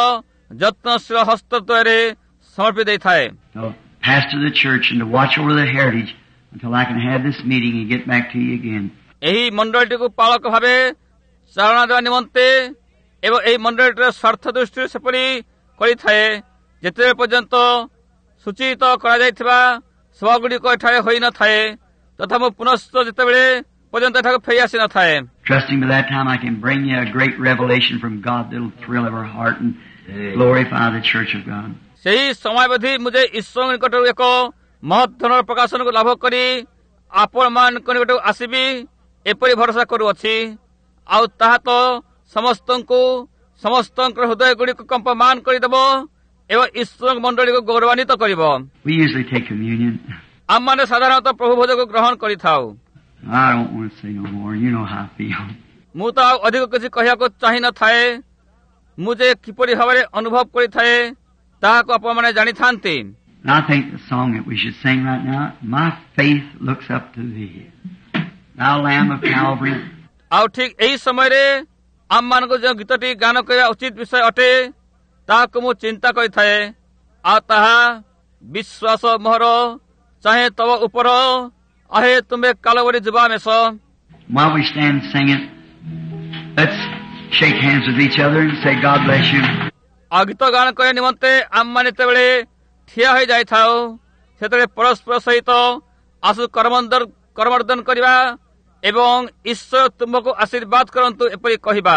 ଯତ୍ନଶୀଳ ହସ୍ତ ଦ୍ୱୟରେ ସମର୍ପି ଦେଇଥାଏ। So, pastor the church and to watch over the heritage until I can have this meeting and get back to you again. ଏହି ମଣ୍ଡଳୀଟିକୁ ପାଳକ ଭାବେ ଚାଳନା ଦେବା ନିମନ୍ତେ ଏବଂ ଏହି ମଣ୍ଡଳୀଟିର ସ୍ୱାର୍ଥ ଦୃଷ୍ଟିରୁ ସେପରି କରିଥାଏ ଯେତେବେଳେ ପର୍ଯ୍ୟନ୍ତ ସୂଚିତ କରାଯାଇଥିବା ସଭାଗୁଡ଼ିକ ଏଠାରେ ହୋଇନଥାଏ ତଥା ମୁଁ ପୁନଶ୍ଚ ଯେତେବେଳେ ପର୍ଯ୍ୟନ୍ତ ଏଠାକୁ ଫେରି ଆସିନଥାଏ। Trusting by that time I can bring you a great revelation from God that will thrill our heart and glorify the church of God. ସେହି ସମୟାବଧି ମୁଁ ଯେ ଈଶ୍ୱର ନିକଟରୁ ଏକ ମହତ୍ ଧନର ପ୍ରକାଶନକୁ ଲାଭ କରି ଆପଣମାନଙ୍କ ନିକଟକୁ ଆସିବି ଏପରି ଭରସା କରୁଅଛି। ଆଉ ତାହା ତ ସମସ୍ତଙ୍କୁ ସମସ୍ତଙ୍କର ହୃଦୟ ଗୁଡ଼ିକୁ କମ୍ପମାନ କରିଦେବ ଏବଂ ଈଶ୍ୱର ମଣ୍ଡଳୀକୁ ଗୌରବାନ୍ୱିତ କରିବ। We usually take communion. ଆମମାନେ ସାଧାରଣତଃ ପ୍ରଭୁ ଭୋଜକୁ ଗ୍ରହଣ କରିଥାଉ। I don't want to say no more. You know how I feel. ମୁଁ ତ ଆଉ ଅଧିକ କିଛି କହିବାକୁ ଚାହିଁନଥାଏ। ମୁଁ ଯେ କିପରି ଭାବରେ ଅନୁଭବ କରିଥାଏ ତାହାକୁ ଆପଣମାନେ ଜାଣିଥାନ୍ତି। And I think the song that we should sing right now, My Faith Looks Up to Thee, Thou Lamb of Calvary. ଆଉ ଠିକ୍ ଏହି ସମୟରେ ଆମମାନଙ୍କୁ ଯେଉଁ ଗୀତଟି ଗାନ କରିବା ଉଚିତ ବିଷୟ ଅଟେ ତାହାକୁ ମୁଁ ଚିନ୍ତା କରିଥାଏ। ଆଉ ତାହା ବିଶ୍ୱାସ ମୋହର ଚାହେଁ ତବ ଉପର ଆହେ ତୁମେ କାଲବରୀ ଯିବା ମେଷ। While we stand singing, let's shake hands with each other and say, God bless you. ଆଉ ଗୀତ ଗାନ କରିବା ନିମନ୍ତେ ଆମମାନେ ଯେତେବେଳେ ଠିଆ ହୋଇଯାଇଥାଉ ସେତେବେଳେ ପରସ୍ପର ସହିତ ଆସୁ କରମର୍ଦ୍ଦନ କରିବା ଏବଂ ଈଶ୍ୱର ତୁମକୁ ଆଶୀର୍ବାଦ କରନ୍ତୁ ଏପରି କହିବା।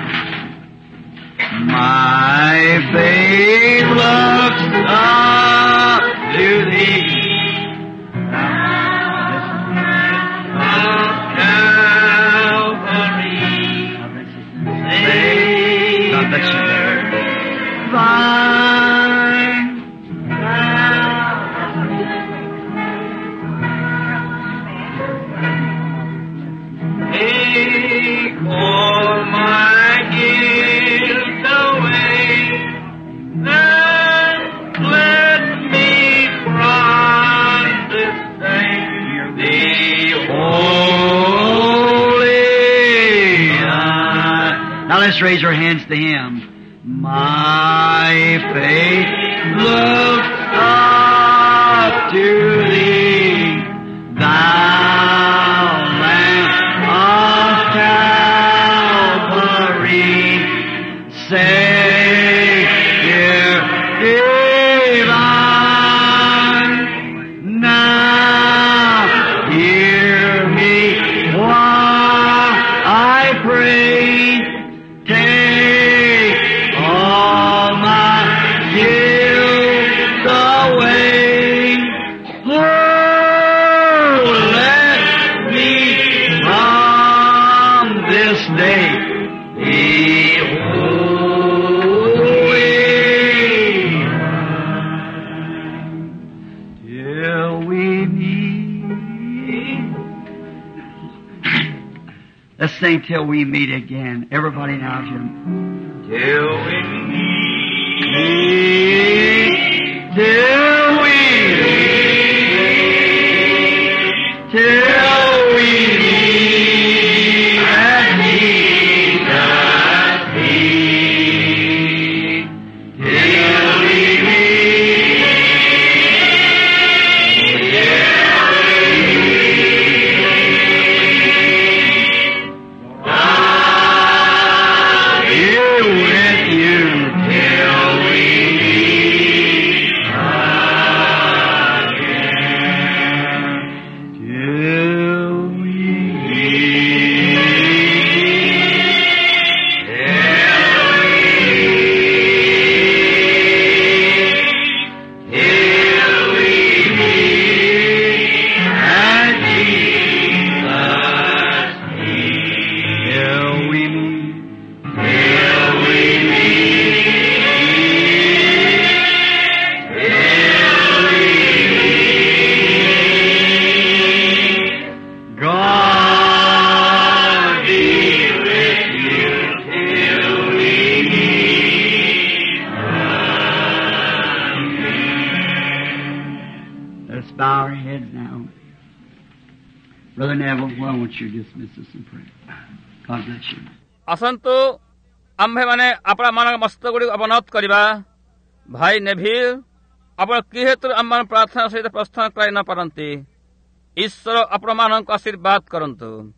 My faith looks up to Thee, Calvary. God bless you. Thine take all my guilt away, and let me from this day Thee holy. Now let's raise our hands to Him. My faith looks up to Thee, Thou Lamb of Calvary, Savior divine. Now hear me while I pray. Take all my guilt away. Oh, let me from this day be holy. Till we meet. Let's sing Till We Meet again. Everybody now, Jim. Till we meet. Till we meet. Till we meet at Jesus' feet. Till we meet. Till we meet. I'll be with you till we meet again. Till we meet. Till we meet. Till we meet at Jesus' feet. Till we meet. Till we meet. Till we meet. God be with you till we meet again. Let's bow our heads now. Brother Neville, why don't you dismiss us in prayer? God bless you. ଆସନ୍ତୁ ଆମ୍ଭେମାନେ ଆପଣମାନଙ୍କ ମସ୍ତକ ଗୁଡ଼ିକୁ ଅବନତ କରିବା। ଭାଇ ନେଭିଲ, ଆପଣ କି ହେତୁ ଆମମାନଙ୍କ ପ୍ରାର୍ଥନା ସହିତ ପ୍ରସ୍ଥାନ କରାଇ ନ ପାରନ୍ତି? ଈଶ୍ୱର ଆପଣମାନଙ୍କୁ ଆଶୀର୍ବାଦ କରନ୍ତୁ।